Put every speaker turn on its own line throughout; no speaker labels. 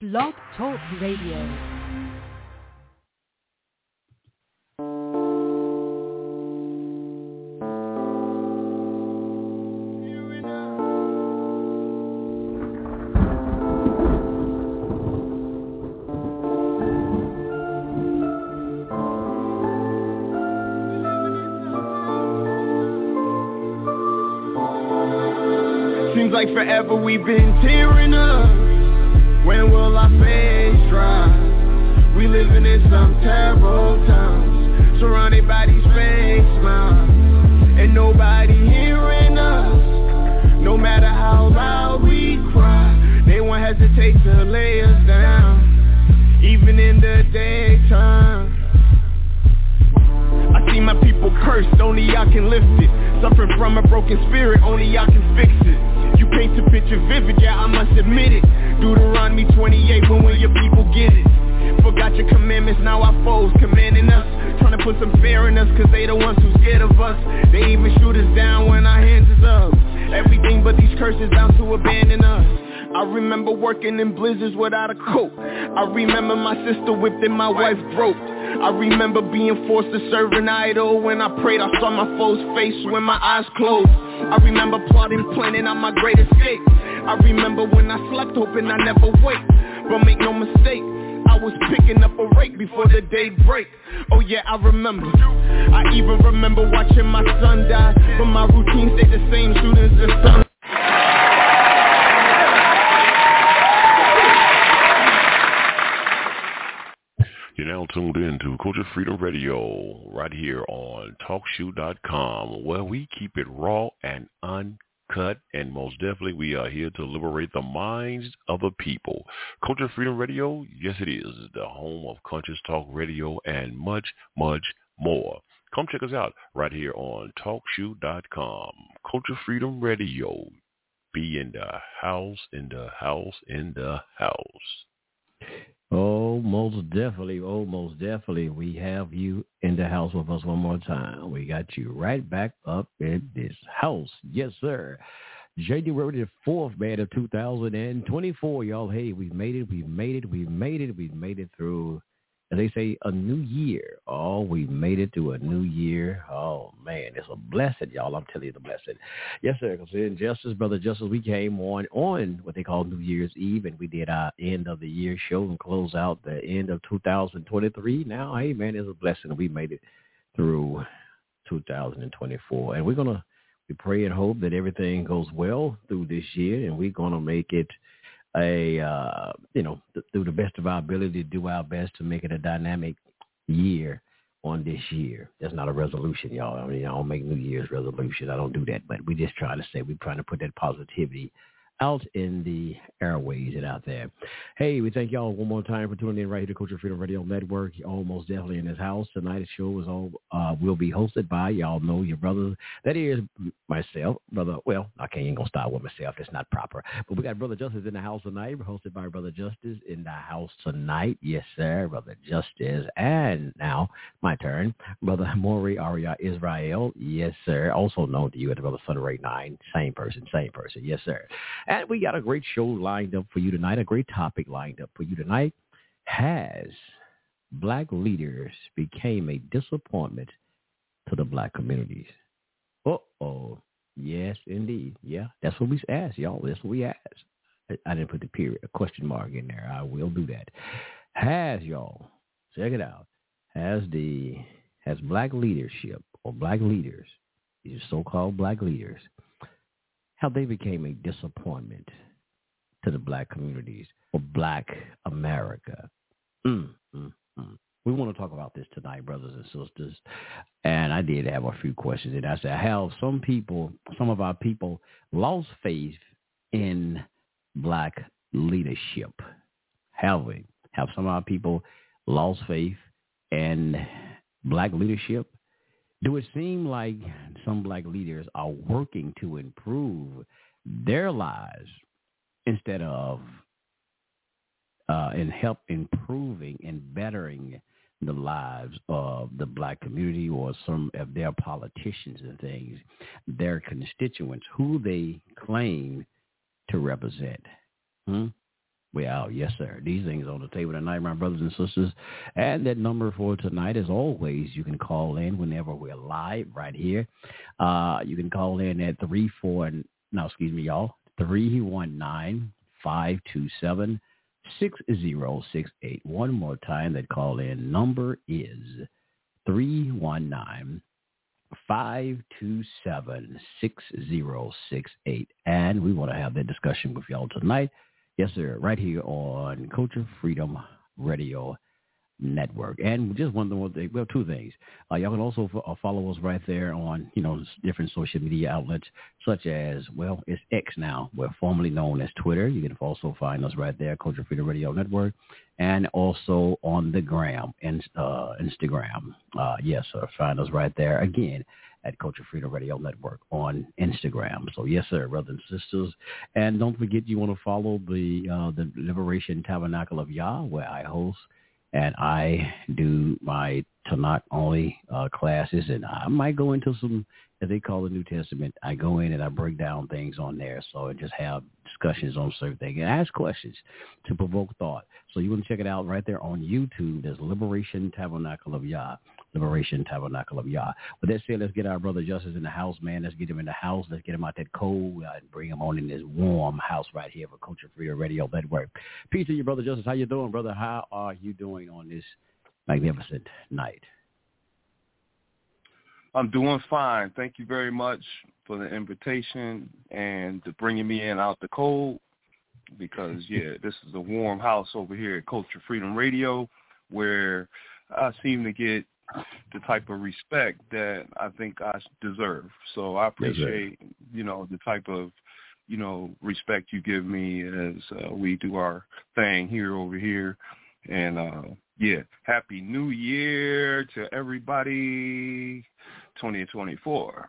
Blog Talk Radio.
Seems like forever we've been tearing up. When will our face dry? We living in some terrible times, surrounded by these fake smiles, and nobody hearing us. No matter how loud we cry, they won't hesitate to lay us down, even in the daytime. I see my people cursed, only y'all can lift it. Suffering from a broken spirit, only y'all can fix it. You paint the picture vivid, yeah, I must admit it. Deuteronomy 28, when your people get it. Forgot your commandments, now our foes commanding us. Trying to put some fear in us, cause they the ones who scared of us. They even shoot us down when our hands is up. Everything but these curses bound to abandon us. I remember working in blizzards without a coat. I remember my sister whipped and my wife broke. I remember being forced to serve an idol. When I prayed, I saw my foe's face when my eyes closed. I remember plotting, planning on my great escape. I remember when I slept, hoping I never wake. But make no mistake, I was picking up a rake before the day break. Oh yeah, I remember. I even remember watching my son die, but my routine stayed the same, soon as the sun.
You're now tuned in to Culture Freedom Radio right here on TalkShoe.com, where we keep it raw and uncut, and most definitely we are here to liberate the minds of the people. Culture Freedom Radio, yes it is, the home of conscious talk radio and much, much more. Come check us out right here on TalkShoe.com. Culture Freedom Radio, be in the house, in the house, in the house.
Oh, most definitely. Oh, most definitely. We have you in the house with us one more time. We got you right back up in this house. Yes, sir. January the 4th, man, of 2024, y'all. Hey, we've made it. We've made it. We've made it. We've made it through, as they say, a new year. Oh, we made it through a new year. Oh, man, it's a blessing, y'all. I'm telling you, the blessing. Yes, sir. Because in Justice, Brother Justice, we came on what they call New Year's Eve, and we did our end of the year show and close out the end of 2023. Now, hey, man, it's a blessing. We made it through 2024. And we pray and hope that everything goes well through this year, and we're going to make it through the best of our ability to do our best to make it a dynamic year on this year. That's not a resolution, y'all. I mean, I don't make New Year's resolution. I don't do that, but we just try to say we're trying to put that positivity out in the airways and out there. Hey, we thank y'all one more time for tuning in right here to Culture Freedom Radio Network. Almost definitely in this house. Tonight's show is will be hosted by, y'all know, your brother. That is myself, brother. Well, I can't even gonna start with myself. That's not proper. But we got Brother Justice in the house tonight. We're hosted by Brother Justice in the house tonight. Yes, sir, Brother Justice. And now, my turn, Brother Maury Aria Israel. Yes, sir. Also known to you as Brother Sun Ray 9. Same person. Yes, sir. And we got a great show lined up for you tonight, a great topic lined up for you tonight. Has black leaders became a disappointment to the black communities? Uh-oh. Yes, indeed. Yeah, that's what we asked, y'all. That's what we asked. I didn't put the period, a question mark in there. I will do that. Has, y'all, check it out, has black leadership or black leaders, these so-called black leaders, how they became a disappointment to the black communities or black America. We want to talk about this tonight, brothers and sisters. And I did have a few questions. And I said, have some of our people lost faith in black leadership? Have some of our people lost faith in black leadership? Do it seem like some black leaders are working to improve their lives instead of and help improving and bettering the lives of the black community or some of their politicians and things, their constituents, who they claim to represent? We're out. Yes, sir. These things on the table tonight, my brothers and sisters. And that number for tonight, as always, you can call in whenever we're live right here. You can call in at 319-527-6068. One more time, that call in number is 319-527-6068. And we want to have that discussion with y'all tonight. Yes, sir, right here on Culture Freedom Radio Network. And just one more thing, well, two things. Y'all can also follow us right there on, different social media outlets such as, well, it's X now. We're formerly known as Twitter. You can also find us right there, Culture Freedom Radio Network, and also on the gram, Instagram. Yes, sir, find us right there again at Culture Freedom Radio Network on Instagram. So, yes, sir, brothers and sisters. And don't forget, you want to follow the Liberation Tabernacle of Yah, where I host and I do my Tanakh only classes, and I might go into some, as they call the New Testament. I go in and I break down things on there, so I just have discussions on certain things and ask questions to provoke thought. So you want to check it out right there on YouTube. There's Liberation Tabernacle of Yah. Liberation Tabernacle of Yah. With that said, let's get our brother Justice in the house, man. Let's get him in the house. Let's get him out that cold and bring him on in this warm house right here for Culture Freedom Radio Network. Peace to you, brother Justice. How you doing, brother? How are you doing on this magnificent night?
I'm doing fine. Thank you very much for the invitation and to bringing me in out the cold because, this is a warm house over here at Culture Freedom Radio where I seem to get the type of respect that I think I deserve. So I appreciate, the type of, respect you give me as we do our thing over here. And, Happy New Year to everybody, 2024.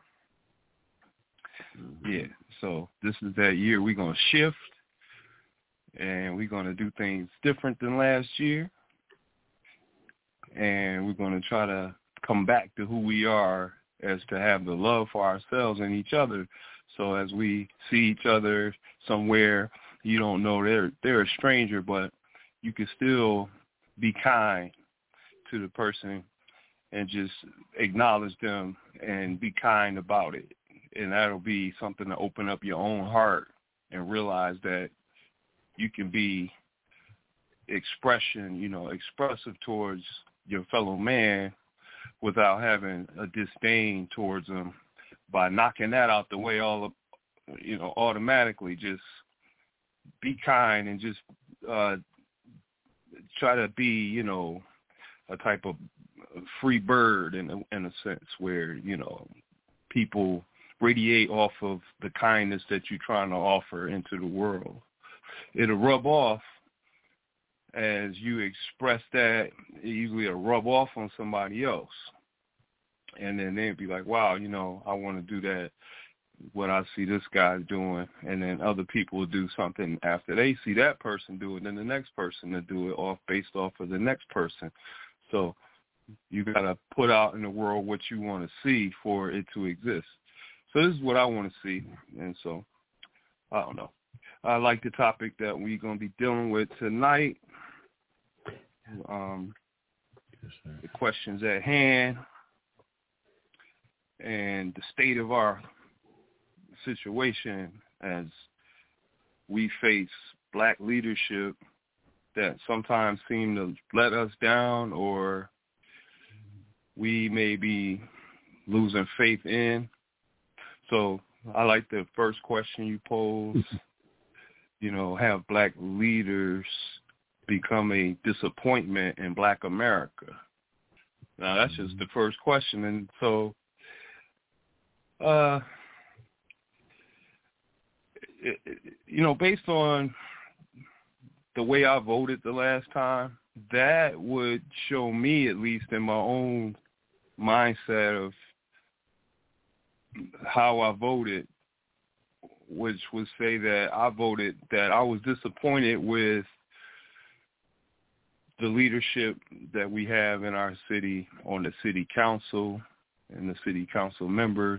Yeah, so this is that year we're going to shift, and we're going to do things different than last year. And we're going to try to come back to who we are as to have the love for ourselves and each other. So as we see each other somewhere, you don't know they're a stranger, but you can still be kind to the person and just acknowledge them and be kind about it. And that'll be something to open up your own heart and realize that you can be expressive towards your fellow man without having a disdain towards them by knocking that out the way automatically. Just be kind and just try to be, a type of free bird in a sense where, people radiate off of the kindness that you're trying to offer into the world. It'll rub off as you express that. Usually it'll rub off on somebody else. And then they'll be like, wow, I want to do that, what I see this guy doing. And then other people will do something after they see that person do it, then the next person to do it based off of the next person. So you got to put out in the world what you want to see for it to exist. So this is what I want to see. And so, I don't know. I like the topic that we're going to be dealing with tonight. The questions at hand and the state of our situation as we face black leadership that sometimes seem to let us down, or we may be losing faith in. So I like the first question you posed, have black leaders become a disappointment in black America? Now, that's just the first question. And so based on the way I voted the last time, that would show me, at least in my own mindset of how I voted, which would say that I voted that I was disappointed with the leadership that we have in our city on the city council and the city council members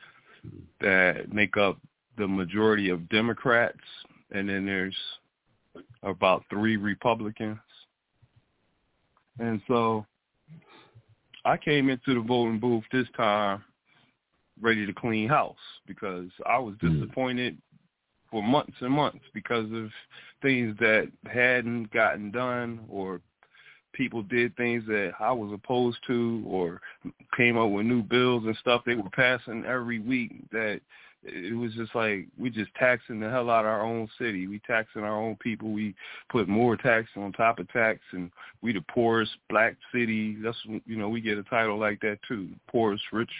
that make up the majority of Democrats. And then there's about 3 Republicans. And so I came into the voting booth this time ready to clean house because I was disappointed for months and months because of things that hadn't gotten done, or people did things that I was opposed to, or came up with new bills and stuff they were passing every week that it was just like we just taxing the hell out of our own city. We taxing our own people. We put more tax on top of tax, and we the poorest black city. That's, you know, we get a title like that too. Poorest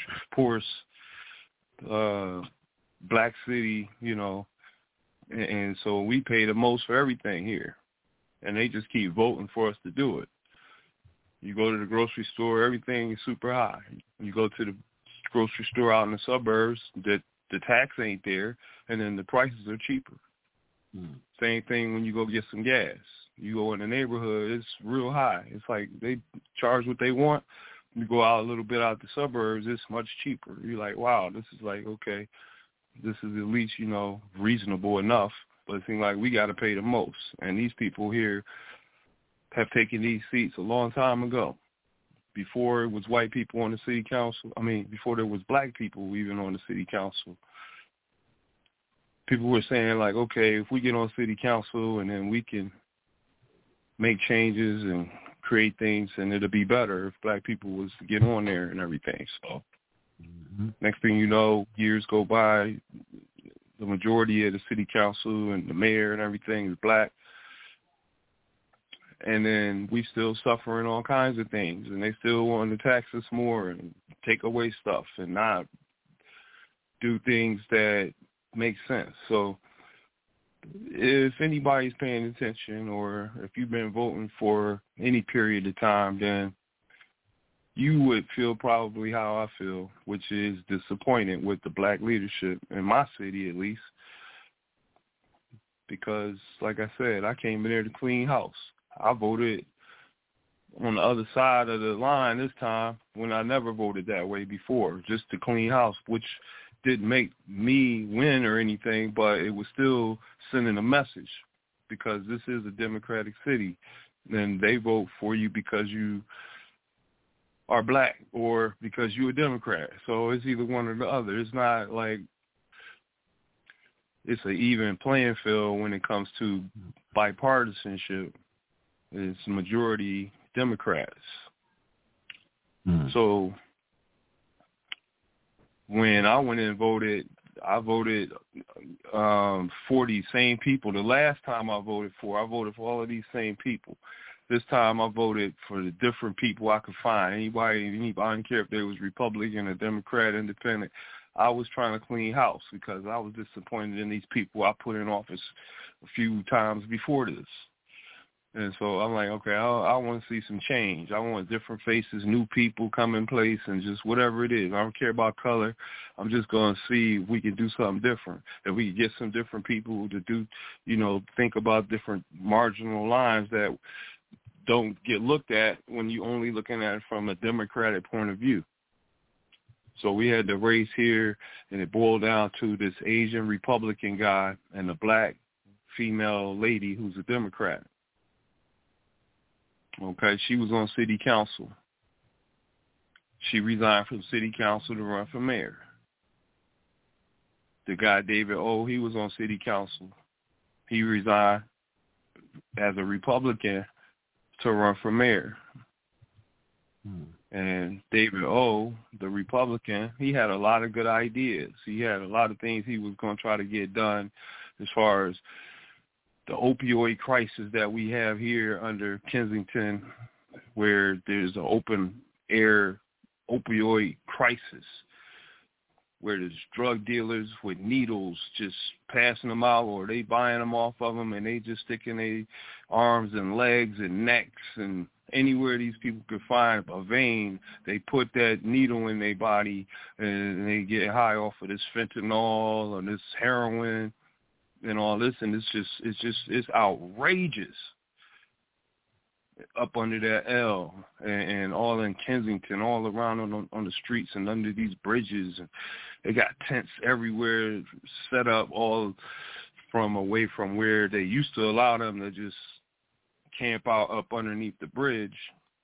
black city, you know. And so we pay the most for everything here, and they just keep voting for us to do it. You go to the grocery store, everything is super high. You go to the grocery store out in the suburbs, the tax ain't there, and then the prices are cheaper. Same thing when you go get some gas. You go in the neighborhood, it's real high. It's like they charge what they want. You go out a little bit out the suburbs, it's much cheaper. You're like, wow, this is like, okay, this is at least, you know, reasonable enough. But it seems like we got to pay the most. And these people here have taken these seats a long time ago. Before it was white people on the city council, before there was black people even on the city council, people were saying like, okay, if we get on city council and then we can make changes and create things and it'll be better if black people was to get on there and everything. So next thing you know, years go by, the majority of the city council and the mayor and everything is black. And then we still suffering all kinds of things, and they still want to tax us more and take away stuff and not do things that make sense. So if anybody's paying attention, or if you've been voting for any period of time, then you would feel probably how I feel, which is disappointed with the black leadership in my city, at least, because, like I said, I came in there to clean house. I voted on the other side of the line this time when I never voted that way before, just to clean house, which didn't make me win or anything, but it was still sending a message because this is a democratic city. And they vote for you because you are black or because you're a Democrat. So it's either one or the other. It's not like it's an even playing field when it comes to bipartisanship. It's majority Democrats. So when I went and voted, I voted for these same people. The last time I voted for all of these same people. This time I voted for the different people I could find. Anybody, I didn't care if they was Republican or Democrat, Independent. I was trying to clean house because I was disappointed in these people I put in office a few times before this. And so I'm like, okay, I want to see some change. I want different faces, new people come in place, and just whatever it is. I don't care about color. I'm just going to see if we can do something different. If we can get some different people to do, think about different marginal lines that don't get looked at when you're only looking at it from a Democratic point of view. So we had the race here, and it boiled down to this Asian Republican guy and a black female lady who's a Democrat. Okay, she was on city council. She resigned from city council to run for mayor. The guy, David O., he was on city council. He resigned as a Republican to run for mayor. And David O., the Republican, he had a lot of good ideas. He had a lot of things he was going to try to get done as far as the opioid crisis that we have here under Kensington, where there's an open air opioid crisis, where there's drug dealers with needles just passing them out, or they buying them off of them, and they just sticking their arms and legs and necks and anywhere these people could find a vein, they put that needle in their body and they get high off of this fentanyl or this heroin and all this, and it's outrageous up under that L and all in Kensington, all around on the streets and under these bridges. And they got tents everywhere set up, all from away from where they used to allow them to just camp out up underneath the bridge.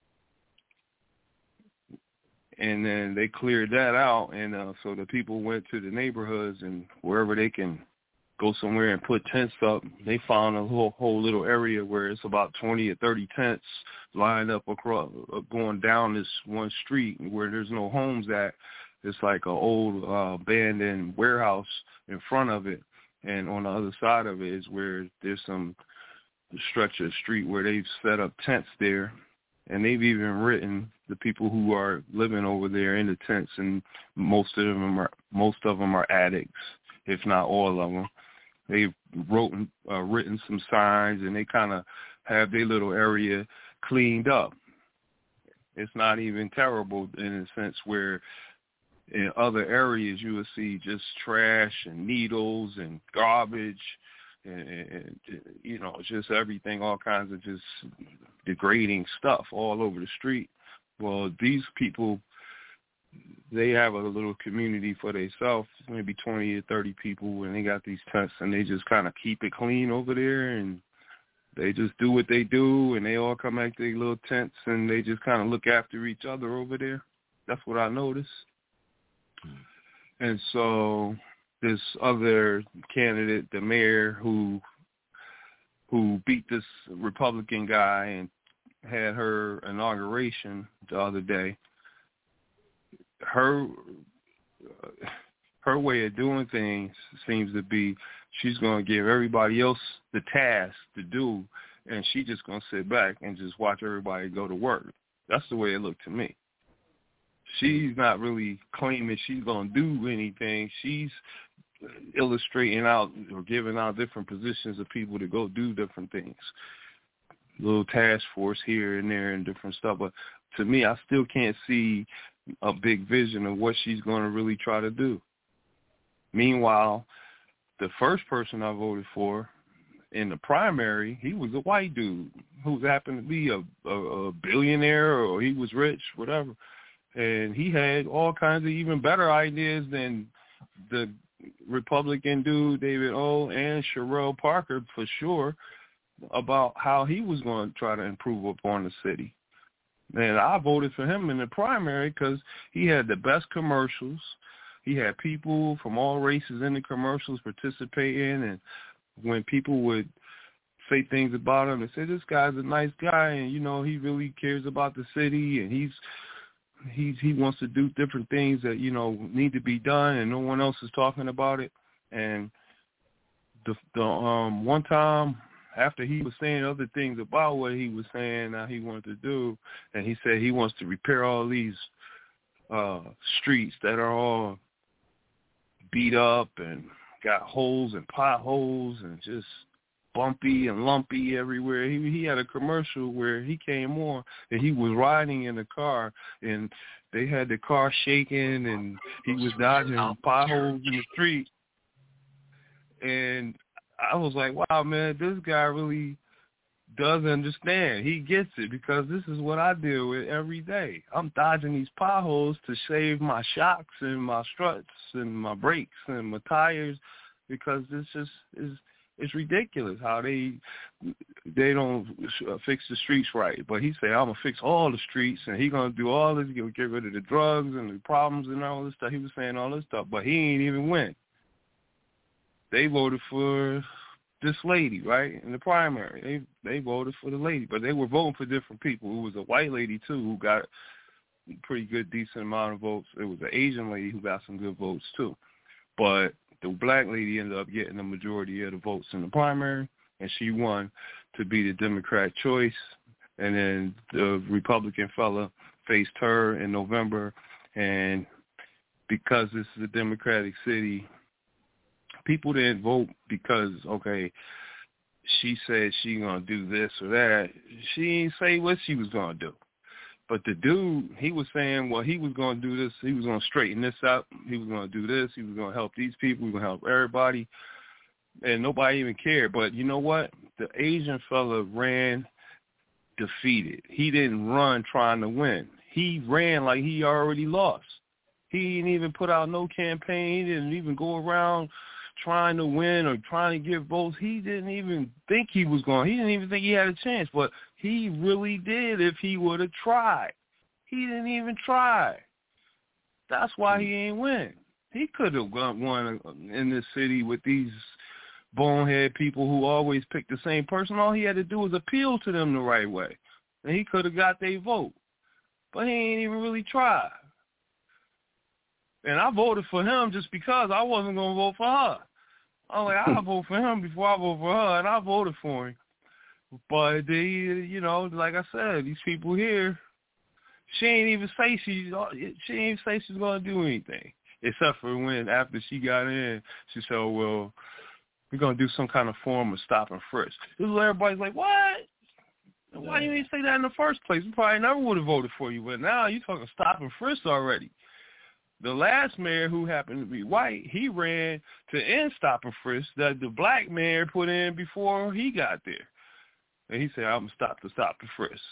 And then they cleared that out, and so the people went to the neighborhoods and wherever they can go somewhere and put tents up. They found a whole little area where it's about 20 or 30 tents lined up across, going down this one street where there's no homes at. It's like an old abandoned warehouse in front of it, and on the other side of it is where there's some stretch of street where they've set up tents there, and they've even written the people who are living over there in the tents, and most of them are addicts, if not all of them. They've written some signs, and they kind of have their little area cleaned up. It's not even terrible in a sense where in other areas you will see just trash and needles and garbage and you know, just everything, all kinds of just degrading stuff all over the street. Well, these people, they have a little community for themselves, maybe 20 or 30 people, and they got these tents, and they just kind of keep it clean over there, and they just do what they do, and they all come back to their little tents, and they just kind of look after each other over there. That's what I noticed. And so this other candidate, the mayor, who beat this Republican guy and had her inauguration the other day, her way of doing things seems to be she's going to give everybody else the task to do, and she's just going to sit back and just watch everybody go to work. That's the way it looked to me. She's not really claiming she's going to do anything. She's illustrating out or giving out different positions of people to go do different things. Little task force here and there and different stuff. But to me, I still can't see a big vision of what she's going to really try to do. Meanwhile, the first person I voted for in the primary, he was a white dude who happened to be a billionaire, or he was rich, whatever. And he had all kinds of even better ideas than the Republican dude, David O. and Sherrell Parker, for sure, about how he was going to try to improve upon the city. And I voted for him in the primary because he had the best commercials. He had people from all races in the commercials participating, and when people would say things about him, they say, this guy's a nice guy, and, you know, he really cares about the city, and he wants to do different things that, you know, need to be done, and no one else is talking about it. And the one time after he was saying other things about what he was saying that he wanted to do, and he said he wants to repair all these streets that are all beat up and got holes and potholes and just bumpy and lumpy everywhere. He had a commercial where he came on and he was riding in the car, and they had the car shaking, and he was dodging potholes in the street. And I was like, wow, man, this guy really does understand. He gets it, because this is what I deal with every day. I'm dodging these potholes to save my shocks and my struts and my brakes and my tires, because this just is, it's ridiculous how they don't fix the streets right. But he said, I'm going to fix all the streets, and he's going to do all this. He's going to get rid of the drugs and the problems and all this stuff. He was saying all this stuff, but he ain't even win. They voted for this lady, right, in the primary. They voted for the lady, but they were voting for different people. It was a white lady, too, who got a pretty good, decent amount of votes. It was an Asian lady who got some good votes, too. But the black lady ended up getting the majority of the votes in the primary, and she won to be the Democrat choice. And then the Republican fella faced her in November, and because this is a Democratic city, people didn't vote because, okay, she said she going to do this or that. She didn't say what she was going to do. But the dude, he was saying, well, he was going to do this. He was going to straighten this up. He was going to do this. He was going to help these people. He was going to help everybody. And nobody even cared. But you know what? The Asian fella ran defeated. He didn't run trying to win. He ran like he already lost. He didn't even put out no campaign. He didn't even go around trying to win or trying to get votes. He didn't even think he was going. He didn't even think he had a chance, but he really did if he would have tried. He didn't even try. That's why he ain't win. He could have won in this city with these bonehead people who always pick the same person. All he had to do was appeal to them the right way, and he could have got their vote. But he ain't even really tried. And I voted for him just because I wasn't going to vote for her. I was like, I'll vote for him before I vote for her, and I voted for him. But, like I said, these people here, she ain't even say she's going to do anything, except for when after she got in, she said, oh, well, we're going to do some kind of form of stop and frisk. Everybody's like, what? Why you didn't say that in the first place? We probably never would have voted for you, but now you're talking stop and frisk already. The last mayor, who happened to be white, he ran to end stop and frisk that the black mayor put in before he got there. And he said, I'm going to stop the frisk.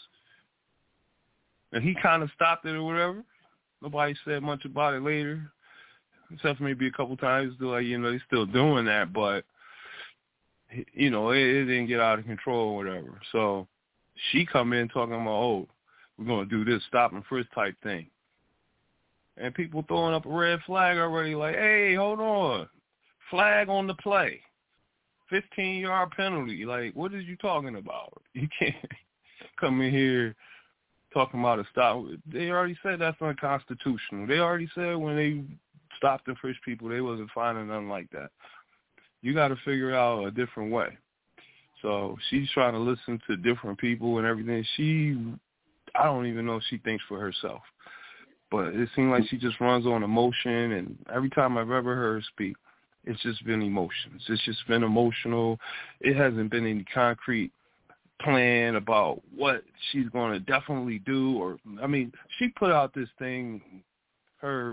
And he kind of stopped it or whatever. Nobody said much about it later, except for maybe a couple times. Like, they're still doing that, but, it didn't get out of control or whatever. So she come in talking about, oh, we're going to do this stop and frisk type thing. And people throwing up a red flag already like, hey, hold on. Flag on the play. 15-yard penalty. Like, what are you talking about? You can't come in here talking about a stop. They already said that's unconstitutional. They already said when they stopped and frisked people, they wasn't finding nothing like that. You got to figure out a different way. So she's trying to listen to different people and everything. I don't even know if she thinks for herself. But it seems like she just runs on emotion, and every time I've ever heard her speak, it's just been emotions. It's just been emotional. It hasn't been any concrete plan about what she's going to definitely do. She put out this thing, her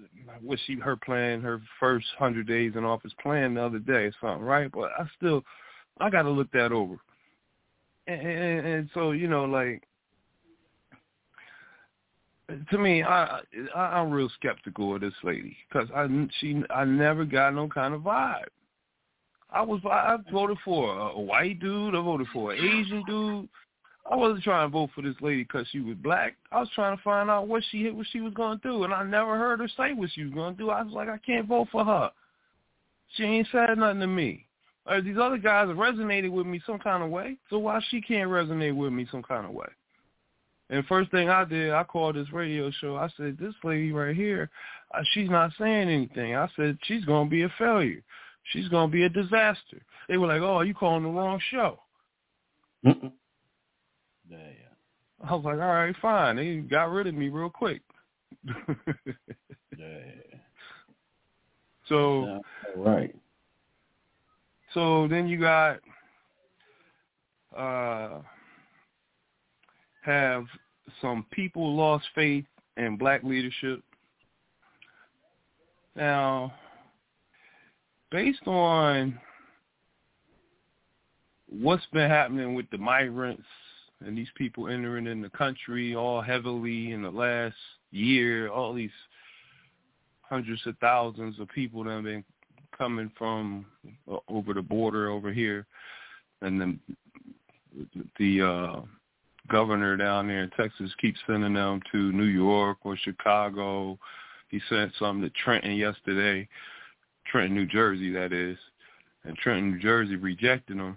plan, her first 100 days in office plan the other day or something, right? But I got to look that over. And so, to me, I'm real skeptical of this lady because I never got no kind of vibe. I voted for a white dude. I voted for an Asian dude. I wasn't trying to vote for this lady because she was black. I was trying to find out what she was going to do, and I never heard her say what she was going to do. I was like, I can't vote for her. She ain't said nothing to me. These other guys have resonated with me some kind of way, so why she can't resonate with me some kind of way? And first thing I did, I called this radio show. I said, this lady right here, she's not saying anything. I said, she's going to be a failure. She's going to be a disaster. They were like, oh, you calling the wrong show.
Yeah.
I was like, all right, fine. They got rid of me real quick.
Yeah.
So,
right.
So then you got have some people lost faith in black leadership. Now, based on what's been happening with the migrants and these people entering in the country all heavily in the last year, all these hundreds of thousands of people that have been coming from over the border over here, and then the governor down there in Texas keeps sending them to New York or Chicago. He sent some to Trenton yesterday, Trenton, New Jersey, that is, and Trenton, New Jersey rejected them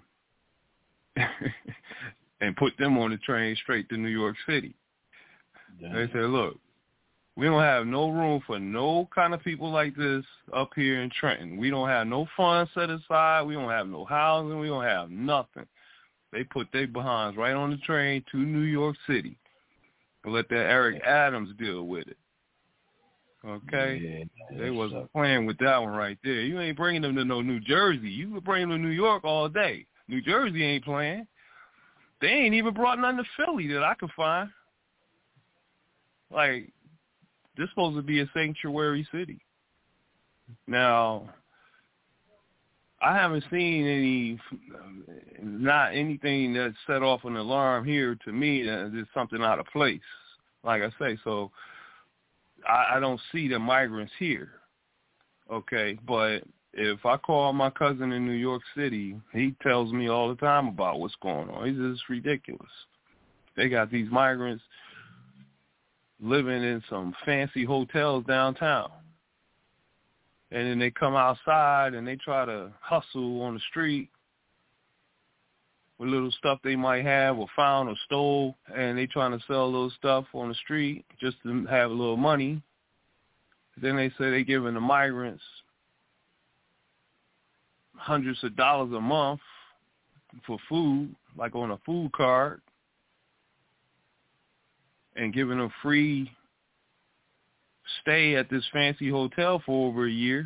and put them on the train straight to New York City. Damn. They said, look, we don't have no room for no kind of people like this up here in Trenton. We don't have no funds set aside. We don't have no housing. We don't have nothing. They put their behinds right on the train to New York City and let that Eric Adams deal with it. Okay? Yeah, they wasn't playing with that one right there. You ain't bringing them to no New Jersey. You could bring them to New York all day. New Jersey ain't playing. They ain't even brought nothing to Philly that I could find. Like, this supposed to be a sanctuary city. Now, I haven't seen not anything that set off an alarm here to me that there's something out of place, like I say. So I don't see the migrants here, okay? But if I call my cousin in New York City, he tells me all the time about what's going on. It's just ridiculous. They got these migrants living in some fancy hotels downtown. And then they come outside and they try to hustle on the street with little stuff they might have or found or stole, and they trying to sell little stuff on the street just to have a little money. Then they say they giving the migrants hundreds of dollars a month for food, like on a food card, and giving them free stay at this fancy hotel for over a year.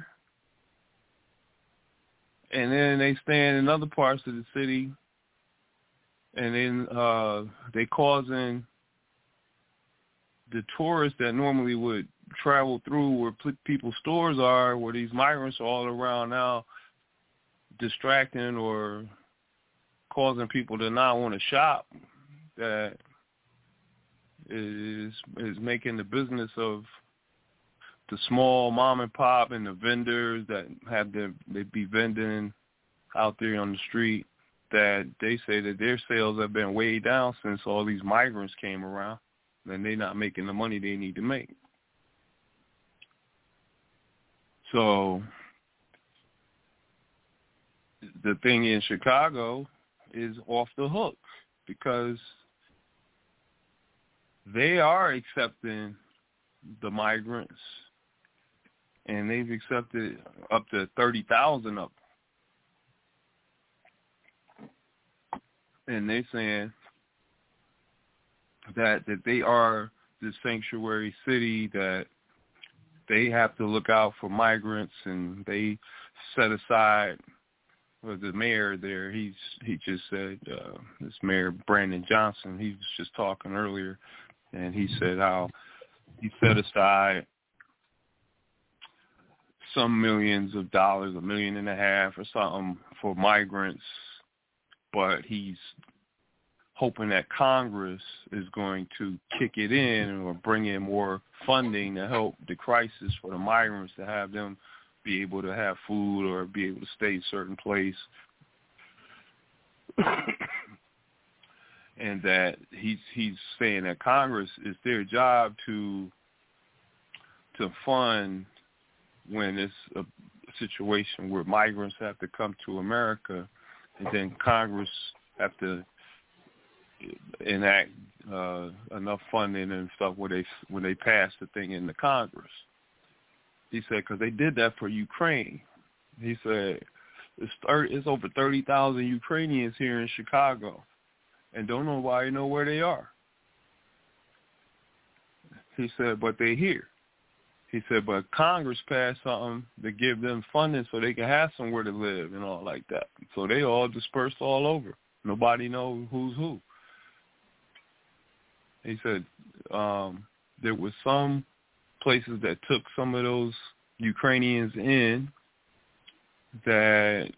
And then they stay in other parts of the city, and then they causing the tourists that normally would travel through where people's stores are, where these migrants are all around now, distracting or causing people to not want to shop, that is making the business of the small mom and pop and the vendors that they be vending out there on the street, that they say that their sales have been way down since all these migrants came around, and they're not making the money they need to make. So the thing in Chicago is off the hook because they are accepting the migrants, and they've accepted up to 30,000 of them. And they're saying that they are the sanctuary city, that they have to look out for migrants, and they set aside, well, the mayor there, he just said, this Mayor Brandon Johnson, he was just talking earlier, and he said how he set aside some millions of dollars, $1.5 million or something, for migrants, but he's hoping that Congress is going to kick it in or bring in more funding to help the crisis for the migrants, to have them be able to have food or be able to stay a certain place. And that he's saying that Congress, is their job to fund when it's a situation where migrants have to come to America, and then Congress have to enact enough funding and stuff when they pass the thing in the Congress. He said, because they did that for Ukraine. He said, it's over 30,000 Ukrainians here in Chicago, and don't nobody know where they are. He said, but they're here. He said, but Congress passed something to give them funding so they can have somewhere to live and all like that. So they all dispersed all over. Nobody knows who's who. He said there was some places that took some of those Ukrainians in that,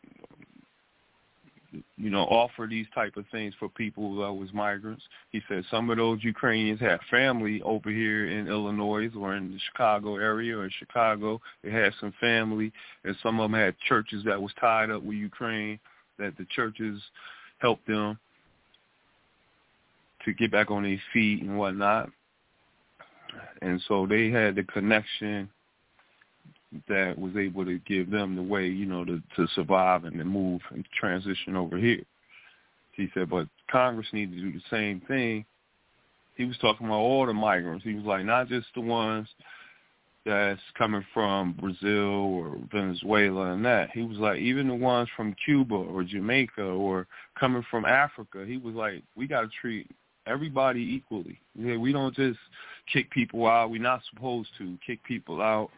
you know, offer these type of things for people that was migrants. He said some of those Ukrainians had family over here in Illinois or in the Chicago area or in Chicago. They had some family, and some of them had churches that was tied up with Ukraine, that the churches helped them to get back on their feet and whatnot. And so they had the connection that was able to give them the way, you know, to survive and to move and transition over here. He said, but Congress needed to do the same thing. He was talking about all the migrants. He was like, not just the ones that's coming from Brazil or Venezuela and that. He was like, even the ones from Cuba or Jamaica or coming from Africa. He was like, we got to treat everybody equally. Yeah, we don't just kick people out. We're not supposed to kick people out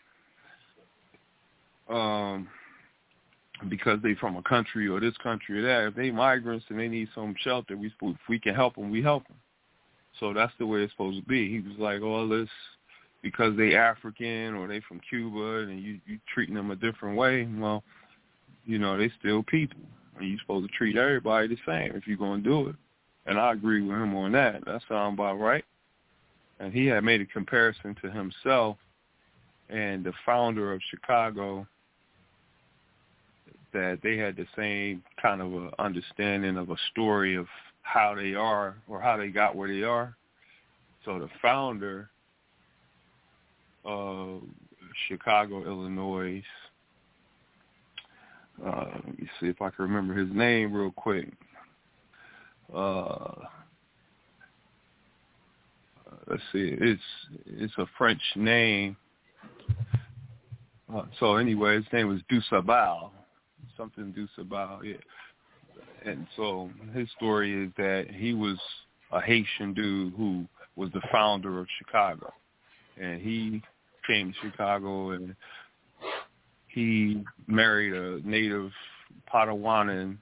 because they from a country or this country or that. If they migrants and they need some shelter, if we can help them, we help them. So that's the way it's supposed to be. He was like, oh, this because they African or they from Cuba and you treating them a different way. Well, you know, they still people. And you're supposed to treat everybody the same if you're going to do it. And I agree with him on that. That sounds about right. And he had made a comparison to himself and the founder of Chicago, that they had the same kind of a understanding of a story of how they are or how they got where they are. So the founder of Chicago, Illinois, let me see if I can remember his name real quick. Let's see, it's a French name. So anyway, his name was Dusabal, something Dusabal, yeah. And so his story is that he was a Haitian dude who was the founder of Chicago. And he came to Chicago and he married a native Potawatomi,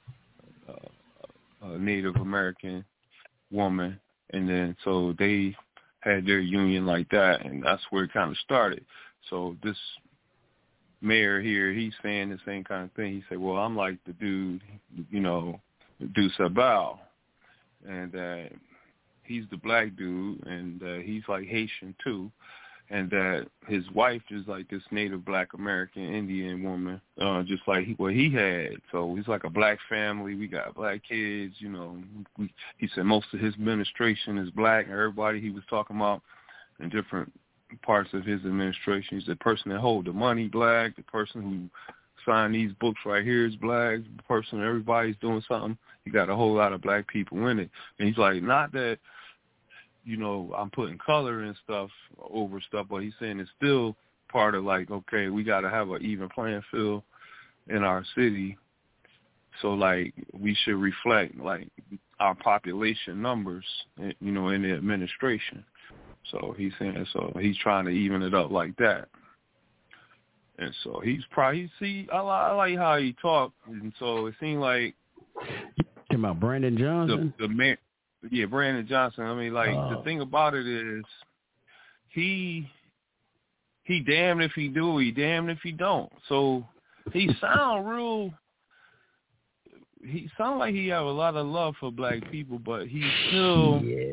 a Native American woman. And then so they had their union like that, and that's where it kind of started. So this mayor here, he's saying the same kind of thing. He said, well, I'm like the dude, Dusabal, and he's the black dude, and he's like Haitian too, and that his wife is like this native black American Indian woman, just like what he had. So he's like a black family. We got black kids, he said most of his administration is black, and everybody he was talking about in different parts of his administration. He's the person that hold the money black, the person who signed these books right here is black, the person everybody's doing something. You got a whole lot of black people in it. And he's like, not that, I'm putting color and stuff over stuff, but he's saying it's still part of like, okay, we got to have an even playing field in our city. So like we should reflect like our population numbers, in the administration. So he's saying, so he's trying to even it up like that. And so he's probably, I like how he talked. And so it seemed like.
Talking about Brandon Johnson?
The man, yeah, Brandon Johnson. I mean, like, the thing about it is he damned if he do, he damned if he don't. So he sound like he have a lot of love for black people, but he still. Yeah.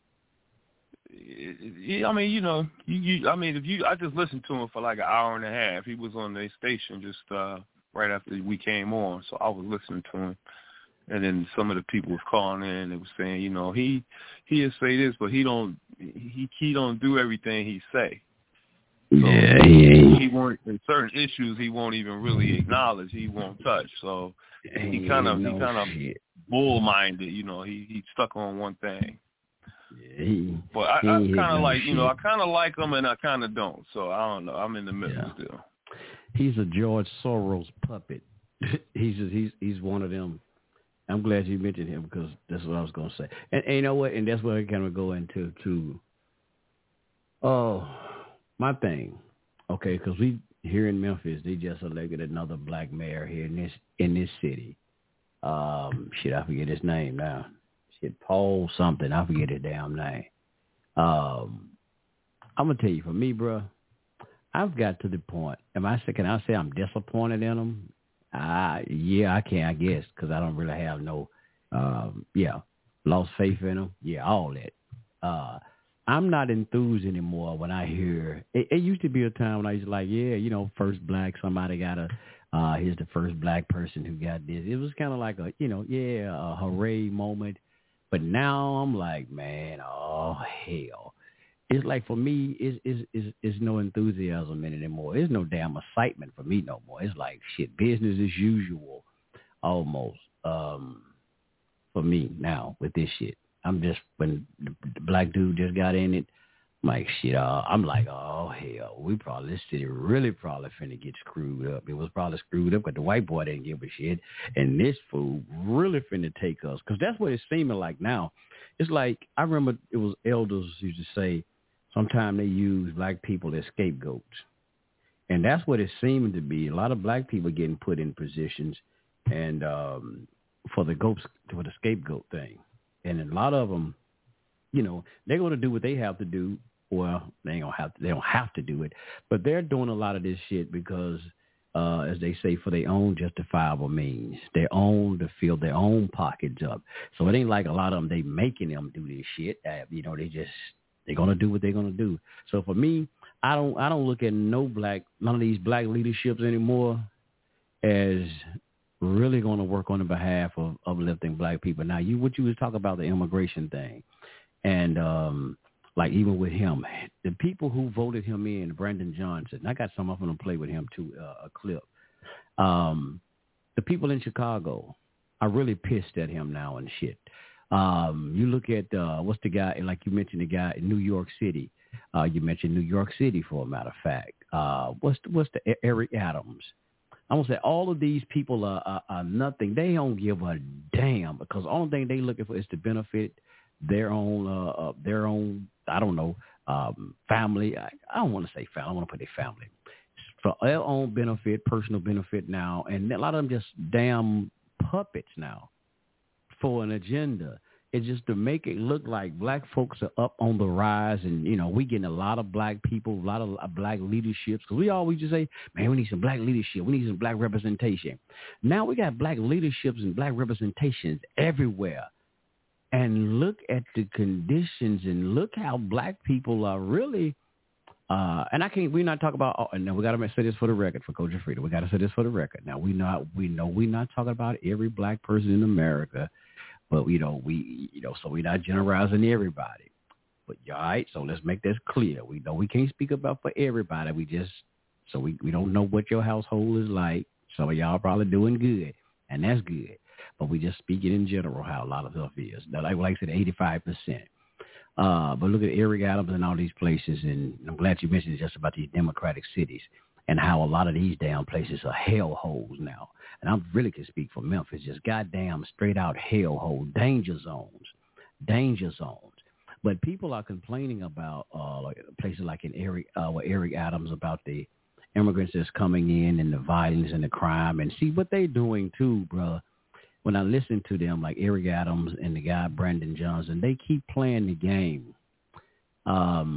I mean, I just listened to him for like an hour and a half. He was on their station just right after we came on, so I was listening to him. And then some of the people was calling in and was saying, he'll say this, but he don't do everything he say. So
yeah,
he won't, in certain issues he won't even really acknowledge. He won't touch. So he kind of bull-minded. He stuck on one thing. But I kind of like, I kind of like him and I kind of don't. So I don't know. I'm in the middle still.
He's a George Soros puppet. He's one of them. I'm glad you mentioned him because that's what I was going to say. And you know what? And that's what I kind of go into too. Oh, my thing. Okay, because we here in Memphis, they just elected another black mayor here in this city. I forget his name now. Paul something. I forget his damn name. I'm going to tell you, for me, bro, I've got to the point. Can I say I'm disappointed in him? Yeah, I can, I guess, because I don't really have lost faith in him. Yeah, all that. I'm not enthused anymore when I hear, it used to be a time when I used to like, first black, somebody got here's the first black person who got this. It was kind of like a hooray moment. But now I'm like, man, oh, hell. It's like for me, it's no enthusiasm in it anymore. There's no damn excitement for me no more. It's like, shit, business as usual almost for me now with this shit. I'm just, when the black dude just got in it, I'm like, shit, I'm like, oh, hell, this city really probably finna get screwed up. It was probably screwed up because the white boy didn't give a shit, and this fool really finna take us, because that's what it's seeming like now. It's like, I remember it was elders used to say, sometimes they use black people as scapegoats, and that's what it's seeming to be. A lot of black people getting put in positions and for the scapegoat thing, and a lot of them, they're going to do what they have to do. Well, they don't have to do it, but they're doing a lot of this shit because, as they say, for their own justifiable means, to fill their own pockets up. So it ain't like a lot of them, they making them do this shit. They're going to do what they're going to do. So for me, I don't look at none of these black leaderships anymore as really going to work on the behalf of uplifting black people. Now, what you was talking about, the immigration thing, and like even with him, the people who voted him in, Brandon Johnson, I got some of them to play with him too, a clip. The people in Chicago are really pissed at him now and shit. You look at what's the guy, like you mentioned the guy in New York City. You mentioned New York City, for a matter of fact. What's the Eric Adams? I'm gonna say all of these people are nothing. They don't give a damn, because the only thing they looking for is to benefit their own. I don't know, family. I don't want to say family. I want to put their family for their own benefit, personal benefit now, and a lot of them just damn puppets now for an agenda. It's just to make it look like black folks are up on the rise, and, you know, we getting a lot of black people, a lot of black leaderships, because we always just say, man, we need some black leadership. We need some black representation. Now we got black leaderships and black representations everywhere. And look at the conditions and look how black people are really, we're not talking about, and we got to say this for the record, for Culture Freedom. We got to say this for the record. Now, we know we're not talking about every black person in America. But, so we're not generalizing everybody. But, all right, so let's make this clear. We know we can't speak about for everybody. We don't know what your household is like. Some of y'all probably doing good, and that's good. But we just speaking in general how a lot of stuff is. Now, like I said, 85%. But look at Eric Adams and all these places, and I'm glad you mentioned just about these democratic cities and how a lot of these damn places are hellholes now. And I really can speak for Memphis, just goddamn straight out hellhole, danger zones. But people are complaining about like places like in Eric Adams, about the immigrants that's coming in and the violence and the crime. And see what they doing too, bro. When I listen to them, like Eric Adams and the guy Brandon Johnson, they keep playing the game. As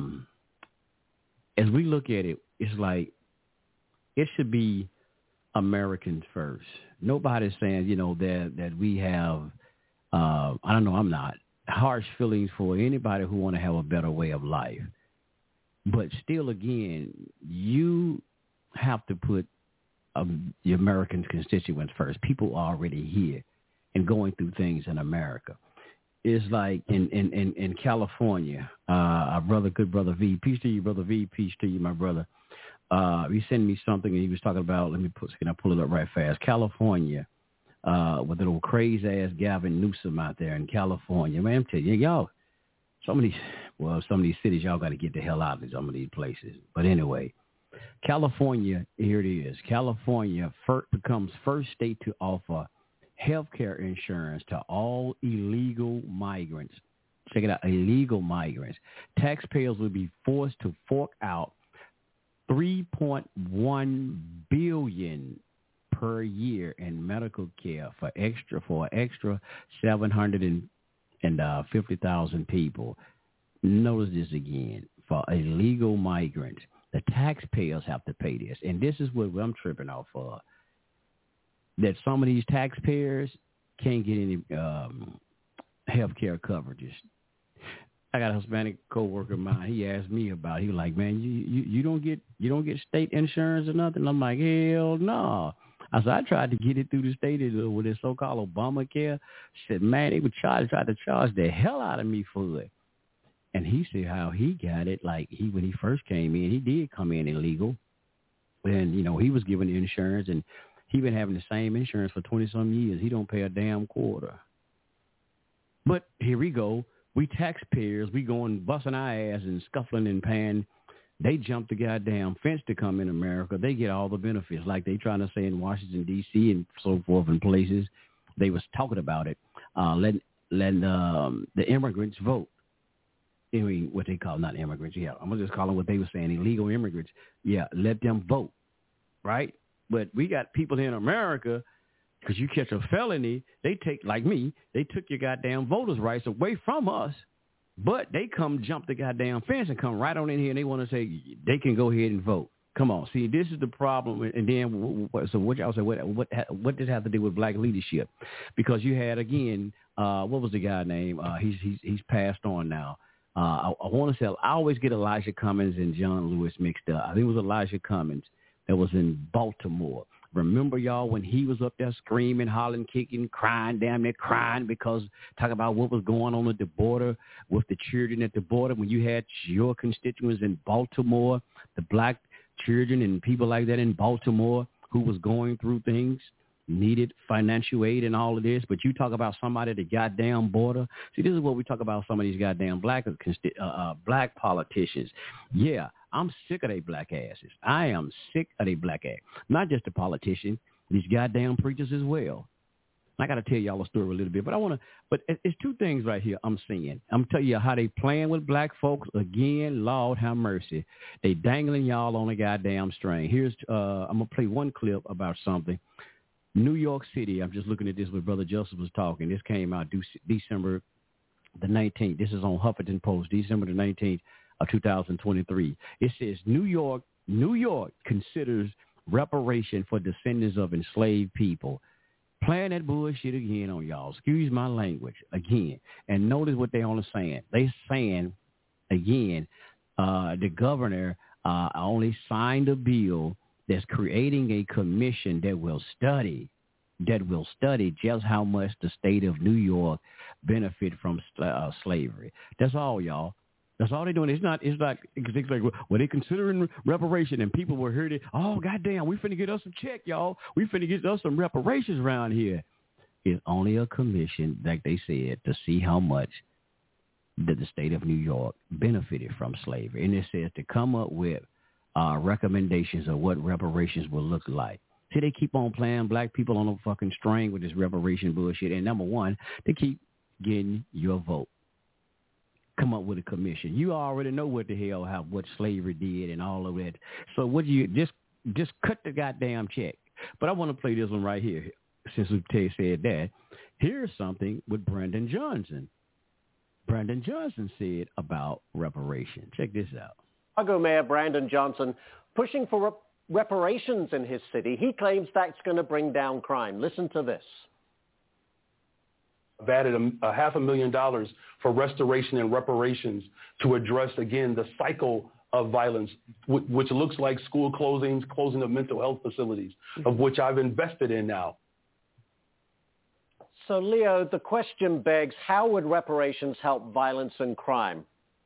we look at it, it's like it should be Americans first. Nobody's saying, that we have, I don't know, I'm not, harsh feelings for anybody who want to have a better way of life. But still, again, you have to put the American constituents first. People are already here and going through things in America. It's like in California, our good brother V, peace to you, brother V, peace to you, my brother. He sent me something, and he was talking about, can I pull it up right fast? California, with the little crazy-ass Gavin Newsom out there in California. Man, I'm telling you, y'all, some of these cities, y'all got to get the hell out of some of these places. But anyway, California, here it is. California becomes first state to offer health care insurance to all illegal migrants. Check it out, illegal migrants. Taxpayers will be forced to fork out $3.1 billion per year in medical care for extra 750,000 people. Notice this again. For illegal migrants, the taxpayers have to pay this. And this is what I'm tripping off of. That some of these taxpayers can't get any health care coverages. I got a Hispanic coworker of mine. He asked me about it. He was like, man, you don't get state insurance or nothing? I'm like, hell no. I said, I tried to get it through the state with this so-called Obamacare. Said, man, they would try to charge the hell out of me for it. And he said how he got it. Like when he first came in, he did come in illegal, and he was given insurance, and he been having the same insurance for 20-some years. He don't pay a damn quarter. But here we go. We taxpayers, we going busting our ass and scuffling and paying. They jump the goddamn fence to come in America. They get all the benefits, like they trying to say in Washington, D.C. and so forth and places. They was talking about it. Letting the immigrants vote. I mean, what they call, not immigrants. Yeah, I'm going to just call them what they were saying, illegal immigrants. Yeah, let them vote, right? But we got people in America, because you catch a felony, they take, like me, they took your goddamn voters' rights away from us, but they come jump the goddamn fence and come right on in here, and they want to say they can go ahead and vote. Come on. See, this is the problem. And then, so what y'all say, what does it have to do with black leadership? Because you had, again, what was the guy's name? He's passed on now. I want to say, I always get Elijah Cummings and John Lewis mixed up. I think it was Elijah Cummings that was in Baltimore. Remember, y'all, when he was up there screaming, hollering, kicking, crying, damn near crying because talking about what was going on at the border with the children at the border when you had your constituents in Baltimore, the black children and people like that in Baltimore who was going through things, needed financial aid and all of this. But you talk about somebody at the goddamn border. See, this is what we talk about some of these goddamn black politicians. Yeah. I'm sick of they black asses. I am sick of they black ass. Not just the politicians, these goddamn preachers as well. I got to tell y'all a story a little bit, but it's two things right here I'm seeing. I'm telling you how they playing with black folks again. Lord have mercy. They dangling y'all on a goddamn string. Here's, I'm going to play one clip about something. New York City, I'm just looking at this when Brother Joseph was talking. This came out December the 19th. This is on Huffington Post, December the 19th. Of 2023. It says New York considers reparation for descendants of enslaved people. Playing that bullshit again on y'all. Excuse my language again. And notice what they only saying. They saying again, the governor only signed a bill that's creating a commission that will study just how much the state of New York benefit from slavery. That's all, y'all. That's all they're doing. It's like, well, they considering reparation, and people were heard it. Oh, goddamn, we finna get us some check, y'all. We finna get us some reparations around here. It's only a commission, like they said, to see how much did the state of New York benefited from slavery. And it says to come up with recommendations of what reparations will look like. See, they keep on playing black people on a fucking string with this reparation bullshit. And number one, they keep getting your vote. Come up with a commission. You already know what the hell, what slavery did and all of that. So what do you just cut the goddamn check? But I want to play this one right here. Since we said that, here's something with Brandon Johnson. Brandon Johnson said about reparation. Check this out.
Chicago Mayor Brandon Johnson pushing for reparations in his city. He claims that's going to bring down crime. Listen to this.
I've added $500,000 for restoration and reparations to address, again, the cycle of violence, which looks like school closing of mental health facilities, of which I've invested in now.
So, Leo, the question begs, how would reparations help violence and crime?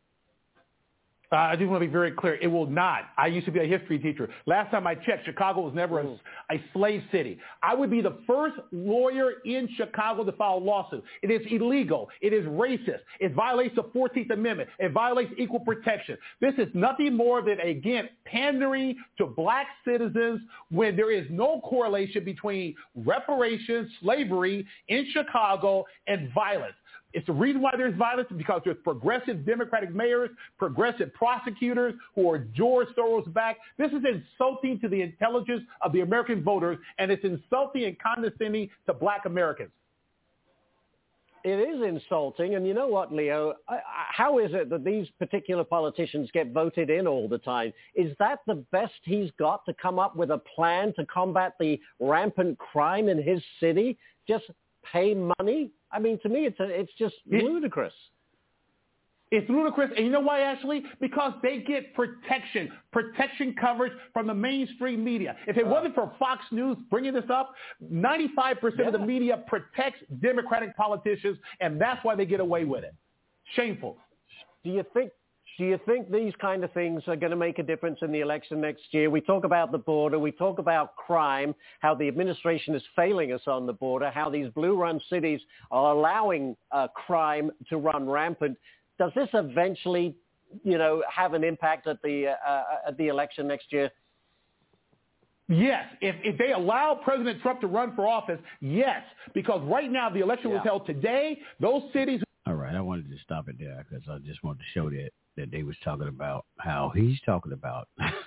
I just want to be very clear. It will not. I used to be a history teacher. Last time I checked, Chicago was never a slave city. I would be the first lawyer in Chicago to file a lawsuit. It is illegal. It is racist. It violates the 14th Amendment. It violates equal protection. This is nothing more than, again, pandering to black citizens when there is no correlation between reparations, slavery in Chicago, and violence. It's the reason why there's violence because there's progressive Democratic mayors, progressive prosecutors who are George Soros backed. This is insulting to the intelligence of the American voters, and it's insulting and condescending to black Americans.
It is insulting. And you know what, Leo? How is it that these particular politicians get voted in all the time? Is that the best he's got to come up with a plan to combat the rampant crime in his city? Just pay money? I mean, to me, it's just ludicrous.
It's ludicrous. And you know why, Ashley? Because they get protection coverage from the mainstream media. If it wasn't for Fox News bringing this up, 95% of the media protects Democratic politicians, and that's why they get away with it. Shameful.
Do you think these kind of things are going to make a difference in the election next year? We talk about the border. We talk about crime, how the administration is failing us on the border, how these blue-run cities are allowing crime to run rampant. Does this eventually, have an impact at the election next year?
Yes. If they allow President Trump to run for office, yes. Because right now the election was held today. Those cities.
All right. I wanted to stop it there because I just wanted to show that they was talking about how he's talking about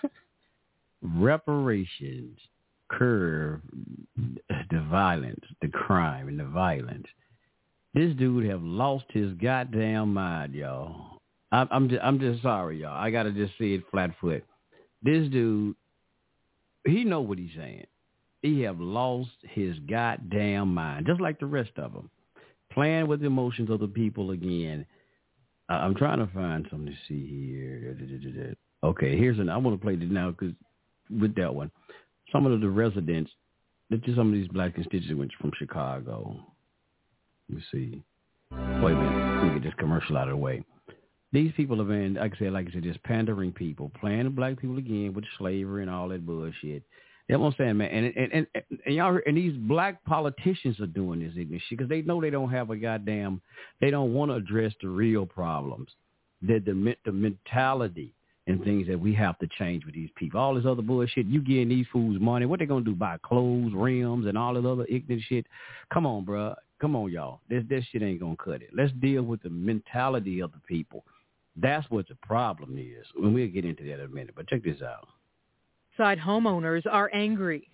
reparations curb the violence, the crime and the violence. This dude have lost his goddamn mind, y'all. I'm just sorry, y'all. I gotta just say it flat foot. This dude, he know what he's saying. He have lost his goddamn mind, just like the rest of them. Playing with the emotions of the people again. I'm trying to find something to see here. Okay, I want to play this now because with that one, some of the residents just some of these black constituents from Chicago. Let me see. Wait a minute. Let me get this commercial out of the way. These people have been, like I said, just pandering people, playing the black people again with slavery and all that bullshit. That's what I'm saying, man. And y'all, and these black politicians are doing this ignorant shit because they know they don't have they don't want to address the real problems, the mentality and things that we have to change with these people. All this other bullshit, you getting these fools money. What they going to do, buy clothes, rims, and all that other ignorant shit? Come on, bro. Come on, y'all. This shit ain't going to cut it. Let's deal with the mentality of the people. That's what the problem is. And we'll get into that in a minute. But check this out.
Side homeowners are angry.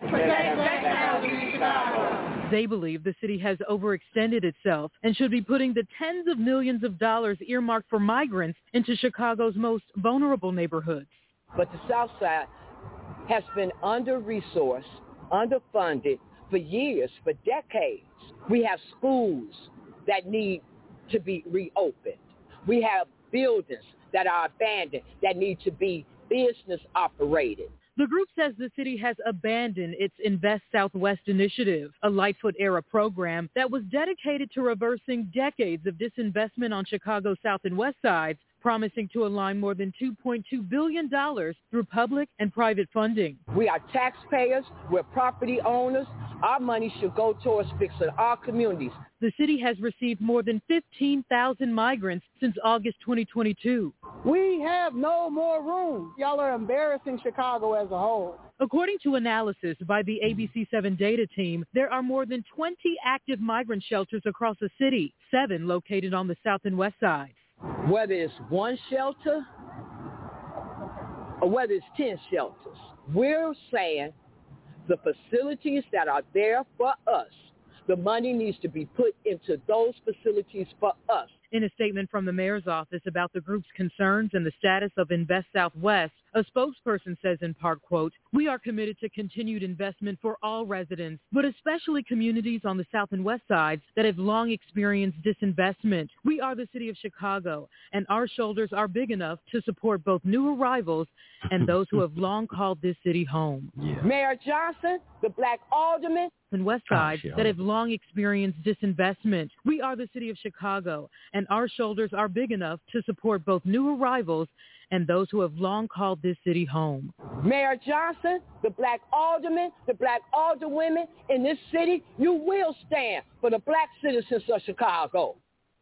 They believe the city has overextended itself and should be putting the tens of millions of dollars earmarked for migrants into Chicago's most vulnerable neighborhoods.
But the South Side has been under-resourced, underfunded for years, for decades. We have schools that need to be reopened. We have buildings that are abandoned that need to be business operated.
The group says the city has abandoned its Invest Southwest initiative, a Lightfoot-era program that was dedicated to reversing decades of disinvestment on Chicago's South and West Sides, promising to align more than $2.2 billion through public and private funding.
We are taxpayers. We're property owners. Our money should go towards fixing our communities.
The city has received more than 15,000 migrants since August 2022.
We have no more room. Y'all are embarrassing Chicago as a whole.
According to analysis by the ABC7 data team, there are more than 20 active migrant shelters across the city, 7 located on the South and West Side.
Whether it's one shelter or whether it's 10 shelters, we're saying the facilities that are there for us, the money needs to be put into those facilities for us.
In a statement from the mayor's office about the group's concerns and the status of Invest Southwest, a spokesperson says in part, quote, "We are committed to continued investment for all residents, but especially communities on the South and West Sides that have long experienced disinvestment. We are the city of Chicago, and our shoulders are big enough to support both new arrivals and those who have long called this city home."
Yeah.
Mayor Johnson, the black alderman,
and West Side that have long experienced disinvestment. We are the city of Chicago, and our shoulders are big enough to support both new arrivals and those who have long called this city home.
Mayor Johnson, the black aldermen, the black alderwomen in this city, you will stand for the black citizens of Chicago.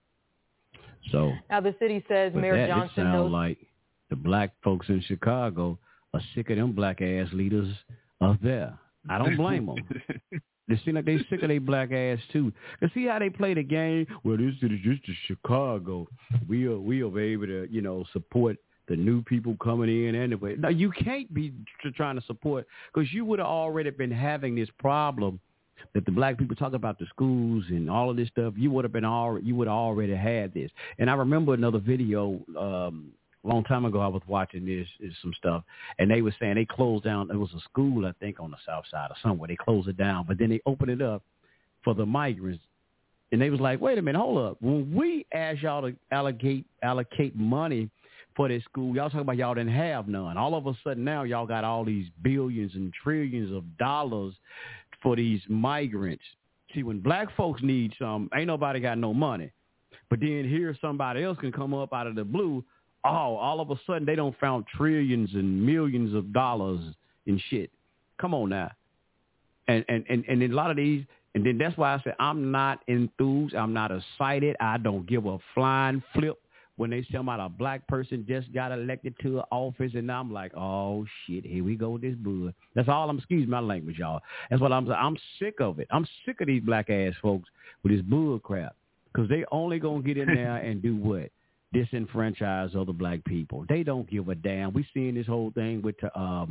So
now the city says Mayor Johnson knows
like the black folks in Chicago are sick of them black ass leaders up there. I don't blame them. They seem like they sick of their black ass too. Cause see how they play the game. Well, this is just Chicago. We'll be able to support the new people coming in anyway. No, you can't be trying to support because you would have already been having this problem that the black people talk about the schools and all of this stuff. You would have already had this. And I remember another video a long time ago. I was watching this some stuff, and they were saying they closed down. It was a school, I think, on the South Side or somewhere. They closed it down, but then they opened it up for the migrants. And they was like, wait a minute, hold up. When we asked y'all to allocate money for this school, y'all talking about y'all didn't have none. All of a sudden now y'all got all these billions and trillions of dollars for these migrants. See, when black folks need some, ain't nobody got no money. But then here somebody else can come up out of the blue. Oh, all of a sudden they don't found trillions and millions of dollars in shit. Come on now. And a lot of these, and then that's why I said I'm not enthused. I'm not excited. I don't give a flying flip when they tell me a black person just got elected to an office, and I'm like, oh shit, here we go with this bull. That's all excuse my language, y'all. That's what I'm saying. I'm sick of it. I'm sick of these black ass folks with this bull crap because they only gonna get in there and do what? Disenfranchise other black people. They don't give a damn. We seeing this whole thing with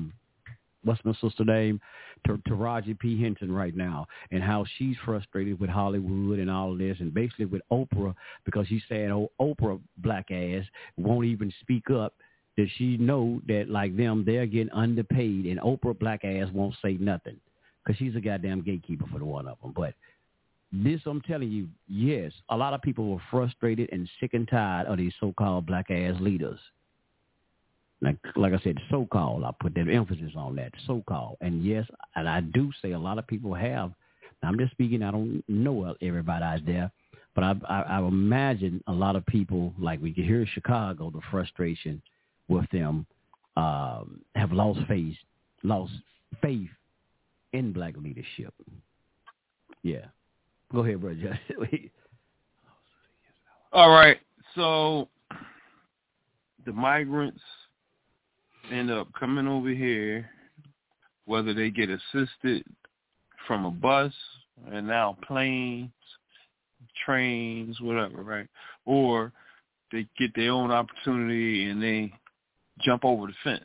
what's my sister's name, Taraji P. Henson right now, and how she's frustrated with Hollywood and all of this, and basically with Oprah because she's saying, oh, Oprah black ass won't even speak up, that she know that like them, they're getting underpaid, and Oprah black ass won't say nothing because she's a goddamn gatekeeper for the one of them. But this, I'm telling you, yes, a lot of people were frustrated and sick and tired of these so-called black ass leaders. like I said, so-called. I put that emphasis on that, so-called. And yes, and I do say a lot of people have. Now, I'm just speaking. I don't know everybody out there, but I imagine a lot of people, like we can hear in Chicago, the frustration with them have lost faith in black leadership. Yeah. Go ahead, bro.
All right. So the migrants end up coming over here, whether they get assisted from a bus and now planes, trains, whatever, right? Or they get their own opportunity and they jump over the fence.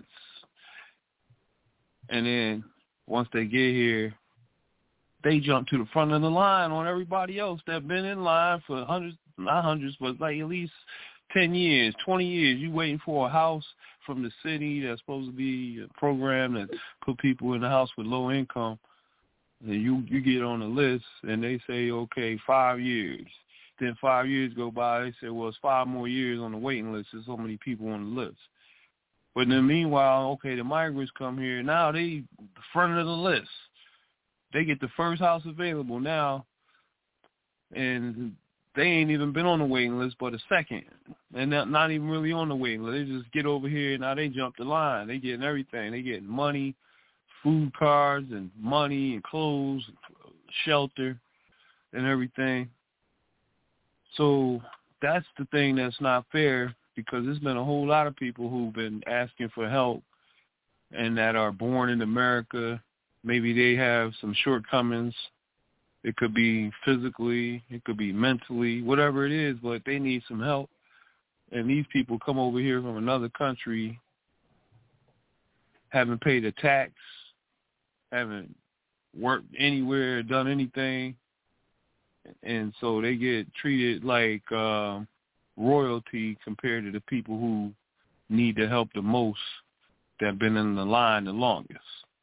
And then once they get here, they jump to the front of the line on everybody else that's been in line for not hundreds, but like at least 10 years, 20 years. You waiting for a house from the city that's supposed to be a program that put people in the house with low income. And you get on the list and they say, okay, 5 years. Then 5 years go by, they say, well, it's 5 more years on the waiting list. There's so many people on the list. But then meanwhile, okay, the migrants come here. Now they the front of the list. They get the first house available now, and they ain't even been on the waiting list but a second. And not even really on the waiting list. They just get over here, now they jump the line. They getting everything. They getting money, food cards, and money, and clothes, shelter, and everything. So that's the thing that's not fair, because there's been a whole lot of people who've been asking for help and that are born in America. Maybe they have some shortcomings. It could be physically, it could be mentally, whatever it is, but they need some help. And these people come over here from another country, haven't paid a tax, haven't worked anywhere, done anything, and so they get treated like royalty compared to the people who need the help the most, that have been in the line the longest.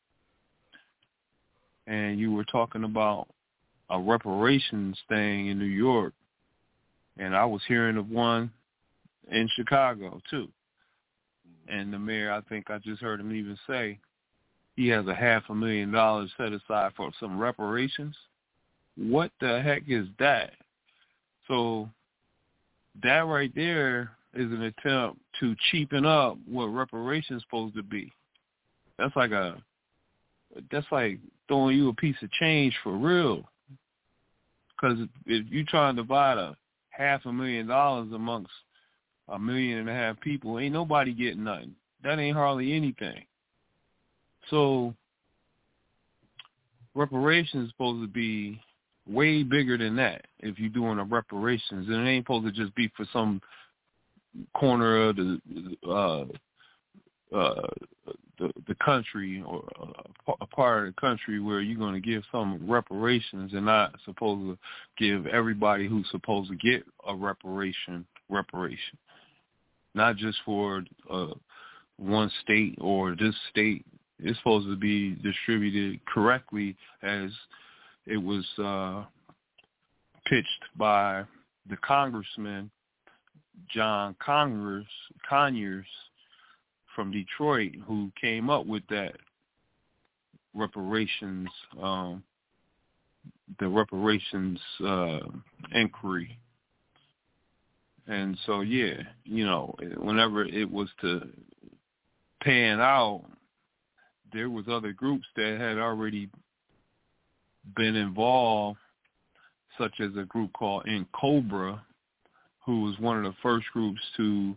And you were talking about a reparations thing in New York, and I was hearing of one in Chicago too. And the mayor, I think I just heard him even say, he has $500,000 set aside for some reparations. What the heck is that? So that right there is an attempt to cheapen up what reparations is supposed to be. That's like throwing you a piece of change for real. Because if you try to divide $500,000 amongst 1.5 million people, ain't nobody getting nothing. That ain't hardly anything. So reparations is supposed to be way bigger than that if you're doing a reparations. And it ain't supposed to just be for some corner of the country or a part of the country where you're going to give some reparations and not supposed to give everybody who's supposed to get a reparation. Not just for one state or this state. It's supposed to be distributed correctly as it was pitched by the Congressman John Conyers from Detroit, who came up with that reparations, the reparations inquiry. And so, yeah, whenever it was to pan out, there was other groups that had already been involved, such as a group called NCOBRA, who was one of the first groups to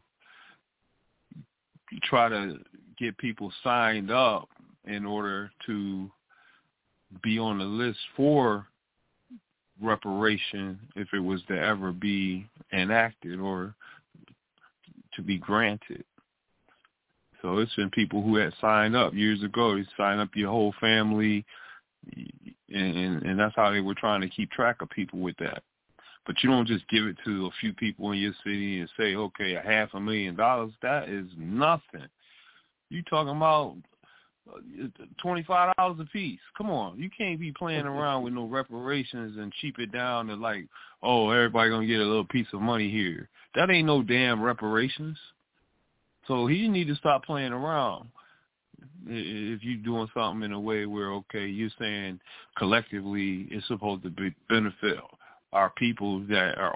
try to get people signed up in order to be on the list for reparation if it was to ever be enacted or to be granted. So it's been people who had signed up years ago. They signed up your whole family, and that's how they were trying to keep track of people with that. But you don't just give it to a few people in your city and say, okay, $500,000. That is nothing. You talking about $25 a piece. Come on. You can't be playing around with no reparations and cheap it down to like, oh, everybody going to get a little piece of money here. That ain't no damn reparations. So he need to stop playing around. If you're doing something in a way where, okay, you're saying collectively it's supposed to benefit our people that are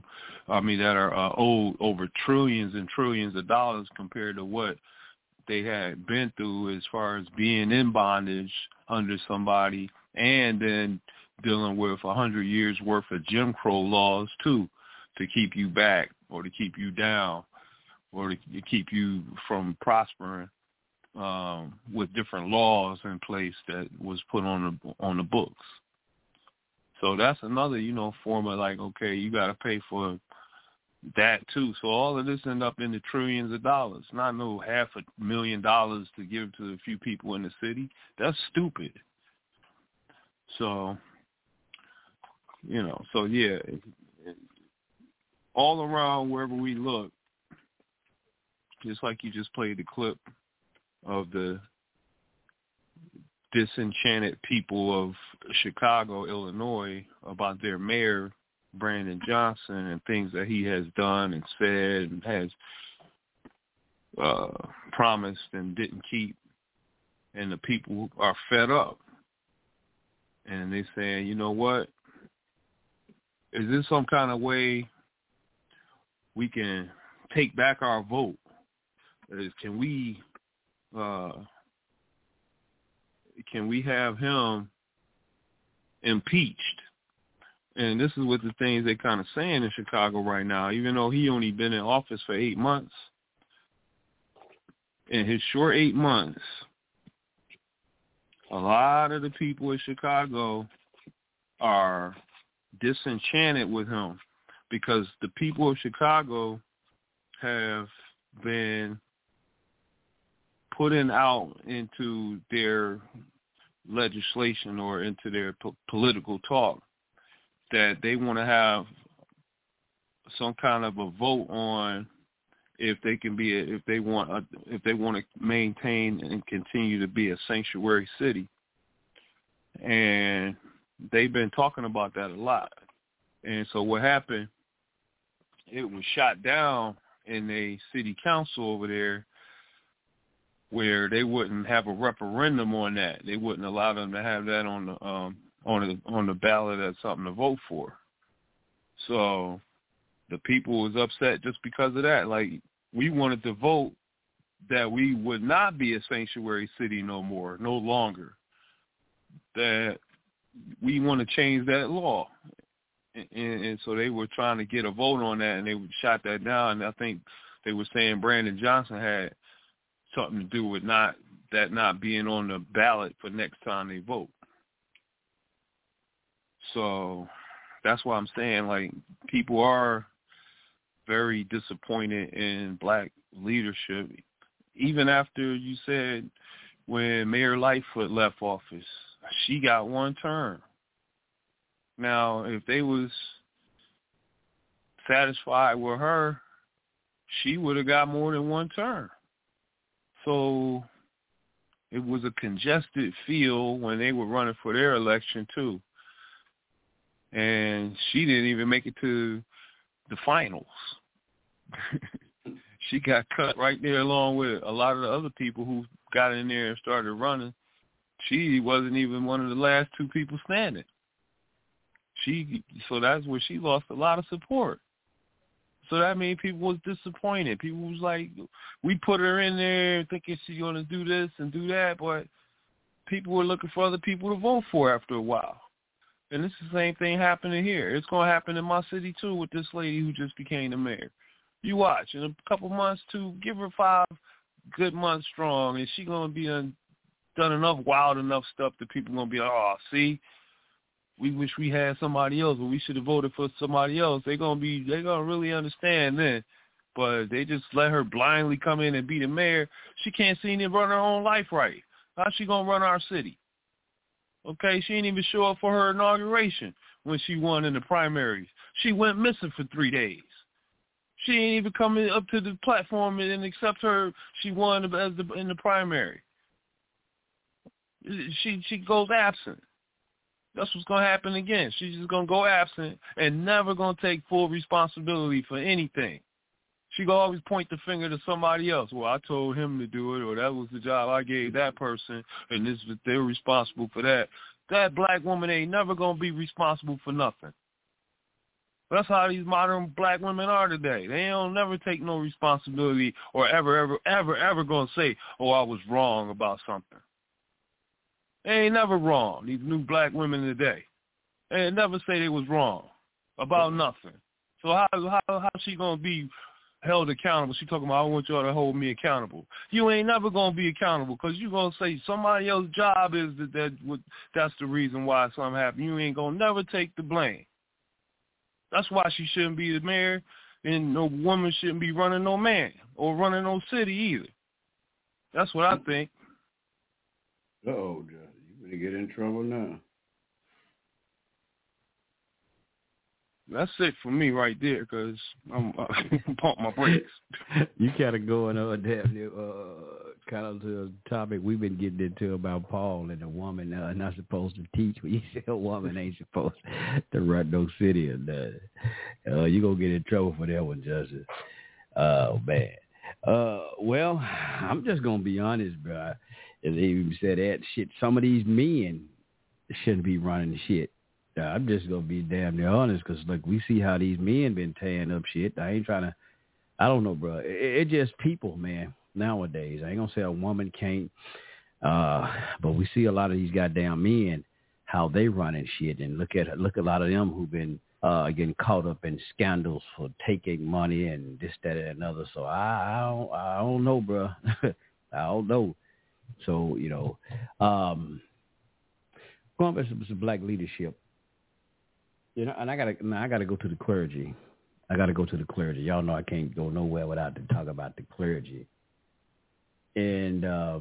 owed over trillions and trillions of dollars compared to what they had been through as far as being in bondage under somebody, and then dealing with 100 years worth of Jim Crow laws too, to keep you back or to keep you down or to keep you from prospering, with different laws in place that was put on the books. So that's another, form of like, okay, you got to pay for that too. So all of this end up in the trillions of dollars, not no $500,000 to give to a few people in the city. That's stupid. So, yeah, all around wherever we look, just like you just played the clip of the disenchanted people of Chicago, Illinois, about their mayor, Brandon Johnson, and things that he has done and said and has promised and didn't keep. And the people are fed up. And they're saying, you know what? Is this some kind of way we can take back our vote? Can we have him impeached? And this is what the things they're kind of saying in Chicago right now, even though he only been in office for 8 months. In his short 8 months, a lot of the people in Chicago are disenchanted with him because the people of Chicago have been putting out into their legislation or into their political talk that they want to have some kind of a vote on if they want to maintain and continue to be a sanctuary city. And they've been talking about that a lot. And so what happened, it was shot down in a city council over there where they wouldn't have a referendum on that. They wouldn't allow them to have that on the ballot as something to vote for. So the people was upset just because of that. Like, we wanted to vote that we would not be a sanctuary city no longer. That we want to change that law. And so they were trying to get a vote on that, and they shot that down. And I think they were saying Brandon Johnson had something to do with not being on the ballot for next time they vote. So that's why I'm saying, like, people are very disappointed in black leadership. Even after you said when Mayor Lightfoot left office, she got one term. Now, if they was satisfied with her, she would have got more than one term. So it was a congested field when they were running for their election too. And she didn't even make it to the finals. She got cut right there along with a lot of the other people who got in there and started running. She wasn't even one of the last two people standing. So that's where she lost a lot of support. So that means people was disappointed. People was like, we put her in there thinking she's going to do this and do that, but people were looking for other people to vote for after a while. And this is the same thing happening here. It's going to happen in my city, too, with this lady who just became the mayor. You watch. In a couple months, too, give her 5 good months strong, and she's going to be done enough wild enough stuff that people are going to be like, oh, see, we wish we had somebody else, but we should have voted for somebody else. They're going to really understand then. But they just let her blindly come in and be the mayor. She can't seem to run her own life right. How's she going to run our city? Okay, she didn't even show up for her inauguration when she won in the primaries. She went missing for 3 days. She ain't even come up to the platform and accept her. She won in the primary. She goes absent. That's what's going to happen again. She's just going to go absent and never going to take full responsibility for anything. She gonna always point the finger to somebody else. Well, I told him to do it, or that was the job I gave that person, and they're responsible for that. That black woman ain't never gonna be responsible for nothing. That's how these modern black women are today. They don't never take no responsibility or ever gonna say, oh, I was wrong about something. They ain't never wrong, these new black women today. They ain't never say they was wrong about nothing. So how she gonna be held accountable? She talking about, I want y'all to hold me accountable. You ain't never gonna be accountable because you gonna say somebody else's job is that's the reason why something happened. You ain't gonna never take the blame. That's why she shouldn't be the mayor, and no woman shouldn't be running no man or running no city either. That's what I think.
Uh-oh, Josh, you gonna get in trouble now.
That's it for me right there, because I'm pump my brakes.
You kind of going on kind of to a topic we've been getting into about Paul and a woman not supposed to teach. When you say a woman ain't supposed to run no city, and you're going to get in trouble for that one, Justice. Oh, man. Well, I'm just going to be honest, bro. As they even said that shit, some of these men shouldn't be running shit. I'm just going to be damn near honest because, look, we see how these men been tearing up shit. I don't know, bro. It's just people, man, nowadays. I ain't going to say a woman can't, but we see a lot of these goddamn men, how they running shit. And look a lot of them who've been getting caught up in scandals for taking money and this, that, and another. So I don't know, bro. I don't know. So, going back to some black leadership. And I gotta go to the clergy. Y'all know I can't go nowhere without to talk about the clergy. And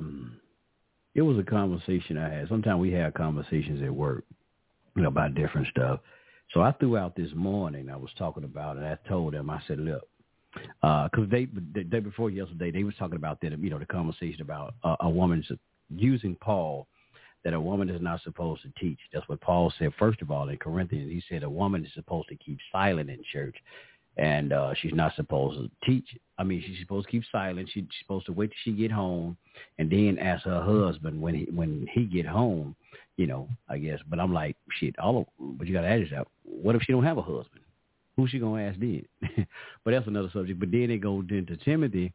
it was a conversation I had. Sometimes we have conversations at work, about different stuff. So I threw out this morning. I was talking about it. I told them. I said, look, because the day before yesterday, they was talking about that. The conversation about a woman's using Paul. That a woman is not supposed to teach. That's what Paul said, first of all, in Corinthians. He said a woman is supposed to keep silent in church, and she's not supposed to teach. I mean, she's supposed to keep silent. She's supposed to wait till she get home and then ask her husband when he get home, I guess. But I'm like, shit, but you got to ask yourself, what if she don't have a husband? Who's she going to ask then? But that's another subject. But then it goes into Timothy,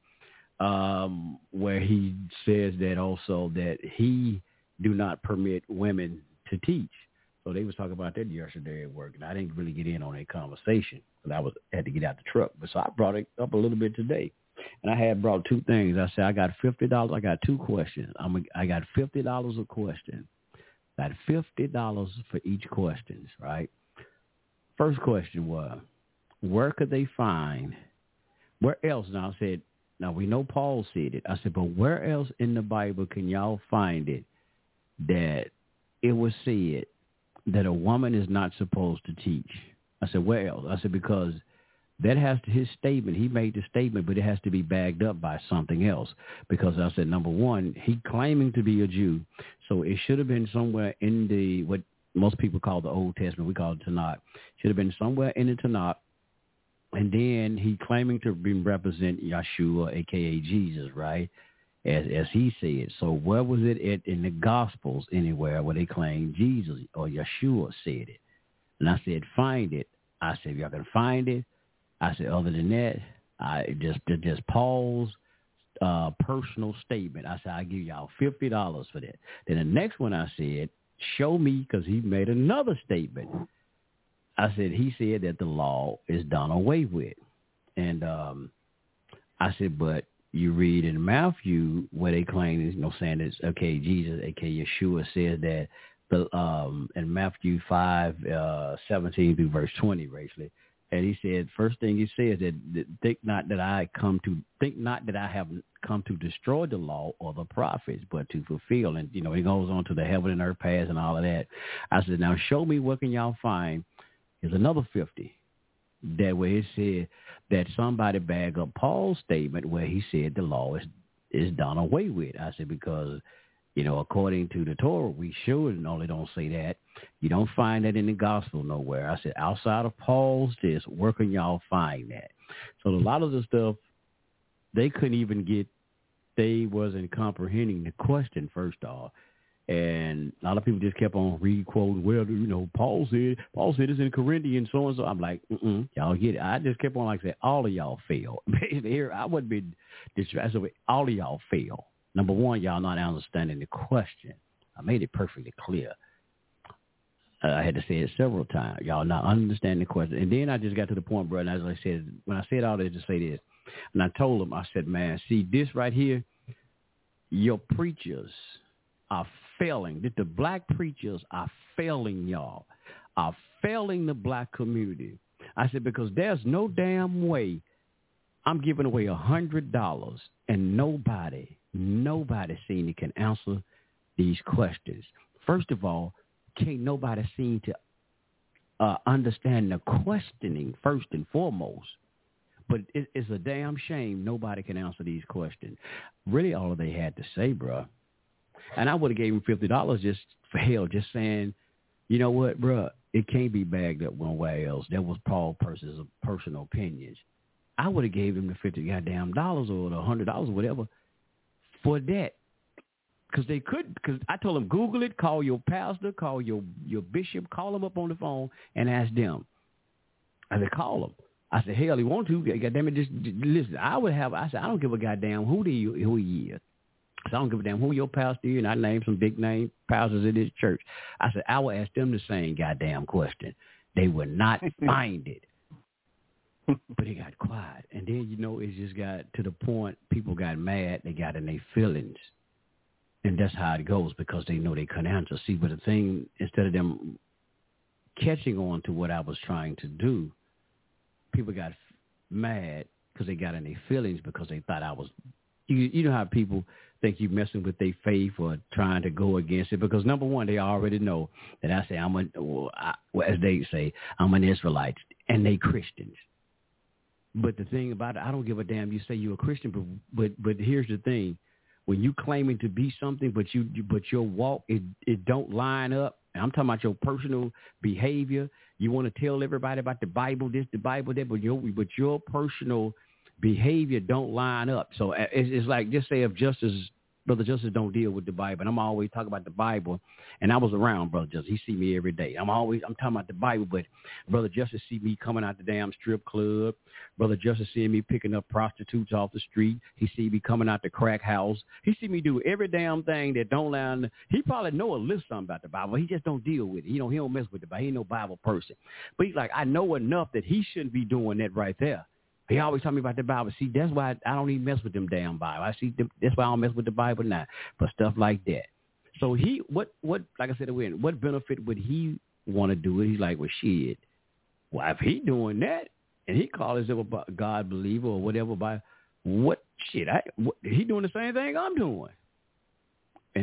where he says that also that he do not permit women to teach. So they was talking about that yesterday at work, and I didn't really get in on that conversation because I had to get out the truck. But so I brought it up a little bit today, and I had brought two things. I said I got $50. I got two questions. I got $50 a question. Got $50 for each question, right? First question was, where could they find? Where else? Now I said, now we know Paul said it. I said, but where else in the Bible can y'all find it? That it was said that a woman is not supposed to teach. I said, where else? I said, because that has to, his statement, he made the statement, but it has to be backed up by something else. Because I said, number one, he claiming to be a Jew, so it should have been somewhere in what most people call the Old Testament, we call it Tanakh. Should have been somewhere in the Tanakh. And then he claiming to represent Yeshua, a.k.a. Jesus, right? As he said. So where was it in the Gospels anywhere where they claim Jesus or Yeshua said it? And I said, find it. I said, if y'all can find it. I said, other than that, I just Paul's personal statement. I said, I'll give y'all $50 for that. Then the next one I said, show me, because he made another statement. I said, he said that the law is done away with. And I said, but you read in Matthew where they claim is, saying it's okay. Jesus, aka Yeshua, says that in Matthew 5:17 through verse 20, basically, and he said first thing he says that think not that I have come to destroy the law or the prophets, but to fulfill. And he goes on to the heaven and earth pass and all of that. I said, now show me what can y'all find. Here's another 50. That way it said that somebody bag up Paul's statement where he said the law is done away with. I said, because, according to the Torah, we sure only don't say that. You don't find that in the gospel nowhere. I said, outside of Paul's this, where can y'all find that? So a lot of the stuff they couldn't even get, they wasn't comprehending the question, first off. And a lot of people just kept on re-quoting, well, you know, Paul said it's in Corinthians, so and so. I'm like, y'all get it. I just kept on like saying, all of y'all fail. Here, I wouldn't be distracted. All of y'all fail. Number one, y'all not understanding the question. I made it perfectly clear. I had to say it several times. Y'all not understanding the question. And then I just got to the point, brother, as I said, when I said all this, to say this, and I told them, I said, man, see this right here, your preachers are failing. The black preachers are failing y'all, are failing the black community. I said, because there's no damn way I'm giving away $100 and nobody seen it can answer these questions. First of all, can't nobody seem to understand the questioning first and foremost. But it's a damn shame nobody can answer these questions. Really, all they had to say, bro. And I would have gave him $50 just for hell, just saying, you know what, bro, it can't be bagged up one way else. That was Paul Percy's personal opinions. I would have gave him the $50 goddamn dollars or the $100 or whatever for that. Because I told him, Google it, call your pastor, call your bishop, call them up on the phone and ask them. I said, call them. I said, hell, he want to. Goddamn it, just listen. I said, I don't give a goddamn who he is. So I don't give a damn who your pastor is, and I named some big name pastors in this church. I said, I will ask them the same goddamn question. They would not find it. But it got quiet. And then, you know, it just got to the point people got mad. They got in their feelings. And that's how it goes because they know they couldn't answer. See, but the thing, instead of them catching on to what I was trying to do, people got mad because they got in their feelings because they thought I was, you know how people think you messing with their faith or trying to go against it because, number one, they already know that I say as they say, I'm an Israelite and they Christians. But the thing about it, I don't give a damn. You say you're a Christian, but here's the thing. When you claiming to be something, but your walk, it don't line up. And I'm talking about your personal behavior. You want to tell everybody about the Bible, this, the Bible, that, but your personal behavior don't line up. So it's like, just say if Brother Justice don't deal with the Bible, and I'm always talking about the Bible, and I was around Brother Justice. He see me every day. I'm talking about the Bible, but Brother Justice see me coming out the damn strip club. Brother Justice seeing me picking up prostitutes off the street. He see me coming out the crack house. He see me do every damn thing that don't line. He probably know a little something about the Bible. He just don't deal with it. He don't mess with the Bible. He ain't no Bible person. But he's like, I know enough that he shouldn't be doing that right there. He always tell me about the Bible. See, that's why I don't even mess with them damn Bible. That's why I don't mess with the Bible now, for stuff like that. So what like I said, what benefit would he want to do it? He's like, well, shit. Well, if he doing that and he calls himself a God believer or whatever, he doing the same thing I'm doing. And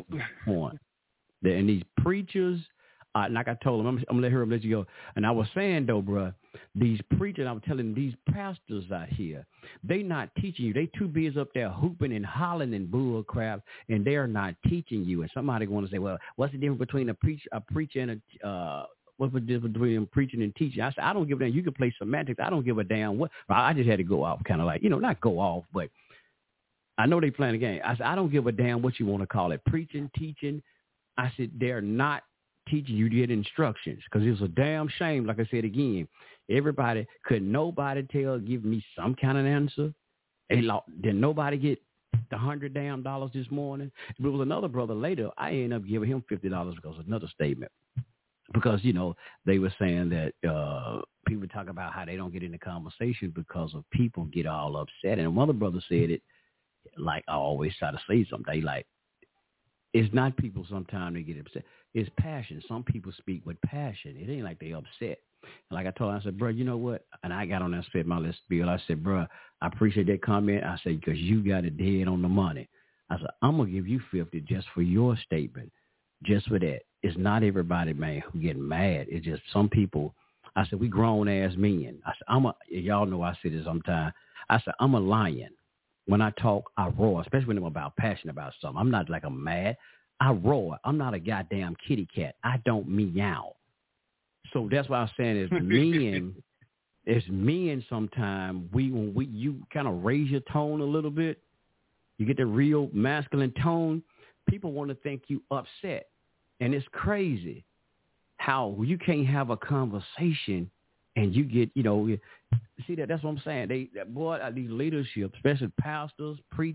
and these preachers, like I told him, I'm going to let you go. And I was saying, though, bro, these preachers, I was telling these pastors out here, they not teaching you. They too busy up there hooping and hollering and bull crap, and they're not teaching you. And somebody going to say, well, what's the difference between a preacher and what's the difference between preaching and teaching? I said, I don't give a damn. You can play semantics. I don't give a damn what. I just had to go off, kind of like, not go off, but I know they playing the game. I said, I don't give a damn what you want to call it, preaching, teaching. I said, they're not teaching you to get instructions, because it was a damn shame. Like I said again, could nobody give me some kind of answer? Did nobody get the $100 damn this morning? It was another brother later. I ended up giving him $50 because of another statement. Because, they were saying that people talk about how they don't get in the conversation because of people get all upset. And one other brother said it, like I always try to say something. It's not people sometimes they get upset. It's passion. Some people speak with passion. It ain't like they upset. And like I told him, I said, bro, you know what? And I got on that said my little spiel. I said, bro, I appreciate that comment. I said, because you got it dead on the money. I said, I'm going to give you 50 just for your statement, just for that. It's not everybody, man, who get mad. It's just some people. I said, we grown ass men. I said, y'all know I say this sometimes. I said, I'm a lion. When I talk, I roar, especially when I'm about passionate about something. I'm not like I'm mad. I roar. I'm not a goddamn kitty cat. I don't meow. So that's why I'm saying is men as men sometimes, when you kind of raise your tone a little bit, you get the real masculine tone, people want to think you upset. And it's crazy how you can't have a conversation and you get, see that's what I'm saying. These leadership, especially pastors,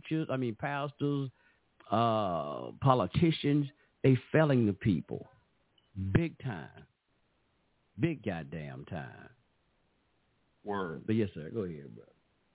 politicians, they failing the people big time, big goddamn time.
Word.
But yes, sir. Go ahead, bro.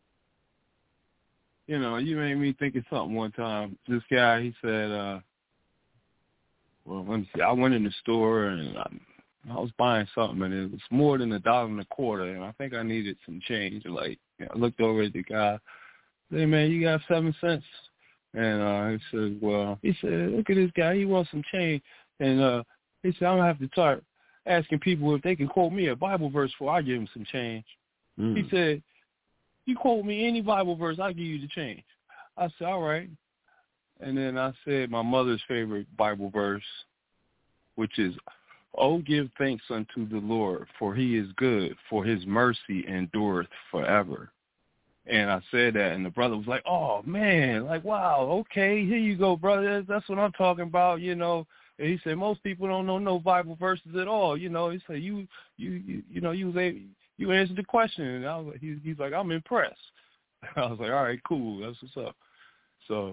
You made me think of something one time. This guy, he said, well, let me see. I went in the store and I was buying something, and it was more than $1.25, and I think I needed some change. I looked over at the guy. Hey, man, you got 7 cents? And he said, look at this guy. He wants some change. And he said, I'm going to have to start asking people if they can quote me a Bible verse before I give them some change. He said, you quote me any Bible verse, I'll give you the change. I said, all right. And then I said my mother's favorite Bible verse, which is, oh, give thanks unto the Lord, for he is good, for his mercy endureth forever. And I said that, and the brother was like, oh, man, wow, okay, here you go, brother. That's what I'm talking about, And he said, most people don't know no Bible verses at all, He said, you answered the question. And I was like, he's like, I'm impressed. I was like, all right, cool. That's what's up. So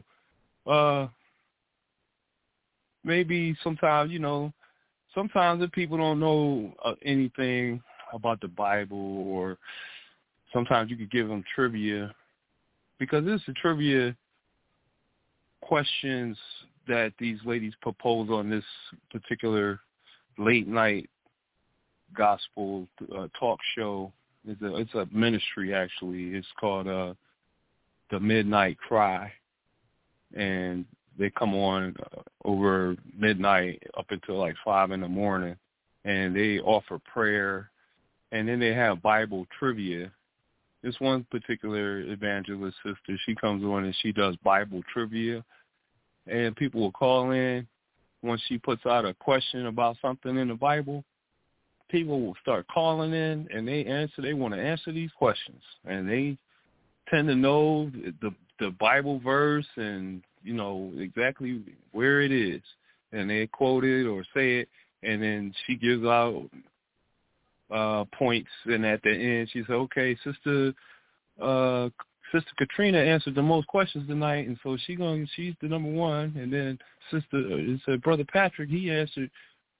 maybe sometimes, sometimes if people don't know anything about the Bible, or sometimes you could give them trivia, because this is trivia questions that these ladies propose on this particular late night gospel talk show. It's a ministry, actually. It's called The Midnight Cry, and they come on over midnight up until 5 a.m, and they offer prayer, and then they have Bible trivia. This one particular evangelist sister, she comes on and she does Bible trivia, and people will call in when she puts out a question about something in the Bible. People will start calling in, and they want to answer these questions, and they tend to know the Bible verse and exactly where it is, and they quote it or say it, and then she gives out points, and at the end she said, okay, Sister Katrina answered the most questions tonight, and so she's the number one. And then Brother Patrick, he answered.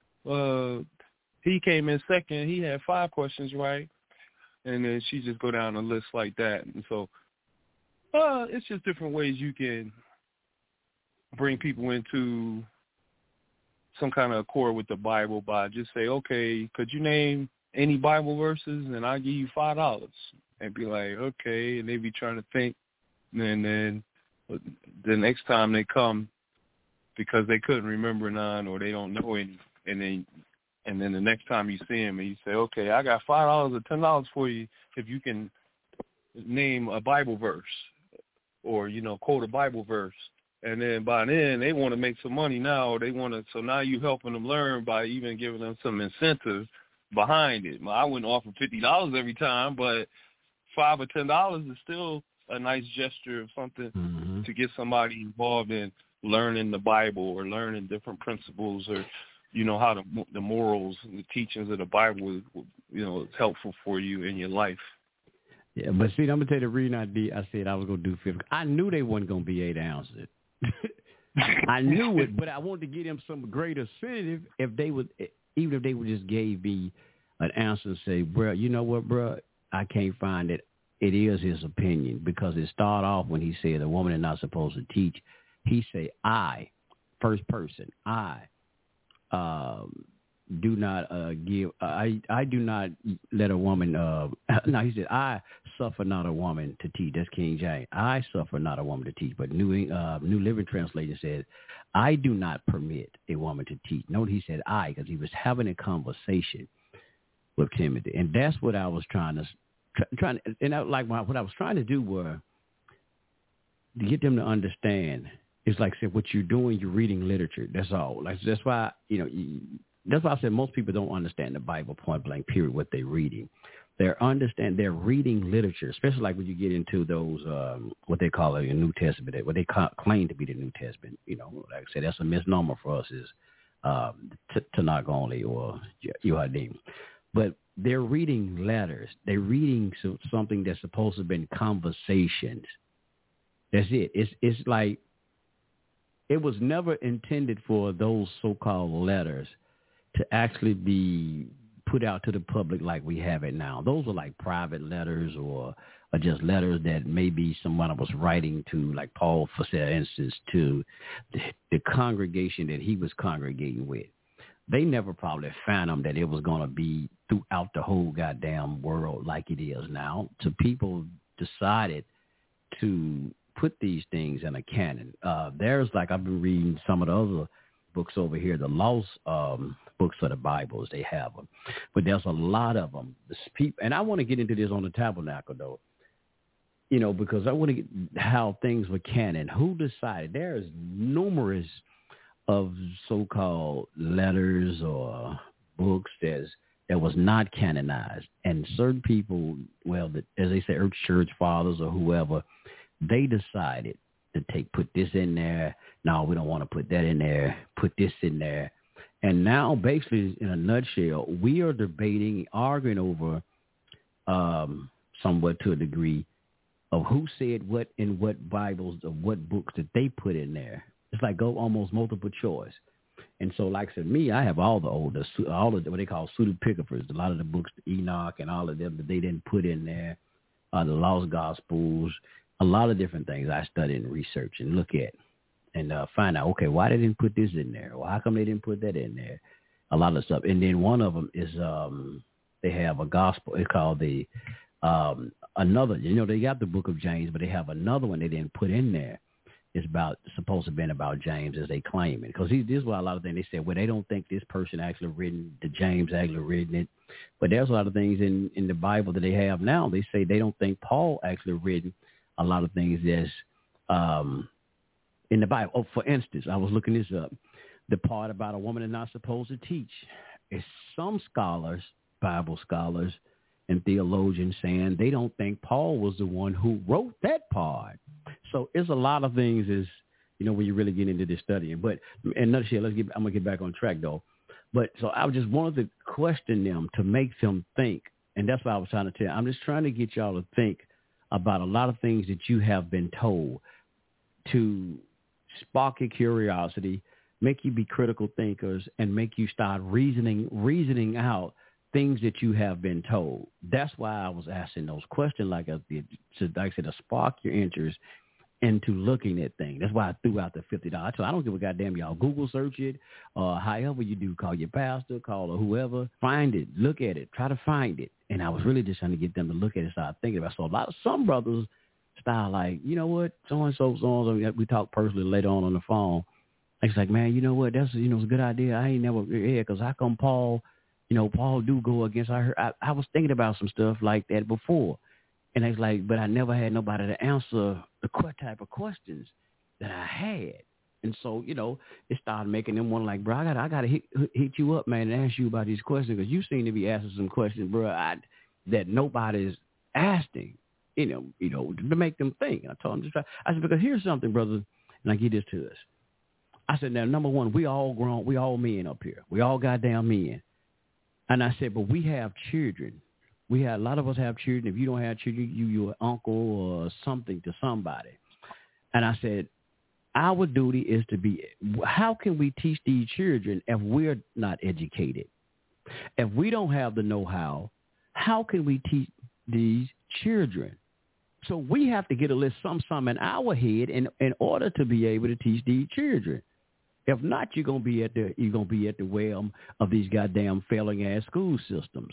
He came in second. He had 5 questions right, and then she just go down the list like that. And so it's just different ways you can bring people into some kind of accord with the Bible by just say, okay, could you name any Bible verses, and I'll give you $5. And be like, okay, and they be trying to think, and then the next time they come, because they couldn't remember none or they don't know any, and then the next time you see them and you say, okay, I got $5 or $10 for you if you can name a Bible verse or quote a Bible verse. And then by then they want to make some money now, or so now you helping them learn by even giving them some incentive behind it. I wouldn't offer $50 every time, but $5 or $10 is still a nice gesture of something to get somebody involved in learning the Bible or learning different principles, or how the morals and the teachings of the Bible is helpful for you in your life.
Yeah, but see, I'm gonna tell you the reason I said I was gonna do 50. I knew they wasn't gonna be 8 ounces. I knew it, but I wanted to give them some great incentive if they would just gave me an answer and say, bro, you know what, bro, I can't find it. It is his opinion, because it started off when he said a woman is not supposed to teach. He say, I, first person, I do not give. I do not let a woman. No, he said, I suffer not a woman to teach. That's King James. I suffer not a woman to teach. But New Living Translation said, I do not permit a woman to teach. Note he said I, because he was having a conversation with Timothy, and that's what I was what I was trying to do was to get them to understand. It's like I said, what you're doing, you're reading literature. That's all. That's why I said most people don't understand the Bible, point blank, period, what they're reading. They're reading literature, especially like when you get into those, what they call it, the New Testament, what they claim to be the New Testament. You know, like I said, that's a misnomer for us is Tanakh only or Yuhadim. But they're reading letters. They're reading something that's supposed to have been conversations. That's it. It's like it was never intended for those so-called letters to actually be put out to the public like we have it now. Those were like private letters or just letters that maybe someone was writing to, like Paul, for instance, to the congregation that he was congregating with. They never probably fathomed that it was going to be throughout the whole goddamn world like it is now. So people decided to put these things in a canon. There's like, I've been reading some of the other books over here, the lost books of the Bibles, they have them. But there's a lot of them. And I want to get into this on the Tabernacle, though, you know, because I want to get how things were canon. Who decided? There's numerous of so-called letters or books that was not canonized. And certain people, well, as they say, early church fathers or whoever, they decided to put this in there. No, we don't want to put that in there. Put this in there. And now, basically, in a nutshell, we are debating, arguing over somewhat to a degree of who said what in what Bibles or what books that they put in there. It's like almost multiple choice. And so, like I said, I have all the what they call pseudepigraphers, a lot of the books, Enoch and all of them that they didn't put in there, the Lost Gospels, a lot of different things I study and research and look at and find out, okay, why they didn't put this in there? Or how come they didn't put that in there? A lot of stuff. And then one of them is they have a gospel. It's called another, you know, they got the book of James, but they have another one they didn't put in there. It's supposed to have been about James as they claim it. Because this is why a lot of things they said, well, they don't think this person actually written, the James actually written it. But there's a lot of things in the Bible that they have now. They say they don't think Paul actually written a lot of things that's in the Bible. Oh, for instance, I was looking this up. The part about a woman is not supposed to teach. It's some scholars, Bible scholars and theologians saying they don't think Paul was the one who wrote that part. So it's a lot of things when you really get into this studying. But in a nutshell, I'm going to get back on track, though. But so I just wanted to question them to make them think. And that's what I was trying to tell you. I'm just trying to get y'all to think about a lot of things that you have been told to spark your curiosity, make you be critical thinkers, and make you start reasoning out things that you have been told. That's why I was asking those questions, like I said, to spark your interest into looking at things. That's why I threw out the $50. So I don't give a goddamn, y'all Google search it, or however you do, call your pastor, call or whoever, find it, look at it, try to find it. And I was really just trying to get them to look at it and start thinking about it. So some brothers style like, you know what, so-and-so, we talk personally later on the phone. It's like, man, you know what, that's, it's a good idea. I ain't never, because how come Paul do go against, I was thinking about some stuff like that before. And it's like, but I never had nobody to answer the type of questions that I had. And so, it started making them want like, bro, I got to hit you up, man, and ask you about these questions, because you seem to be asking some questions, bro, that nobody's asking, to make them think. And I told them, I said, because here's something, brother, and I get this to us. I said, now, number one, we all grown, we all men up here. We all goddamn men. And I said, but we have children. A lot of us have children. If you don't have children, you're an uncle or something to somebody. And I said, our duty is to be, how can we teach these children if we're not educated? If we don't have the know-how, how can we teach these children? So we have to get a little something in our head in order to be able to teach these children. If not, you're gonna be at the whim of these goddamn failing ass school systems.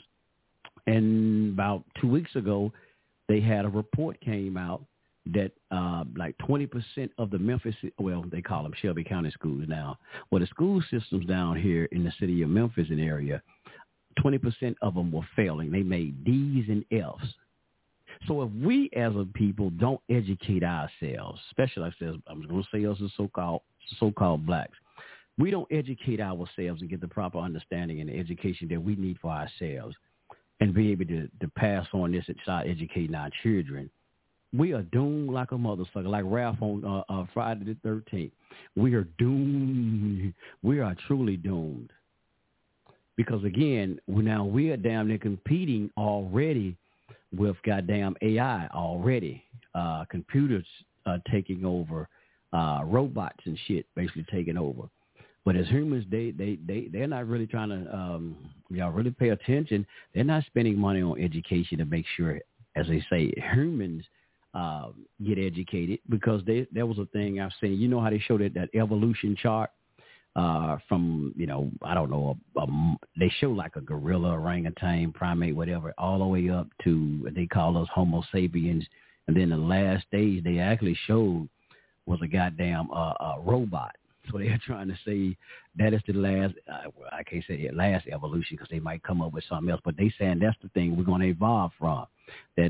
And about 2 weeks ago, they had a report came out that like 20% of the Memphis, well, they call them Shelby County schools now. Well, the school systems down here in the city of Memphis and area, 20% of them were failing. They made D's and F's. So if we as a people don't educate ourselves, especially like I said, I'm going to say us as so-called blacks, we don't educate ourselves and get the proper understanding and the education that we need for ourselves, and be able to pass on this and start educating our children, we are doomed like a motherfucker, like Ralph on Friday the 13th. We are doomed. We are truly doomed. Because, again, we are damn near competing already with goddamn AI already. Computers taking over, robots and shit basically taking over. But as humans, they're not really trying to, y'all really pay attention. They're not spending money on education to make sure, as they say, humans get educated, because there was a thing I've seen. You know how they showed that evolution chart from, I don't know, they show like a gorilla, orangutan, primate, whatever, all the way up to what they call us Homo sapiens. And then the last stage they actually showed was a goddamn robot. So they're trying to say that is the last, I can't say it, last evolution, because they might come up with something else. But they saying that's the thing we're going to evolve from, that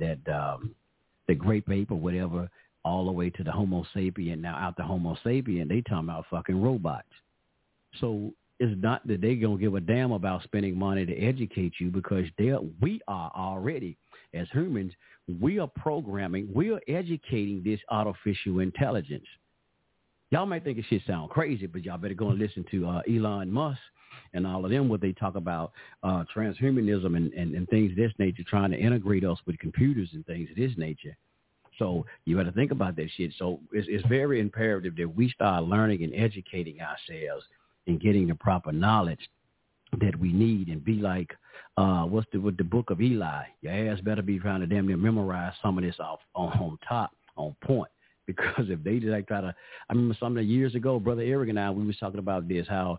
the great ape or whatever, all the way to the Homo sapien. Now out the Homo sapien, they talking about fucking robots. So it's not that they going to give a damn about spending money to educate you, because we are already, as humans, we are programming, we are educating this artificial intelligence. Y'all might think it shit sound crazy, but y'all better go and listen to Elon Musk and all of them, what they talk about transhumanism and things of this nature, trying to integrate us with computers and things of this nature. So you got to think about that shit. So it's very imperative that we start learning and educating ourselves and getting the proper knowledge that we need, and be like, with the book of Eli, your ass better be trying to damn near memorize some of this off on top, on point. Because if they just like try to, I remember some of the years ago, Brother Eric and I, we was talking about this, how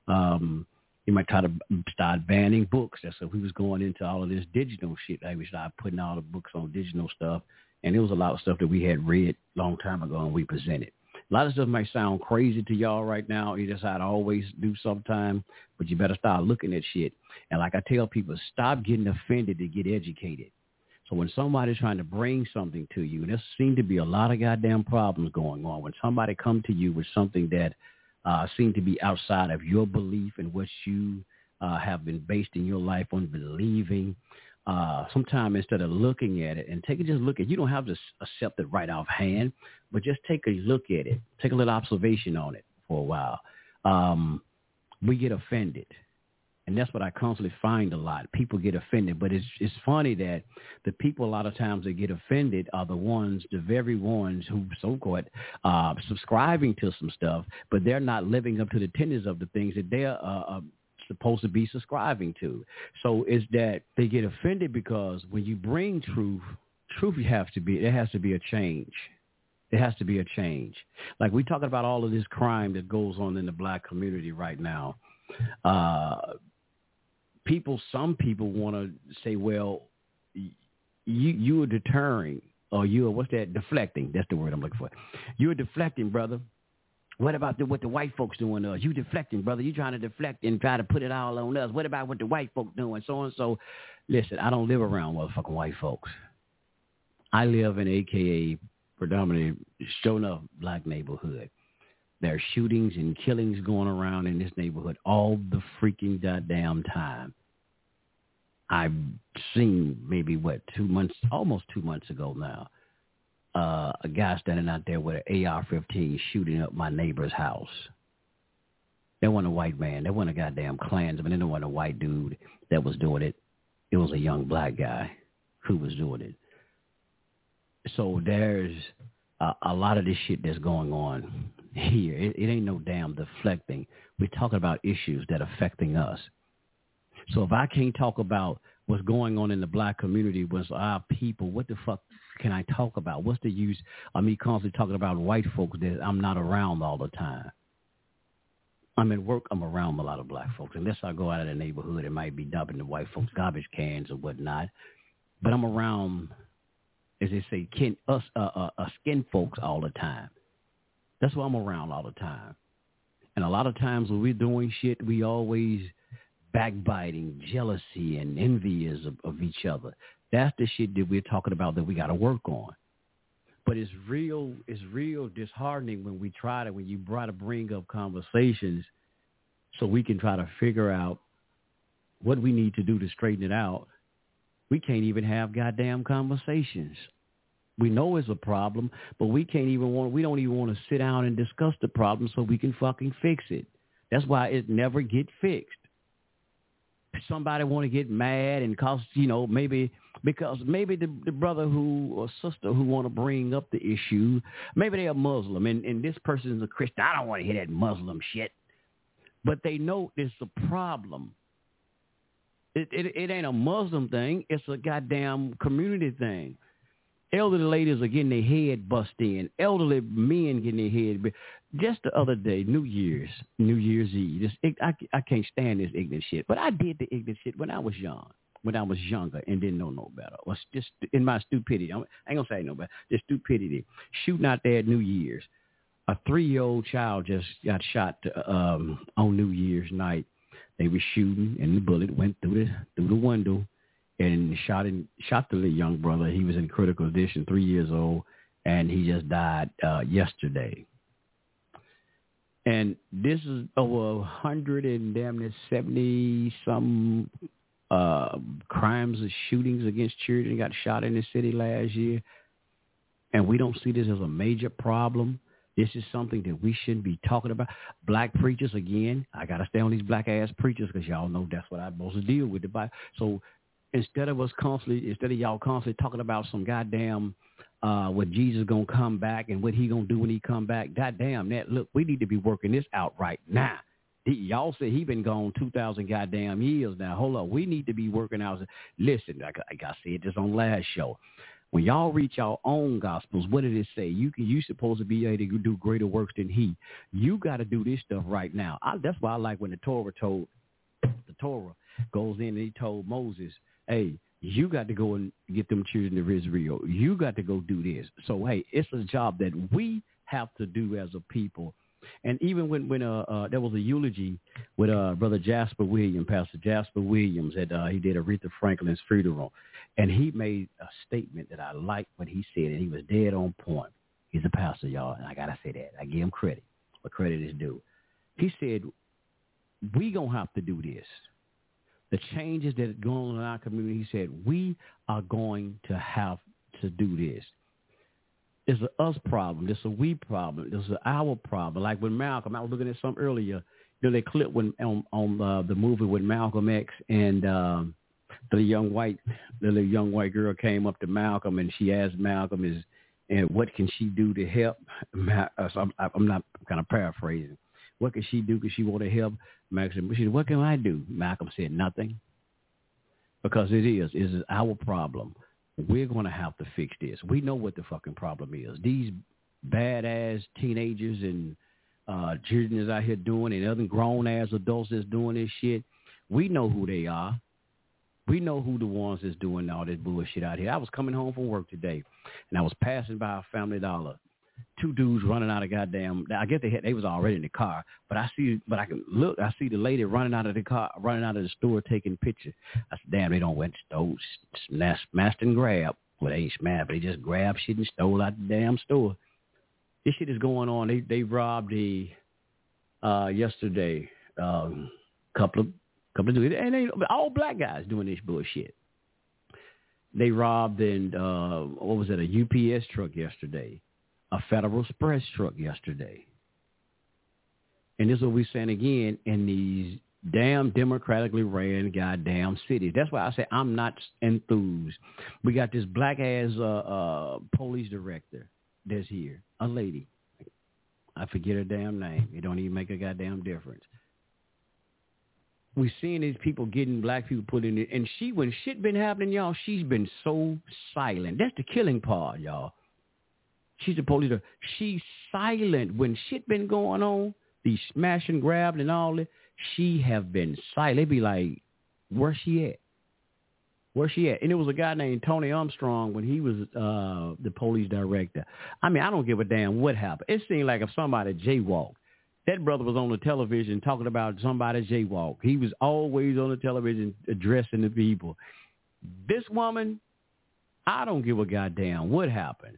you might try to start banning books. That's so we was going into all of this digital shit. Like we started putting all the books on digital stuff, and it was a lot of stuff that we had read a long time ago and we presented. A lot of stuff might sound crazy to y'all right now. You just how to always do sometime, but you better start looking at shit. And like I tell people, stop getting offended to get educated. So when somebody's trying to bring something to you, and there seem to be a lot of goddamn problems going on, when somebody come to you with something that seem to be outside of your belief and what you have been based in your life on believing, sometimes instead of looking at it and just look at it, you don't have to accept it right offhand, but just take a look at it, take a little observation on it for a while. We get offended. And that's what I constantly find a lot. People get offended. But it's funny that the people a lot of times that get offended are the very ones who so-called subscribing to some stuff, but they're not living up to the tenets of the things that they're supposed to be subscribing to. So it's that they get offended because when you bring truth there has to be a change. There has to be a change. Like we talking about all of this crime that goes on in the black community right now. Some people want to say, well, you are deterring, or you are, deflecting. That's the word I'm looking for. You're deflecting, brother. What about what the white folks doing to us? You deflecting, brother. You trying to deflect and try to put it all on us. What about what the white folks doing? So and so. Listen, I don't live around motherfucking white folks. I live in AKA predominantly shown up black neighborhood. There are shootings and killings going around in this neighborhood all the freaking goddamn time. I've seen maybe, almost 2 months ago now, a guy standing out there with an AR-15 shooting up my neighbor's house. There wasn't a white man. There wasn't a goddamn Klansman. There wasn't a white dude that was doing it. It was a young black guy who was doing it. So there's a lot of this shit that's going on here. It ain't no damn deflecting. We're talking about issues that are affecting us. So if I can't talk about what's going on in the black community with our people, what the fuck can I talk about? What's the use of me constantly talking about white folks that I'm not around all the time? I'm at work, I'm around a lot of black folks. Unless I go out of the neighborhood, it might be dumping the white folks' garbage cans or whatnot. But I'm around, as they say, skin folks all the time. That's why I'm around all the time. And a lot of times when we're doing shit, we always backbiting, jealousy, and envy of each other. That's the shit that we're talking about that we got to work on. But it's real disheartening when you try to bring up conversations so we can try to figure out what we need to do to straighten it out, we can't even have goddamn conversations. We know it's a problem, but we don't even want to sit down and discuss the problem so we can fucking fix it. That's why it never get fixed. Somebody want to get mad and cause, maybe the brother or sister who want to bring up the issue, maybe they're a Muslim and this person is a Christian. I don't want to hear that Muslim shit. But they know it's a problem. It ain't a Muslim thing. It's a goddamn community thing. Elderly ladies are getting their head bust in. Elderly men getting their head. Just the other day, New Year's Eve. I can't stand this ignorant shit. But I did the ignorant shit when I was young. When I was younger and didn't know no better. Was just in my stupidity. I ain't gonna say no better. Just stupidity. Shooting out there at New Year's. A 3-year-old child just got shot on New Year's night. They were shooting, and the bullet went through the window. And shot the little young brother. He was in critical condition, 3 years old, and he just died yesterday. And this is over 170 some crimes of shootings against children got shot in the city last year, and we don't see this as a major problem. This is something that we shouldn't be talking about. Black preachers, again, I got to stay on these black-ass preachers because y'all know that's what I'm supposed to deal with. So instead of y'all constantly talking about some goddamn what Jesus going to come back and what he going to do when he come back, goddamn that, look, we need to be working this out right now. Y'all say he been gone 2,000 goddamn years now. Hold up. We need to be working out. Listen, I said this on last show. When y'all reach your own gospels, what did it say? You supposed to be able to do greater works than he. You got to do this stuff right now. That's why I like when the Torah goes in and he told Moses, hey, you got to go and get them children of Israel. You got to go do this. So, hey, it's a job that we have to do as a people. And even when there was a eulogy with Brother Jasper Williams, Pastor Jasper Williams, he did Aretha Franklin's funeral, and he made a statement that I liked what he said, and he was dead on point. He's a pastor, y'all, and I got to say that. I give him credit. What credit is due. He said, we going to have to do this. The changes that are going on in our community, he said, we are going to have to do this. It's an us problem. It's a we problem. It's an our problem. Like with Malcolm, I was looking at some earlier. They clip when on the movie with Malcolm X and the little young white girl came up to Malcolm and she asked Malcolm and what can she do to help? So I'm not kind of paraphrasing. What can she do because she want to help? Malcolm said, what can I do? Malcolm said, nothing. Because it is our problem. We're going to have to fix this. We know what the fucking problem is. These badass teenagers and children is out here doing and other grown-ass adults that's doing this shit. We know who they are. We know who the ones that's doing all this bullshit out here. I was coming home from work today, and I was passing by a Family Dollar. 2 dudes running out of goddamn. I guess they was already in the car, but I see the lady running out of the car, running out of the store taking pictures. I said, damn, they don't went to smashed and grabbed. Well, they ain't smashed, but they just grabbed shit and stole out the damn store. This shit is going on. They robbed yesterday couple of dudes, and they all black guys doing this bullshit. They robbed a UPS truck yesterday. A Federal Express truck yesterday. And this is what we're saying again in these damn democratically ran goddamn cities. That's why I say I'm not enthused. We got this black-ass police director that's here, a lady. I forget her damn name. It don't even make a goddamn difference. We're seeing these people getting black people put in it. And when shit been happening, y'all, she's been so silent. That's the killing part, y'all. She's a police officer. She's silent. When shit been going on, these smash and grab and all that, she have been silent. They be like, where's she at? Where's she at? And it was a guy named Tony Armstrong when he was the police director. I mean, I don't give a damn what happened. It seemed like if somebody jaywalked. That brother was on the television talking about somebody jaywalk. He was always on the television addressing the people. This woman, I don't give a goddamn what happened.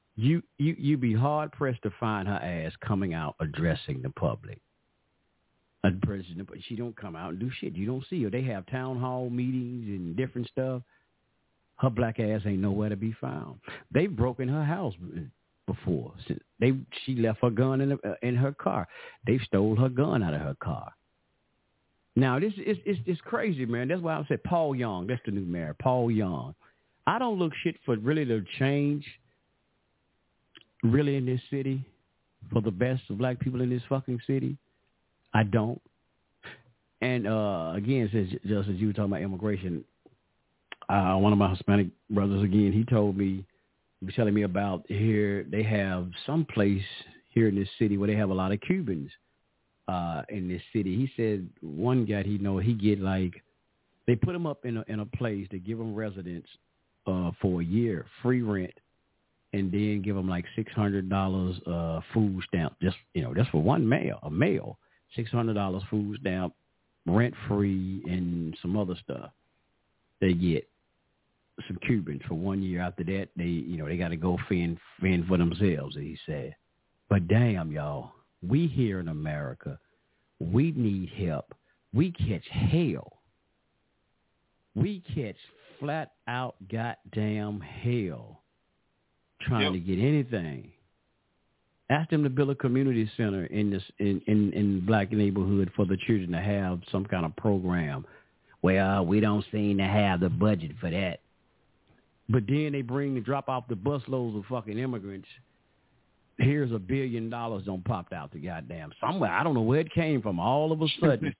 You be hard pressed to find her ass coming out addressing the public. a president, but she don't come out and do shit. You don't see her. They have town hall meetings and different stuff. Her black ass ain't nowhere to be found. They've broken her house before. She left her gun in her car. They stole her gun out of her car. Now this is crazy, man. That's why I said Paul Young. That's the new mayor, Paul Young. I don't look shit for really to change really in this city for the best of black people in this fucking city. I don't. And again, just as you were talking about immigration, one of my Hispanic brothers, again, he was telling me about here, they have some place here in this city where they have a lot of Cubans in this city. He said one guy he get like, they put him up in a place to give him residence for a year, free rent, and then give him like $600 food stamp, just for one male, $600 food stamp, rent free, and some other stuff. They get some Cubans for 1 year. After that, they got to go fend for themselves, as he said. But damn, y'all, we here in America, we need help. We catch hell. We catch flat out goddamn hell trying to get anything. Ask them to build a community center in black neighborhood for the children to have some kind of program. Well, we don't seem to have the budget for that. But then they drop off the busloads of fucking immigrants. Here's $1 billion don't popped out the goddamn somewhere. I don't know where it came from. All of a sudden,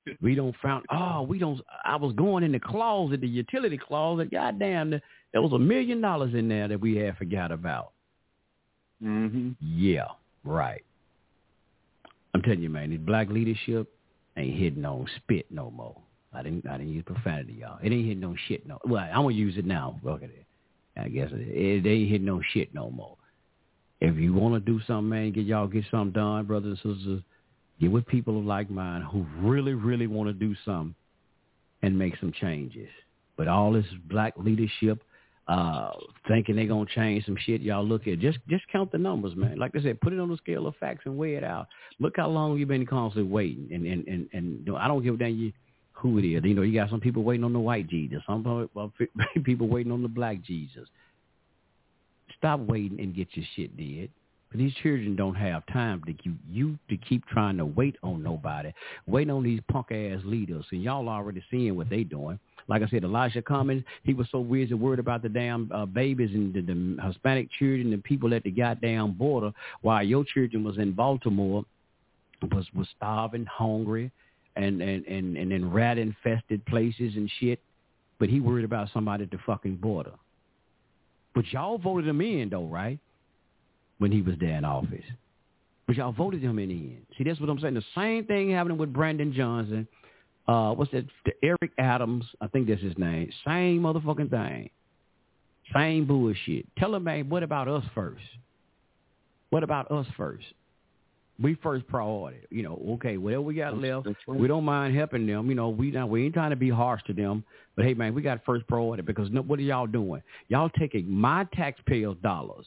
I was going in the closet, the utility closet. Goddamn, there was $1 million in there that we had forgot about.
Mm-hmm.
Yeah, right. I'm telling you, man, this black leadership ain't hitting on spit no more. I didn't use profanity, y'all. It ain't hitting no shit no. Well, I'm gonna use it now. Look at it. I guess it ain't hitting no shit no more. If you want to do something, man, get something done, brothers and sisters. Get with people of like mind who really, really want to do something and make some changes. But all this black leadership, thinking they're going to change some shit, y'all look at, just count the numbers, man. Like I said, put it on the scale of facts and weigh it out. Look how long you've been constantly waiting. And I don't give a damn who it is. You got some people waiting on the white Jesus. Some people waiting on the black Jesus. Stop waiting and get your shit did. But these children don't have time to keep trying to wait on nobody, waiting on these punk-ass leaders. And y'all already seeing what they doing. Like I said, Elijah Cummings, he was so worried about the damn babies and the Hispanic children and people at the goddamn border, while your children was in Baltimore, was starving, hungry, and in rat-infested places and shit. But he worried about somebody at the fucking border. But y'all voted him in, though, right? When he was there in office. But y'all voted him in the end. See, that's what I'm saying. The same thing happening with Brandon Johnson. What's that? Eric Adams. I think that's his name. Same motherfucking thing. Same bullshit. Tell him, man, what about us first? What about us first? We first priority. Okay, whatever we got left, right. We don't mind helping them. We ain't trying to be harsh to them. But, hey, man, we got first priority because what are y'all doing? Y'all taking my taxpayers' dollars,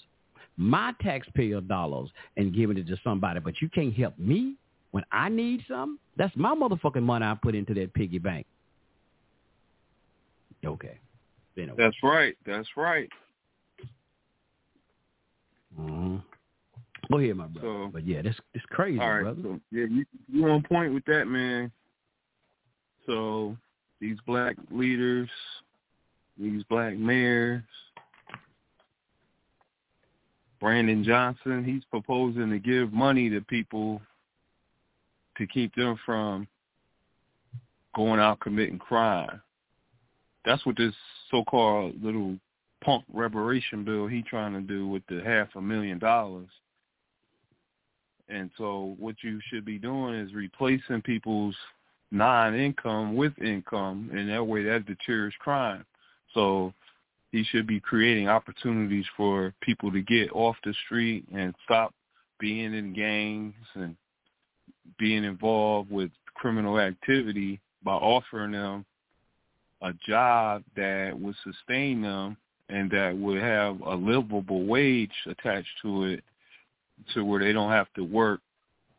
and giving it to somebody, but you can't help me when I need something? That's my motherfucking money I put into that piggy bank. Okay. Anyway.
That's right.
Mm-hmm. Go ahead, my brother. But yeah, it's crazy,
all right,
brother.
So, yeah, you on point with that, man. So these black leaders, these black mayors, Brandon Johnson, he's proposing to give money to people to keep them from going out committing crime. That's what this so-called little punk reparation bill he trying to do with the $500,000. And so what you should be doing is replacing people's non-income with income, and that way that deters crime. So he should be creating opportunities for people to get off the street and stop being in gangs and being involved with criminal activity by offering them a job that would sustain them and that would have a livable wage attached to it, to where they don't have to work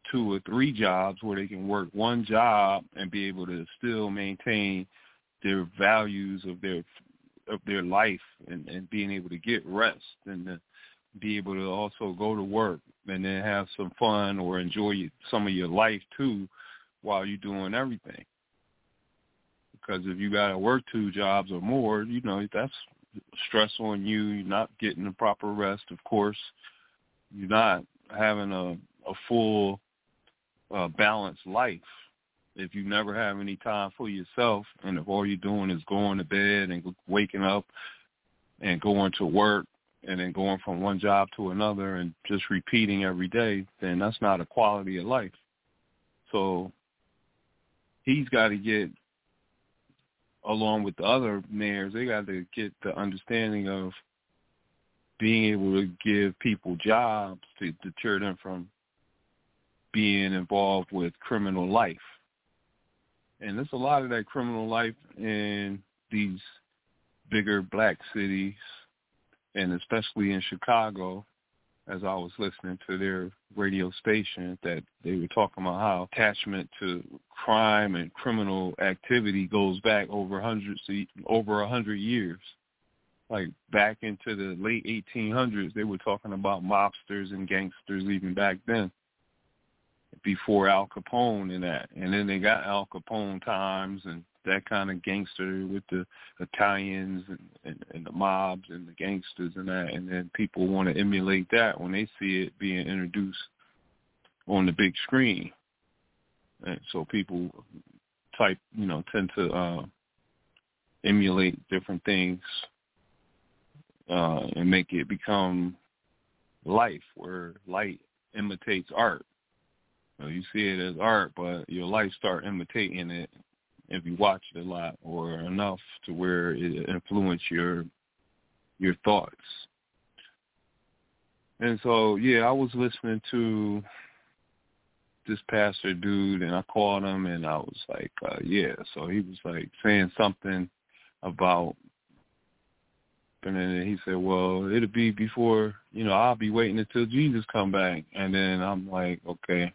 2 or 3 jobs where they can work one job and be able to still maintain their values of their life and being able to get rest and to be able to also go to work and then have some fun or enjoy some of your life too while you're doing everything. Because if you got to work 2 jobs or more, you know, that's stress on you. You're not getting the proper rest, of course. You're not having a full balanced life. If you never have any time for yourself and if all you're doing is going to bed and waking up and going to work and then going from one job to another and just repeating every day, then that's not a quality of life. So he's got to get, along with the other mayors, they got to get the understanding of being able to give people jobs to deter them from being involved with criminal life. And there's a lot of that criminal life in these bigger black cities, and especially in Chicago, as I was listening to their radio station, that they were talking about how attachment to crime and criminal activity goes back over 100 years. Like back into the late 1800s, they were talking about mobsters and gangsters even back then, before Al Capone and that. And then they got Al Capone times and that kind of gangster with the Italians and the mobs and the gangsters and that. And then people want to emulate that when they see it being introduced on the big screen. And so people tend to emulate different things and make it become life, where light imitates art. You see it as art, but your life start imitating it if you watch it a lot or enough to where it influence your thoughts. And so, yeah, I was listening to this pastor dude, and I called him, and I was like, yeah. So he was like saying something about, and then he said, well, it'll be before, I'll be waiting until Jesus come back. And then I'm like, okay.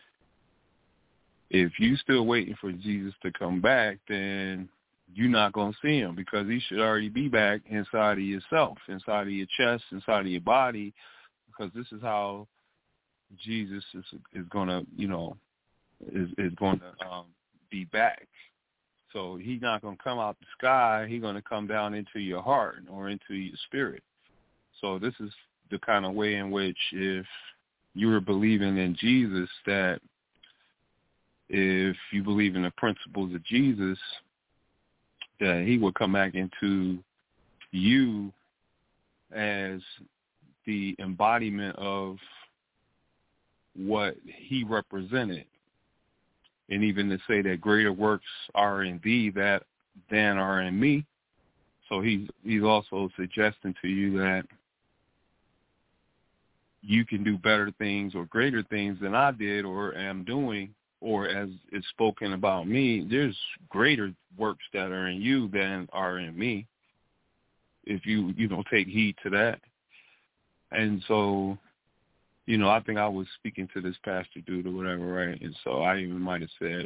If you still waiting for Jesus to come back, then you're not going to see him, because he should already be back inside of yourself, inside of your chest, inside of your body, because this is how Jesus is going to, is going to be back. So he's not going to come out the sky. He's going to come down into your heart or into your spirit. So this is the kind of way in which, if you were believing in Jesus, that if you believe in the principles of Jesus, that he will come back into you as the embodiment of what he represented. And even to say that greater works are in thee than are in me. So he's also suggesting to you that you can do better things or greater things than I did or am doing, or as it's spoken about me. There's greater works that are in you than are in me, if you take heed to that. And so, I think I was speaking to this pastor dude or whatever, right? And so I even might have said,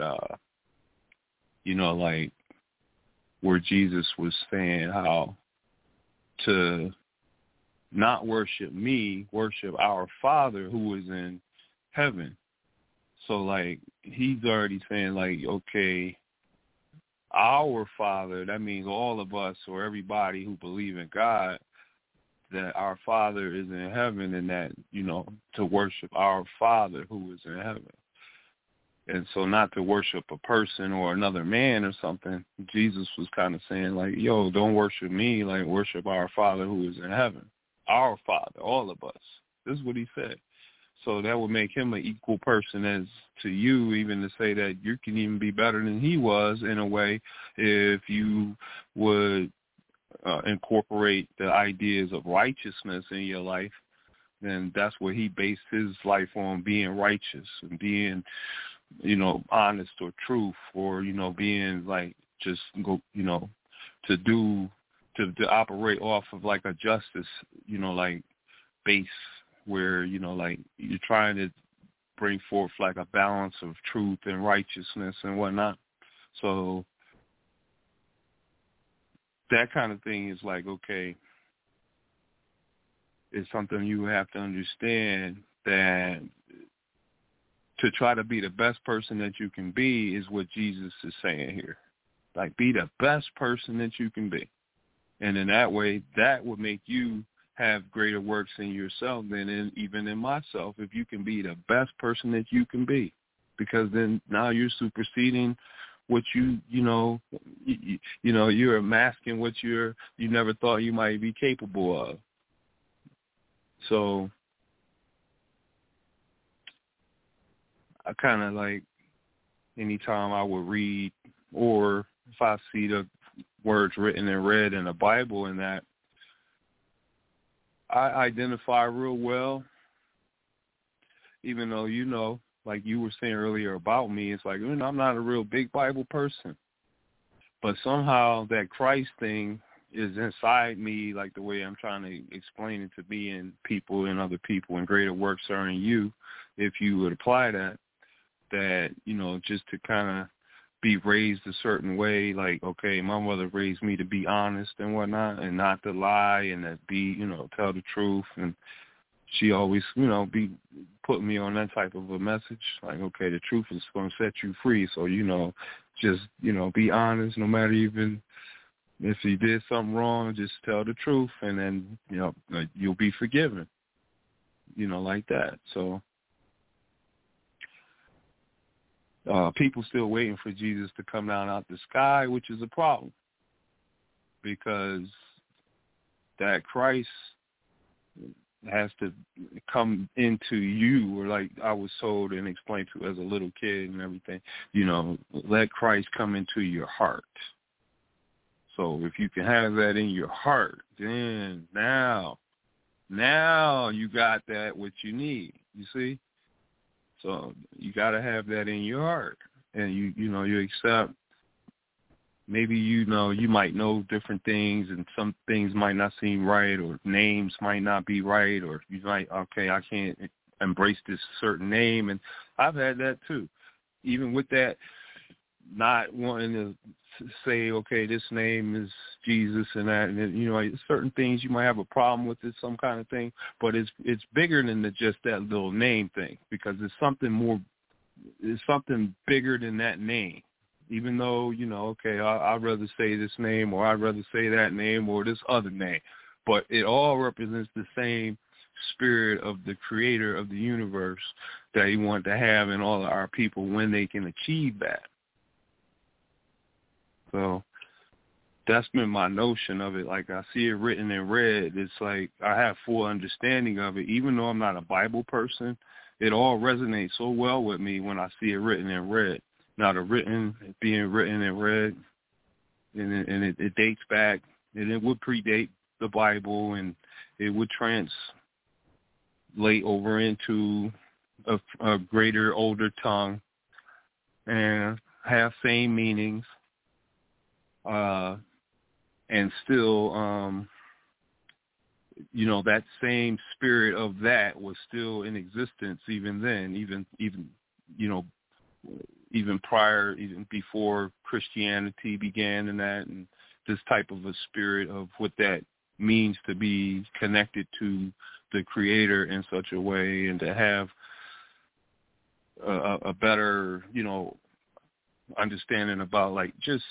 like where Jesus was saying how to not worship me, worship our Father who is in heaven. So, like, he's already saying, like, okay, our Father, that means all of us or everybody who believe in God, that our Father is in heaven, and that, to worship our Father who is in heaven. And so not to worship a person or another man or something. Jesus was kind of saying, like, yo, don't worship me, like, worship our Father who is in heaven. Our Father, all of us. This is what he said. So that would make him an equal person as to you, even to say that you can even be better than he was in a way, if you would incorporate the ideas of righteousness in your life. Then that's what he based his life on, being righteous and being, honest or truth, or, being like just go, to operate off of like a justice, like base, where, like you're trying to bring forth like a balance of truth and righteousness and whatnot. So that kind of thing is like, okay, it's something you have to understand, that to try to be the best person that you can be is what Jesus is saying here. Like, be the best person that you can be. And in that way, that would make you have greater works in yourself than even in myself, if you can be the best person that you can be. Because then now you're superseding what you're masking what you never thought you might be capable of. So I kind of like, anytime I would read, or if I see the words written and read in the Bible, and that I identify real well, even though, like you were saying earlier about me, it's like, I'm not a real big Bible person. But somehow that Christ thing is inside me, like the way I'm trying to explain it to me and people and other people, and greater works are in you, if you would apply that, just to kind of be raised a certain way, like, okay, my mother raised me to be honest and whatnot, and not to lie, and to be, tell the truth. And she always, be putting me on that type of a message, like, okay, the truth is going to set you free. So, just, be honest, no matter even if you did something wrong, just tell the truth, and then, you'll be forgiven, like that. So people still waiting for Jesus to come down out the sky, which is a problem, because that Christ has to come into you, or like I was told and explained to as a little kid and everything, let Christ come into your heart. So if you can have that in your heart, then now you got that what you need, you see? So you got to have that in your heart, and you accept. Maybe you might know different things, and some things might not seem right, or names might not be right, or you might, okay, I can't embrace this certain name, and I've had that too. Even with that, not wanting to say, okay, this name is Jesus and that, and certain things you might have a problem with it, some kind of thing, but it's bigger than just that little name thing, because it's something more, it's something bigger than that name. Even though, okay, I'd rather say this name, or I'd rather say that name, or this other name, but it all represents the same spirit of the creator of the universe that he wanted to have in all of our people when they can achieve that. So that's been my notion of it. Like, I see it written in red. It's like I have full understanding of it. Even though I'm not a Bible person, it all resonates so well with me when I see it written in red. Now, being written in red, and it dates back, and it would predate the Bible, and it would translate over into a greater, older tongue, and have same meanings. And still, that same spirit of that was still in existence even then, even prior, even before Christianity began, and this type of a spirit of what that means to be connected to the Creator in such a way, and to have a better, understanding about, like, just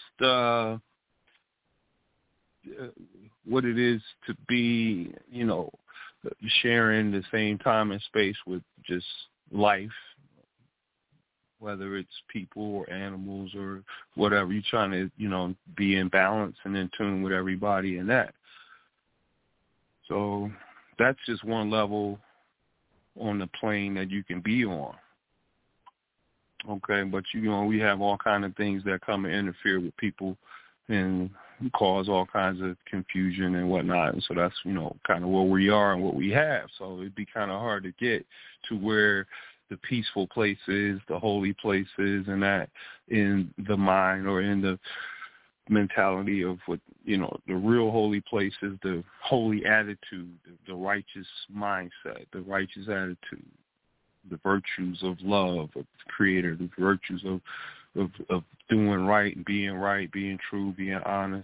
what it is to be, sharing the same time and space with just life, whether it's people or animals or whatever. You're trying to, be in balance and in tune with everybody in that. So that's just one level on the plane that you can be on. Okay, but we have all kind of things that come and interfere with people and cause all kinds of confusion and whatnot. And so that's, kind of where we are and what we have. So it'd be kind of hard to get to where the peaceful places, the holy places, and that in the mind or in the mentality of what, the real holy places, the holy attitude, the righteous mindset, the righteous attitude, the virtues of love, of the Creator, the virtues of doing right and being true, being honest.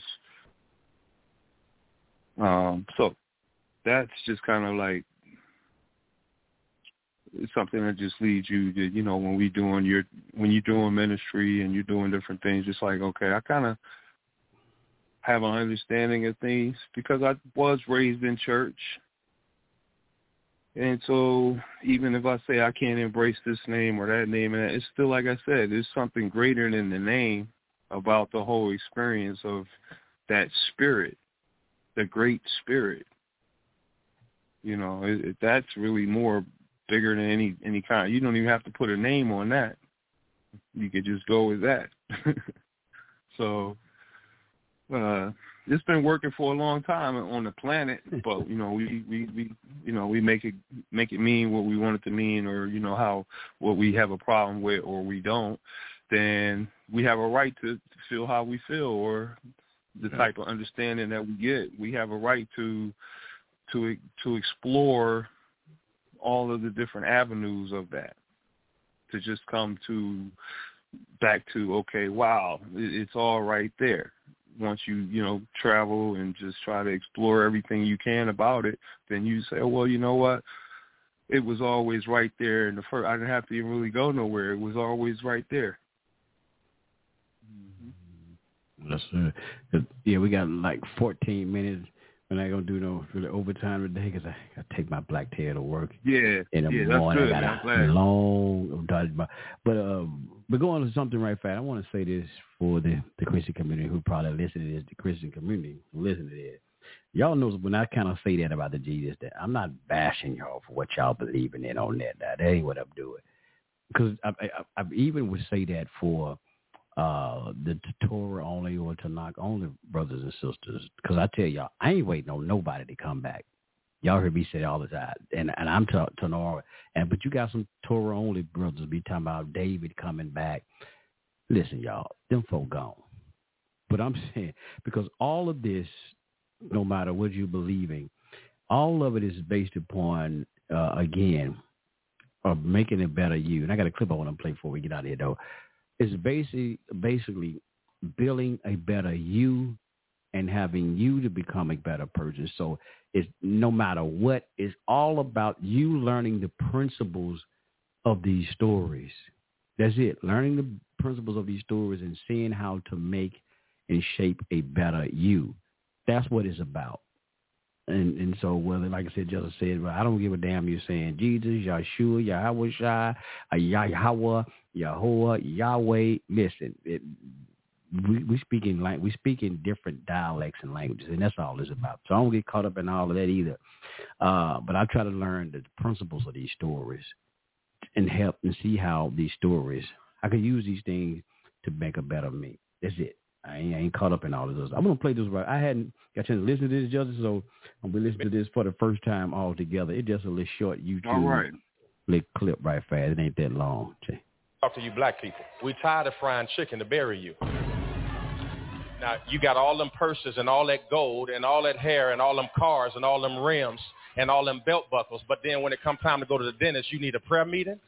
So that's just kind of like it's something that just leads you to, you know, when you're doing ministry and you're doing different things, just like, okay, I kind of have an understanding of things because I was raised in church. And so even if I say I can't embrace this name or that name, it's still, like I said, there's something greater than the name about the whole experience of that spirit, the great spirit. You know, that's really more bigger than any kind. You don't even have to put a name on that. You could just go with that. So it's been working for a long time on the planet, but you know, we make it mean what we want it to mean, or you know what we have a problem with, or we don't. Then we have a right to feel how we feel, or the type of understanding that we get. We have a right to explore all of the different avenues of that, to just come back to okay, wow, it's all right there. Once you travel and just try to explore everything you can about it, then you say, oh, well, you know what? It was always right there in the first. I didn't have to even really go nowhere. It was always right there.
Yes, sir. Yeah, we got like 14 minutes. We're not gonna do no really overtime today because I take my black tail to work.
Yeah,
in the morning. I got a long, but going on to something right fast. I want to say this for the Christian community who probably listen to this. The Christian community who listen to this, y'all know when I kind of say that about the Jesus, that I'm not bashing y'all for what y'all believing in on that. That ain't what I'm doing. Because I even would say that for the Torah only or Tanakh only brothers and sisters, because I tell y'all, I ain't waiting on nobody to come back. Y'all hear me say all the time, and I'm Tanakh, but you got some Torah only brothers be talking about David coming back. Listen, y'all, them folk gone. But I'm saying, because all of this, no matter what you believe in, all of it is based upon again, of making a better you. And I got a clip I want to play before we get out of here though. It's basically building a better you and having you to become a better person. So it's no matter what, it's all about you learning the principles of these stories. That's it. Learning the principles of these stories and seeing how to make and shape a better you. That's what it's about. And so whether, like I said, Justice said, well, I don't give a damn you're saying Jesus, Yahshua, Yahweh Shai, Yahweh, Yahuwah, Yahweh. Listen, we speak in different dialects and languages, and that's all it's about. So I don't get caught up in all of that either. But I try to learn the principles of these stories and help and see how these stories, I can use these things to make a better me. That's it. I ain't caught up in all of this. I'm going to play this right. I hadn't got a chance to listen to this, Justice, so I'm going to listen to this for the first time all together. It's just a little short YouTube little clip right fast. It ain't that long. Jay.
Talk to you black people. We tired of frying chicken to bury you. Now, you got all them purses and all that gold and all that hair and all them cars and all them rims and all them belt buckles, but then when it comes time to go to the dentist, you need a prayer meeting?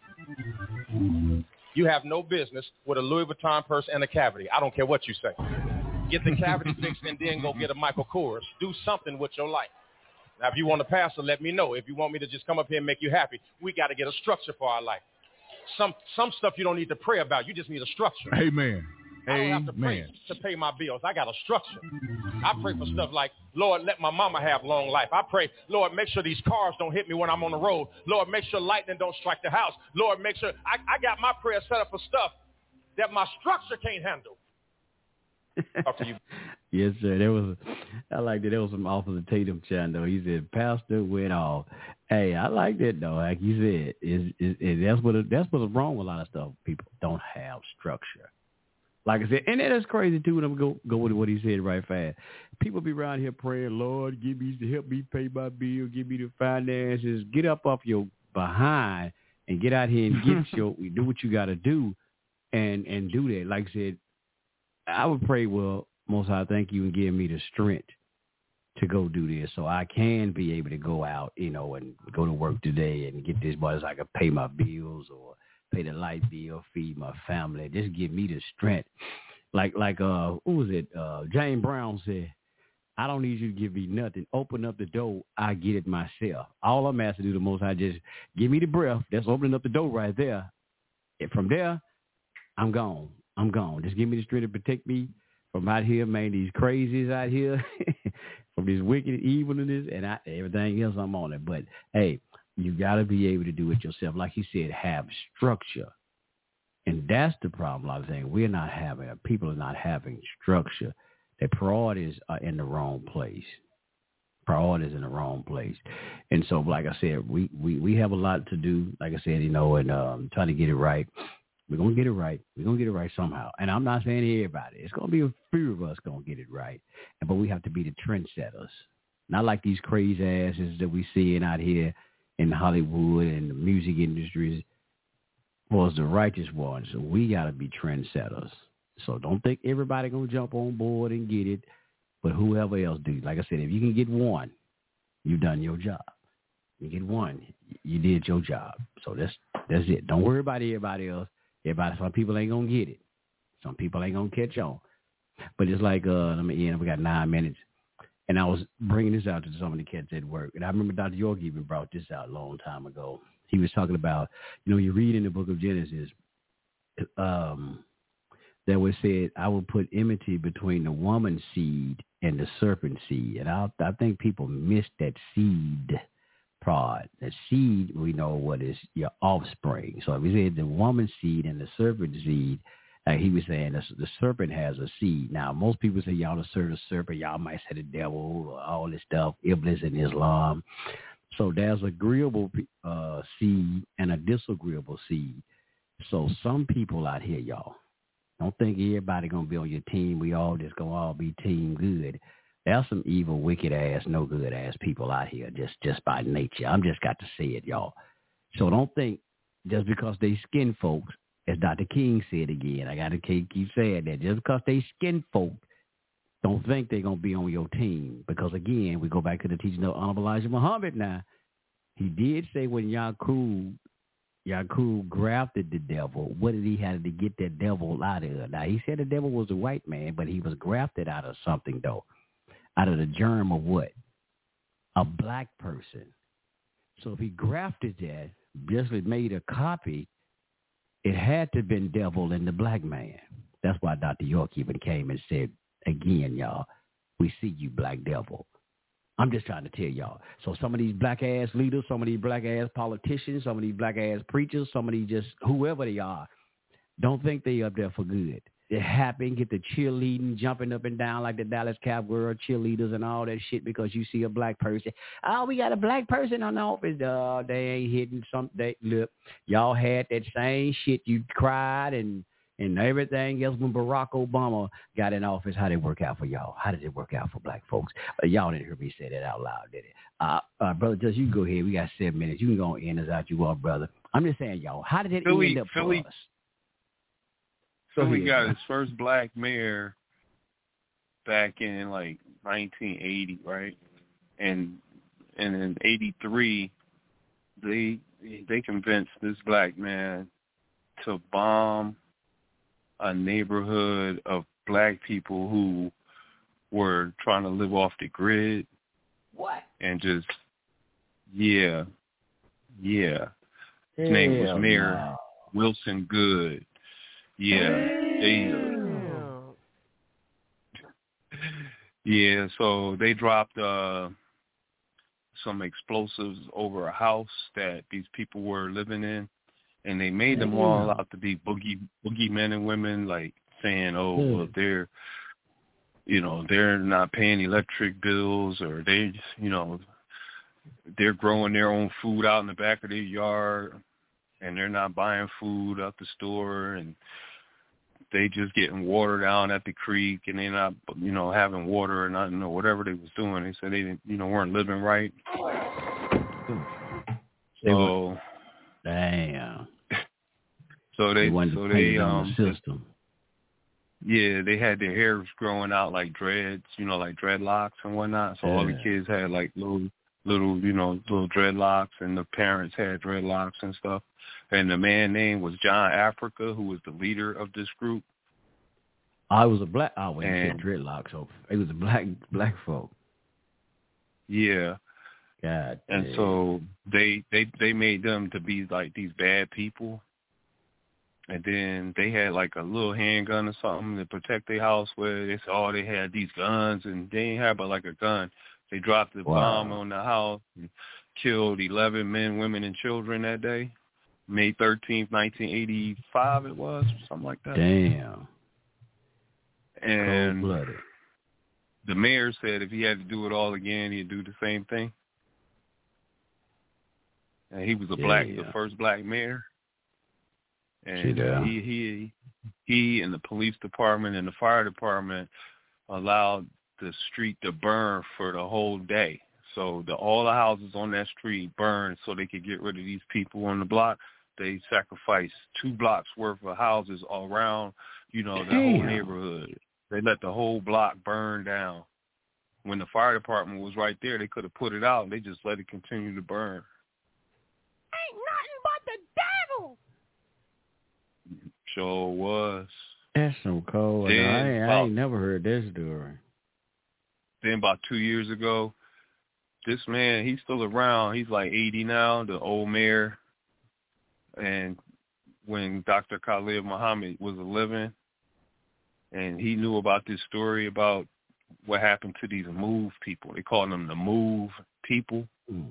You have no business with a Louis Vuitton purse and a cavity. I don't care what you say. Get the cavity fixed and then go get a Michael Kors. Do something with your life. Now, if you want a pastor, let me know. If you want me to just come up here and make you happy, we got to get a structure for our life. Some stuff you don't need to pray about. You just need a structure.
Amen.
I don't have to pray to pay my bills. I got a structure. I pray for stuff like, Lord, let my mama have long life. I pray, Lord, make sure these cars don't hit me when I'm on the road. Lord, make sure lightning don't strike the house. Lord, make sure I got my prayer set up for stuff that my structure can't handle. After you.
Yes, sir. I liked it. There was some off of the Tatum channel. He said, Pastor went off. Hey, I liked it though. Like you said, that's what's wrong with a lot of stuff. People don't have structure. Like I said, and that's crazy too. When I'm go with what he said right fast. People be around here praying, Lord, help me pay my bill, give me the finances. Get up off your behind and get out here and do what you got to do, and do that. Like I said, I would pray, well, Most High, thank you and give me the strength to go do this, so I can be able to go out, and go to work today and get this money so I can pay my bills or pay the light bill, feed my family. Just give me the strength. Like who was it? James Brown said, I don't need you to give me nothing. Open up the door. I get it myself. All I'm asking to do the most, I just give me the breath. That's opening up the door right there. And from there, I'm gone. Just give me the strength to protect me from out here, man, these crazies out here, from this wicked evilness and everything else I'm on it. But, hey, you got to be able to do it yourself. Like you said, have structure. And that's the problem. A lot of things people are not having structure. Their priorities are in the wrong place. And so, like I said, we have a lot to do, like I said, and trying to get it right. We're going to get it right. We're going to get it right somehow. And I'm not saying everybody. It's going to be a few of us going to get it right. But we have to be the trendsetters. Not like these crazy asses that we seeing out here in Hollywood and the music industries was the righteous ones. So we got to be trendsetters. So don't think everybody going to jump on board and get it, but whoever else do. Like I said, if you can get one, you've done your job. You get one, you did your job. So that's it. Don't worry about everybody else. Some people ain't going to get it. Some people ain't going to catch on. But it's like, let me end. We got 9 minutes. And I was bringing this out to some of the cats at work. And I remember Dr. York even brought this out a long time ago. He was talking about, you read in the book of Genesis, that was said, I will put enmity between the woman's seed and the serpent seed. And I think people miss that seed part. The seed, we know what is your offspring. So if we said the woman's seed and the serpent seed, he was saying the serpent has a seed. Now, most people say y'all serve the serpent. Y'all might say the devil or all this stuff, Iblis in Islam. So there's agreeable seed and a disagreeable seed. So some people out here, y'all, don't think everybody going to be on your team. We all just going to all be team good. There's some evil, wicked ass, no good ass people out here just by nature. I'm just got to say it, y'all. So don't think just because they skin folks, as Dr. King said again, I got to keep saying that. Just because they skin folk, don't think they're going to be on your team. Because, again, we go back to the teaching of Honorable Elijah Muhammad now. He did say when Yaqub grafted the devil, what did he have to get that devil out of? Now, he said the devil was a white man, but he was grafted out of something, though. Out of the germ of what? A black person. So if he grafted that, just made a copy, it had to have been devil in the black man. That's why Dr. York even came and said, again, y'all, we see you, black devil. I'm just trying to tell y'all. So some of these black-ass leaders, some of these black-ass politicians, some of these black-ass preachers, some of these just whoever they are, don't think they up there for good. They're happy, get the cheerleading, jumping up and down like the Dallas Cowboys cheerleaders and all that shit because you see a black person. Oh, we got a black person on the office. They ain't hitting something. Look, y'all had that same shit. You cried and everything else when Barack Obama got in office. How did it work out for y'all? How did it work out for black folks? Y'all didn't hear me say that out loud, did it? Brother, just you go ahead. We got 7 minutes. You can go in as out you are, brother. I'm just saying, y'all, how did it end up for us?
Philly got his first black mayor back in like 1980, right? And in 83, they convinced this black man to bomb a neighborhood of black people who were trying to live off the grid.
What?
And just, yeah. His name was Mayor Wilson Good. So they dropped some explosives over a house that these people were living in, and they made them all out to be boogie men and women, like saying, well, they're not paying electric bills, or they're growing their own food out in the back of their yard, and they're not buying food out the store, and they just getting water down at the creek, and they're not, having water or nothing, or whatever they was doing. They said they didn't, weren't living right. So,
damn.
So they
on the system.
Yeah, they had their hair growing out like dreads, like dreadlocks and whatnot. So all the kids had like little dreadlocks, and the parents had dreadlocks and stuff. And the man's name was John Africa, who was the leader of this group.
I was a black. Oh, when you said dreadlocks, so it was a black folk.
Yeah.
God.
And so they made them to be like these bad people. And then they had like a little handgun or something to protect their house where they said, they had these guns, and they didn't have but like a gun. They dropped a bomb on the house and killed 11 men, women, and children that day. May 13th, 1985 it was, something like that.
Damn.
And
cold-blooded.
The mayor said if he had to do it all again, he'd do the same thing. And he was the first black mayor. And he and the police department and the fire department allowed the street to burn for the whole day. So all the houses on that street burned so they could get rid of these people on the block. They sacrificed 2 blocks worth of houses all around, the whole neighborhood. They let the whole block burn down. When the fire department was right there, they could have put it out, and they just let it continue to burn.
Ain't nothing but the devil.
Sure was.
That's so cold. I ain't never heard this story.
Then about 2 years ago, this man, he's still around. He's like 80 now, the old mayor. And when Dr. Khalid Muhammad was living, and he knew about this story about what happened to these MOVE people. They called them the MOVE people.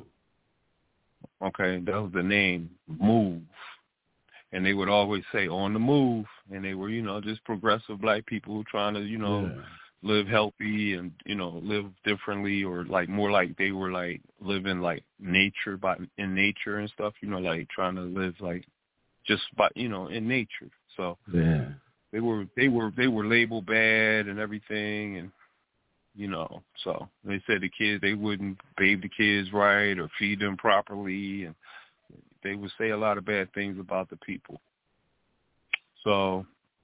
Okay, that was the name, MOVE. And they would always say, on the move. And they were, just progressive black people trying to, live healthy and, live differently, or like more like they were like living like nature, in nature and stuff, like trying to live like just by, in nature. So they were labeled bad and everything. And, so they said the kids, they wouldn't bathe the kids right or feed them properly. And they would say a lot of bad things about the people. So,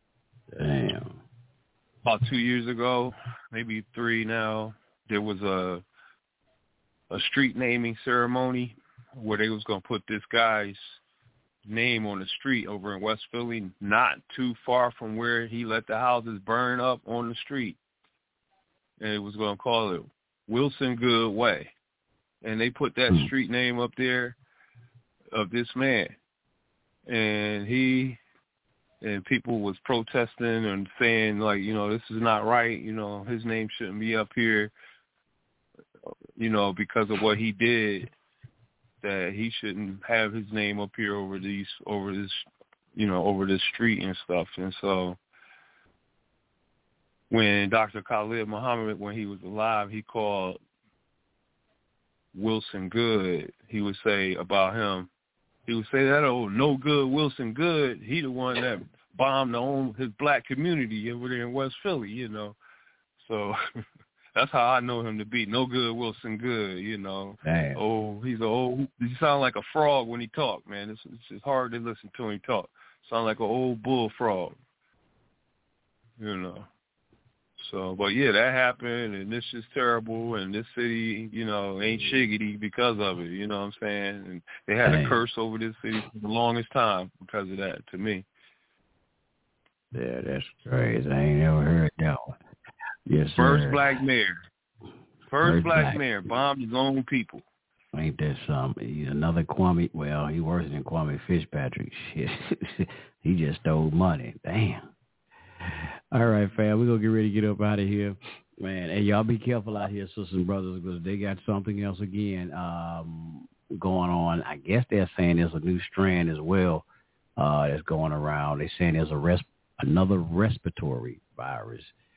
about 2 years ago, maybe 3 now, there was a street naming ceremony where they was going to put this guy's name on the street over in West Philly, not too far from where he let the houses burn up on the street. And it was going to call it Wilson Good Way. And they put that street name up there of this man. And people was protesting and saying, like, this is not right. His name shouldn't be up here, because of what he did, that he shouldn't have his name up here over this street and stuff. And so when Dr. Khalid Muhammad, when he was alive, he called Wilson Good, he would say about him, he would say that old no good Wilson Good, he the one that bombed his black community over there in West Philly, So that's how I know him to be. No good Wilson Good,
Damn.
Oh, he sound like a frog when he talk, man. It's just hard to listen to him talk. Sound like an old bullfrog, So, but yeah, that happened, and this is terrible, and this city, ain't shiggity because of it, you know what I'm saying? And they had a curse over this city for the longest time because of that, to me.
Yeah, that's crazy. I ain't never heard that one. Yes,
First
sir.
black mayor. First black mayor bombed his own people.
Ain't that something? He's another Kwame. Well, he worse than Kwame Fitzpatrick. Shit. He just stole money. Damn. All right, fam. We're going to get ready to get up out of here. Man, and y'all be careful out here, sisters and brothers, because they got something else again going on. I guess they're saying there's a new strand as well that's going around. They're saying there's another respiratory virus.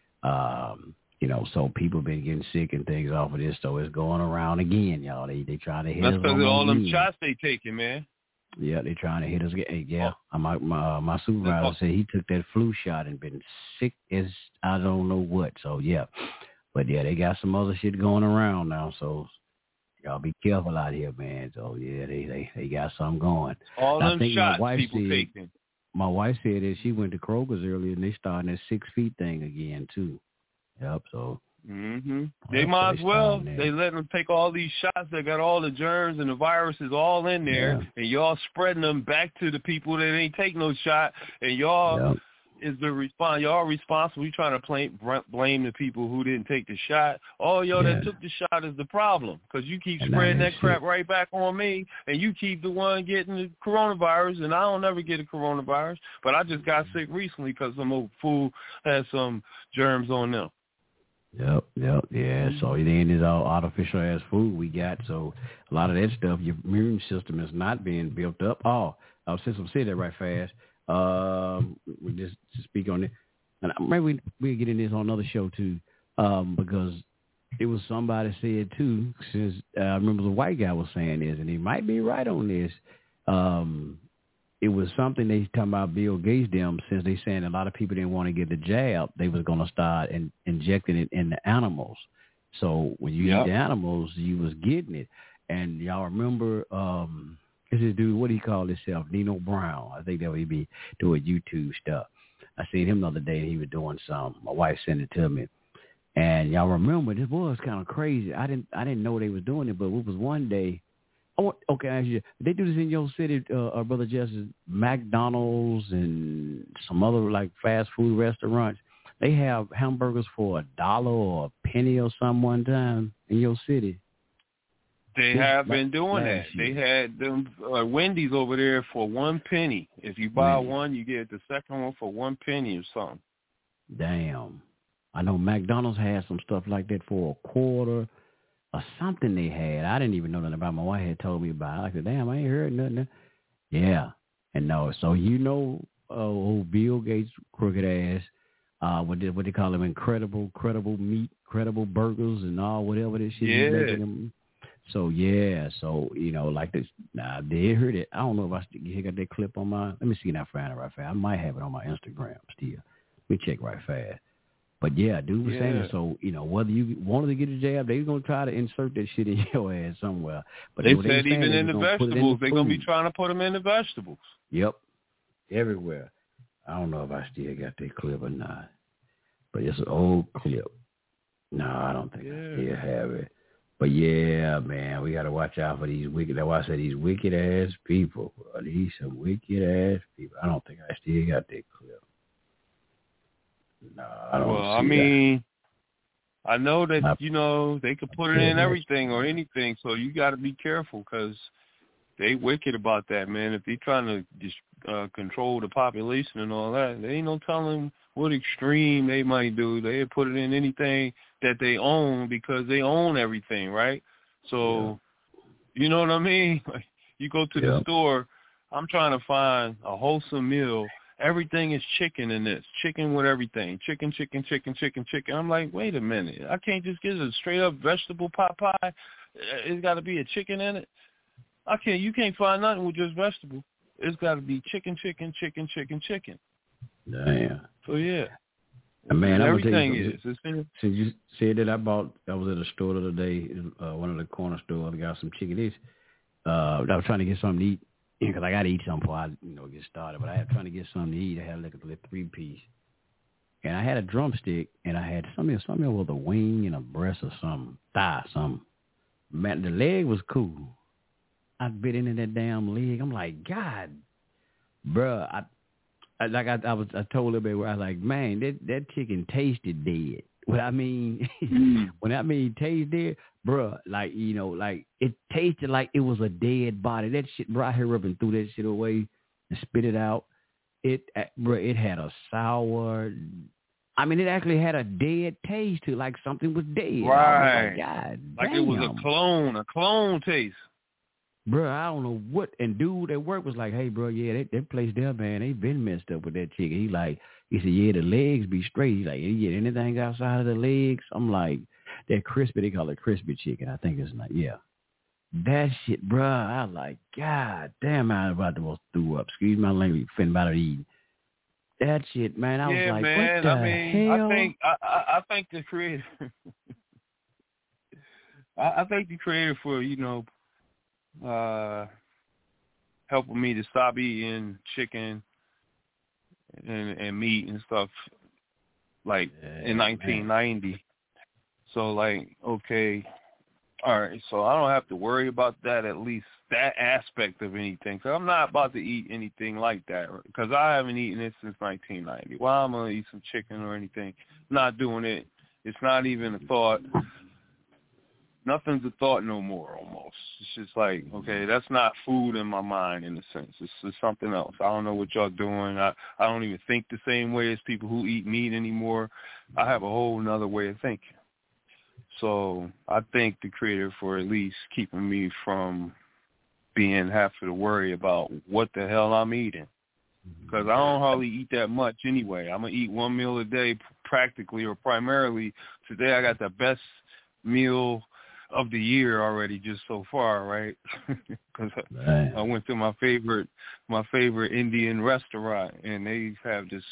So people been getting sick and things off of this, so it's going around again, y'all. They trying to hit us.
That's because of all them shots they taking, man.
Yeah, they trying to hit us. My supervisor said he took that flu shot and been sick as I don't know what. So yeah, but yeah, they got some other shit going around now. So y'all be careful out here, man. So yeah, they got something going.
All them shots people taking.
my wife said that she went to Kroger's earlier and they starting that 6 feet thing again too. Yep. So.
They might as well. They let them take all these shots that got all the germs and the viruses all in there, and y'all spreading them back to the people that ain't take no shot, and y'all is the response. Y'all responsible. You trying to blame the people who didn't take the shot. All y'all that took the shot is the problem, because you keep spreading that crap right back on me, and you keep the one getting the coronavirus, and I don't ever get a coronavirus, but I just got sick recently because some old fool had some germs on them.
Yep, yeah. So then it's all artificial ass food we got. So a lot of that stuff, your immune system is not being built up. Since I'm saying that right fast, we just speak on it, and maybe we'll get in this on another show too, because it was somebody said too. Since I remember the white guy was saying this, and he might be right on this. It was something they talking about Bill Gates them, since they saying a lot of people didn't want to get the jab, they was going to start injecting it in the animals. So when you eat the animals, you was getting it. And y'all remember, this dude, what do he call himself? Nino Brown. I think that would be doing YouTube stuff. I seen him the other day. He was doing some. My wife sent it to me. And y'all remember, this was kind of crazy. I didn't know they was doing it, but it was one day. Okay, I ask you, they do this in your city, Brother Justice, McDonald's and some other like fast food restaurants. They have hamburgers for $1 or a penny or something one time in your city.
They have been doing that. They had them Wendy's over there for 1 penny. If you buy one, you get the second one for 1 penny or something.
Damn. I know McDonald's had some stuff like that for a quarter. Or something they had. I didn't even know nothing about. My wife had told me about it. I said, damn, I ain't heard nothing. Yeah. And no, so old Bill Gates crooked ass, what they call them, incredible meat, credible burgers and all, whatever this shit he's making them. So, like this. Nah, they heard it. I don't know if I got that clip on my, let me see if I find it right fast. I might have it on my Instagram still. Let me check right fast. But yeah, dude was saying it. So, whether you wanted to get a jab, they're going to try to insert that shit in your ass somewhere. But
they said even in the vegetables, they're going to be trying to put them in the vegetables.
Yep. Everywhere. I don't know if I still got that clip or not. But it's an old clip. No, I don't think I still have it. But yeah, man, we got to watch out for these wicked, that's why I said these wicked ass people. These some wicked ass people. I don't think I still got that clip. No, I don't
I mean, I know that, they could put it in everything or anything, so you got to be careful because they wicked about that, man. If they trying to just control the population and all that, they ain't no telling what extreme they might do. They put it in anything that they own because they own everything, right? So, you know what I mean? Like, you go to the store, I'm trying to find a wholesome meal. Everything is chicken in this. Chicken with everything. Chicken. I'm like, wait a minute. I can't just get a straight-up vegetable pot pie. It's got to be a chicken in it. You can't find nothing with just vegetable. It's got to be chicken.
Damn.
So, yeah.
Man,
everything is.
Since you said that, I was at a store the other day, one of the corner stores. I got some chicken. I was trying to get something to eat. Because I got to eat something before I, get started. But I had trying to get something to eat. I had like a 3-piece. And I had a drumstick, and I had something with a wing and a breast or something, thigh, something. Man, the leg was cool. I bit into that damn leg. I'm like, God, bruh. I told a bit where I was like, man, that chicken tasted dead. When I mean taste dead, bruh, like, it tasted like it was a dead body. That shit, bro, I hurried up and threw that shit away and spit it out. It had a sour, it actually had a dead taste to it, like something was dead.
Right.
Like, God
like
damn.
It was a clone taste.
Bro, I don't know what, and dude at work was like, hey, bro, yeah, that place there, man, they been messed up with that chicken. He said, yeah, the legs be straight. He's like, yeah, anything outside of the legs? I'm like, that crispy, they call it crispy chicken. I think it's like, yeah. That shit, bro, I was like, God damn, I'm about to throw up. Excuse my language, finna about to eat. That shit, man, I was like,
man,
what the hell?
I think the creator, I think the creator for, helping me to stop eating chicken and meat and stuff like in 1990. So like, okay, all right, so I don't have to worry about that, at least that aspect of anything. So I'm not about to eat anything like that because I haven't eaten it since 1990. Well, I'm going to eat some chicken or anything. Not doing it. It's not even a thought. Nothing's a thought no more almost. It's just like, okay, that's not food in my mind in a sense. It's something else. I don't know what y'all doing. I don't even think the same way as people who eat meat anymore. I have a whole nother way of thinking. So I thank the Creator for at least keeping me from having to worry about what the hell I'm eating. Because I don't hardly eat that much anyway. I'm going to eat one meal a day practically or primarily. Today I got the best meal of the year already just so far, right? Because I went to my favorite Indian restaurant, and they have this,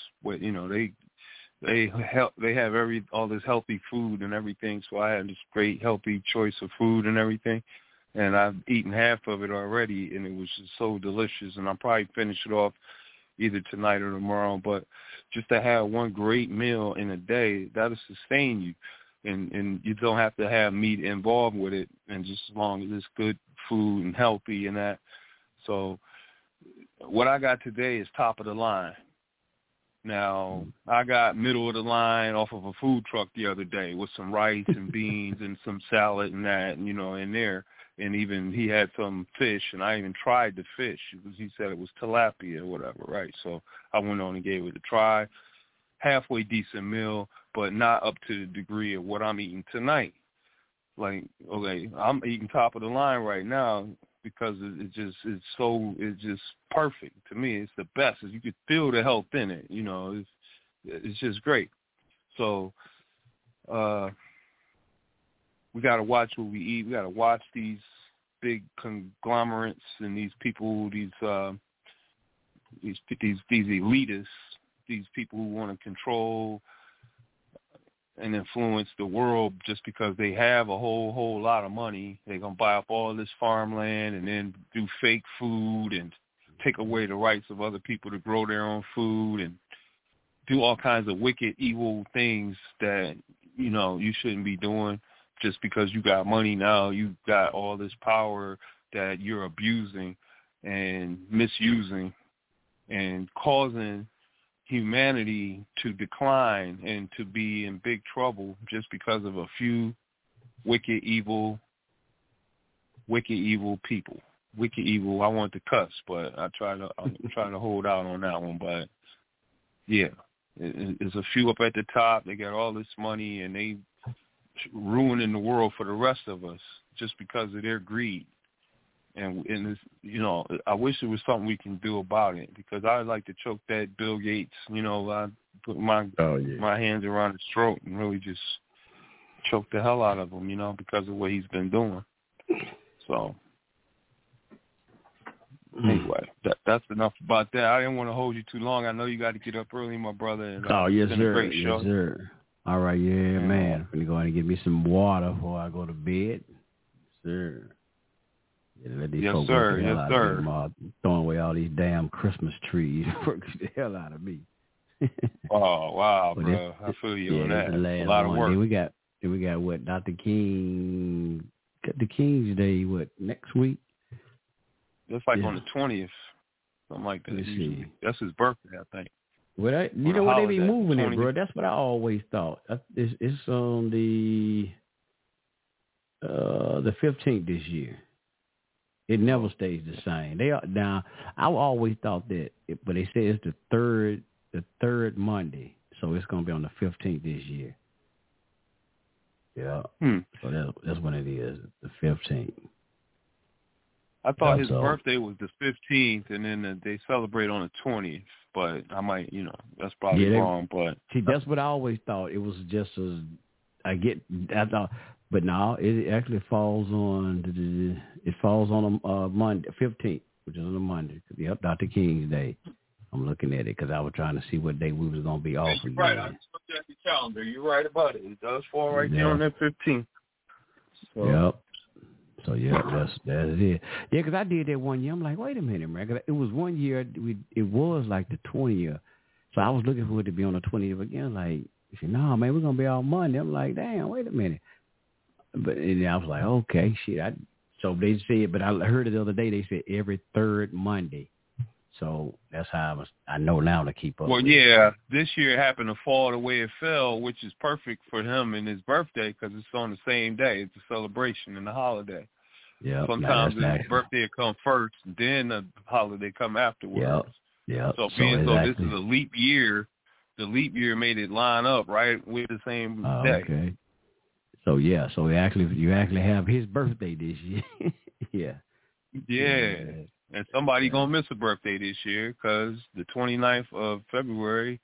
they have all this healthy food and everything. So I had this great healthy choice of food and everything, and I've eaten half of it already, and it was just so delicious. And I'll probably finish it off either tonight or tomorrow. But just to have one great meal in a day, that'll sustain you. And you don't have to have meat involved with it, and just as long as it's good food and healthy and that. So what I got today is top of the line. Now, I got middle of the line off of a food truck the other day with some rice and beans and some salad and that, in there. And even he had some fish, and I even tried the fish because he said it was tilapia or whatever, right? So I went on and gave it a try. Halfway decent meal, but not up to the degree of what I'm eating tonight. Like, okay, I'm eating top of the line right now because it's just perfect to me. It's the best. You could feel the health in it. It's just great. So we got to watch what we eat. We got to watch these big conglomerates and these people, these elitists. These people who want to control and influence the world just because they have a whole lot of money. They're going to buy up all this farmland and then do fake food and take away the rights of other people to grow their own food and do all kinds of wicked, evil things that, you shouldn't be doing just because you got money now. You got all this power that you're abusing and misusing and causing humanity to decline and to be in big trouble just because of a few wicked, evil people. Wicked, evil. I want to cuss, but I'm trying to hold out on that one. But yeah, there's a few up at the top. They got all this money, and they ruining the world for the rest of us just because of their greed. And it's, I wish there was something we can do about it, because I'd like to choke that Bill Gates. I put my hands around his throat and really just choke the hell out of him, because of what he's been doing. So anyway, that's enough about that. I didn't want to hold you too long. I know you got to get up early, my brother. And,
yes,
it's been
sir.
A great show.
Yes, sir. All right, man. I'm going to go ahead and get me some water before I go to bed. Sir. Let these folks work the hell out of me. Throwing away all these damn Christmas trees. Work the hell out of me.
Oh, wow, bro. I feel you on that. A lot of work.
Then we got what, Dr. King, the King's Day, what, next week?
That's like on the 20th, something like that.
Let's see.
That's his birthday, I think.
Well, you know what, they be moving it, bro. That's what I always thought. It's on the 15th this year. It never stays the same. Now, I always thought that, but they say it's the third Monday, so it's going to be on the 15th this year. Yeah. So that's when it is, the 15th.
I thought his birthday was the 15th, and then they celebrate on the 20th. But I might, that's probably wrong. But
see, that's what I always thought. It was just I thought. But now it actually falls on a Monday, 15th, which is on a Monday. Yep, Dr. King's Day. I'm looking at it because I was trying to see what day we was going to be off again.
Right, I just looked at the calendar. You're right about it. It does fall right there on that 15th. So.
Yep. So that's it. Yeah, because I did that one year. I'm like, wait a minute, man. 'Cause it was one year. It was like the 20th. So I was looking for it to be on the 20th again. Like, he said, no, man, we're going to be on Monday. I'm like, damn, wait a minute. But and I was like, okay, shit. So they said, but I heard it the other day, they said every third Monday. So that's how I know now to keep up.
Well, yeah, this year it happened to fall the way it fell, which is perfect for him and his birthday because it's on the same day. It's a celebration and a holiday.
Yeah.
Sometimes his birthday will come first, and then the holiday come afterwards.
Yeah.
So being so this is a leap year, the leap year made it line up right with the same day.
Okay. So yeah, so you actually have his birthday this year. Yeah.
And somebody gonna miss a birthday this year because the 29th of February,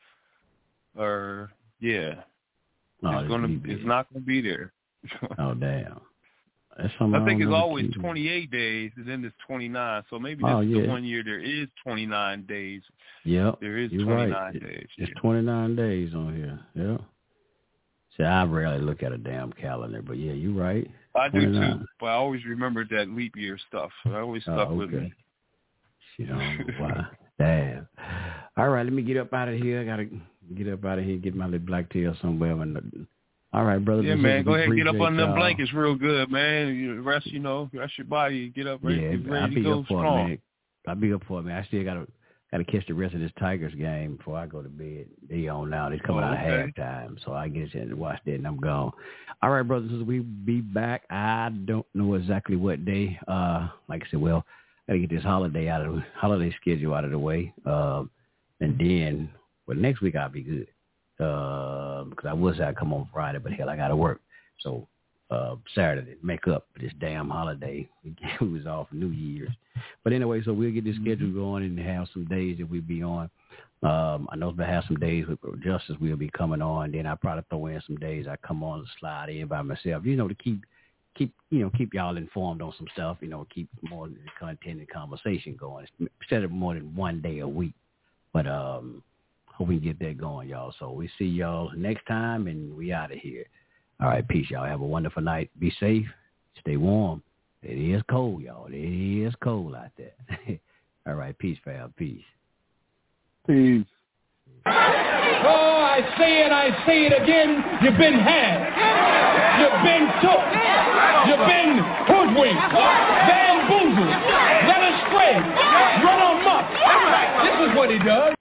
it's not gonna be there.
Oh damn.
I think it's always 28 days, and then it's 29. So maybe this is the 1 year there is 29 days.
Yep.
There is
You're
29
right.
days.
It's 29 days on here. Yeah. See, I rarely look at a damn calendar, but yeah, you're right.
I
29.
do too, but I always remember that leap year stuff. It always stuck with me.
You know why? Damn. All right, let me get up out of here. I gotta get up out of here, get my little black tail somewhere. All right, brother.
Yeah, man. Go ahead and get up under them blankets real good, man. You rest your body. Get up ready, get ready to go strong.
I'll be up for it, man. I still gotta catch the rest of this Tigers game before I go to bed. They on now. They're coming out of halftime, so I get a chance to watch that, and I'm gone. All right, brothers, we'll be back. I don't know exactly what day. Like I said, well, I gotta get this holiday schedule out of the way, and then next week I'll be good. Because I would say I'd come on Friday, but hell, I got to work. So Saturday, make up for this damn holiday. We was off New Year's. But anyway, so we'll get this schedule going and have some days that we'll be on. I know we'll have some days with Justice we'll be coming on. Then I'll probably throw in some days I come on and slide in by myself, to keep y'all informed on some stuff, keep more content and conversation going instead of more than one day a week. But hope we can get that going, y'all. So we see y'all next time, and we out of here. All right, peace, y'all. Have a wonderful night. Be safe. Stay warm. It is cold, y'all. It is cold out there. All right, peace, fam. Peace.
Peace.
Oh, I say it again. You've been had. You've been took. You've been hoodwinked, bamboozled, led astray, run amok. This is what he does.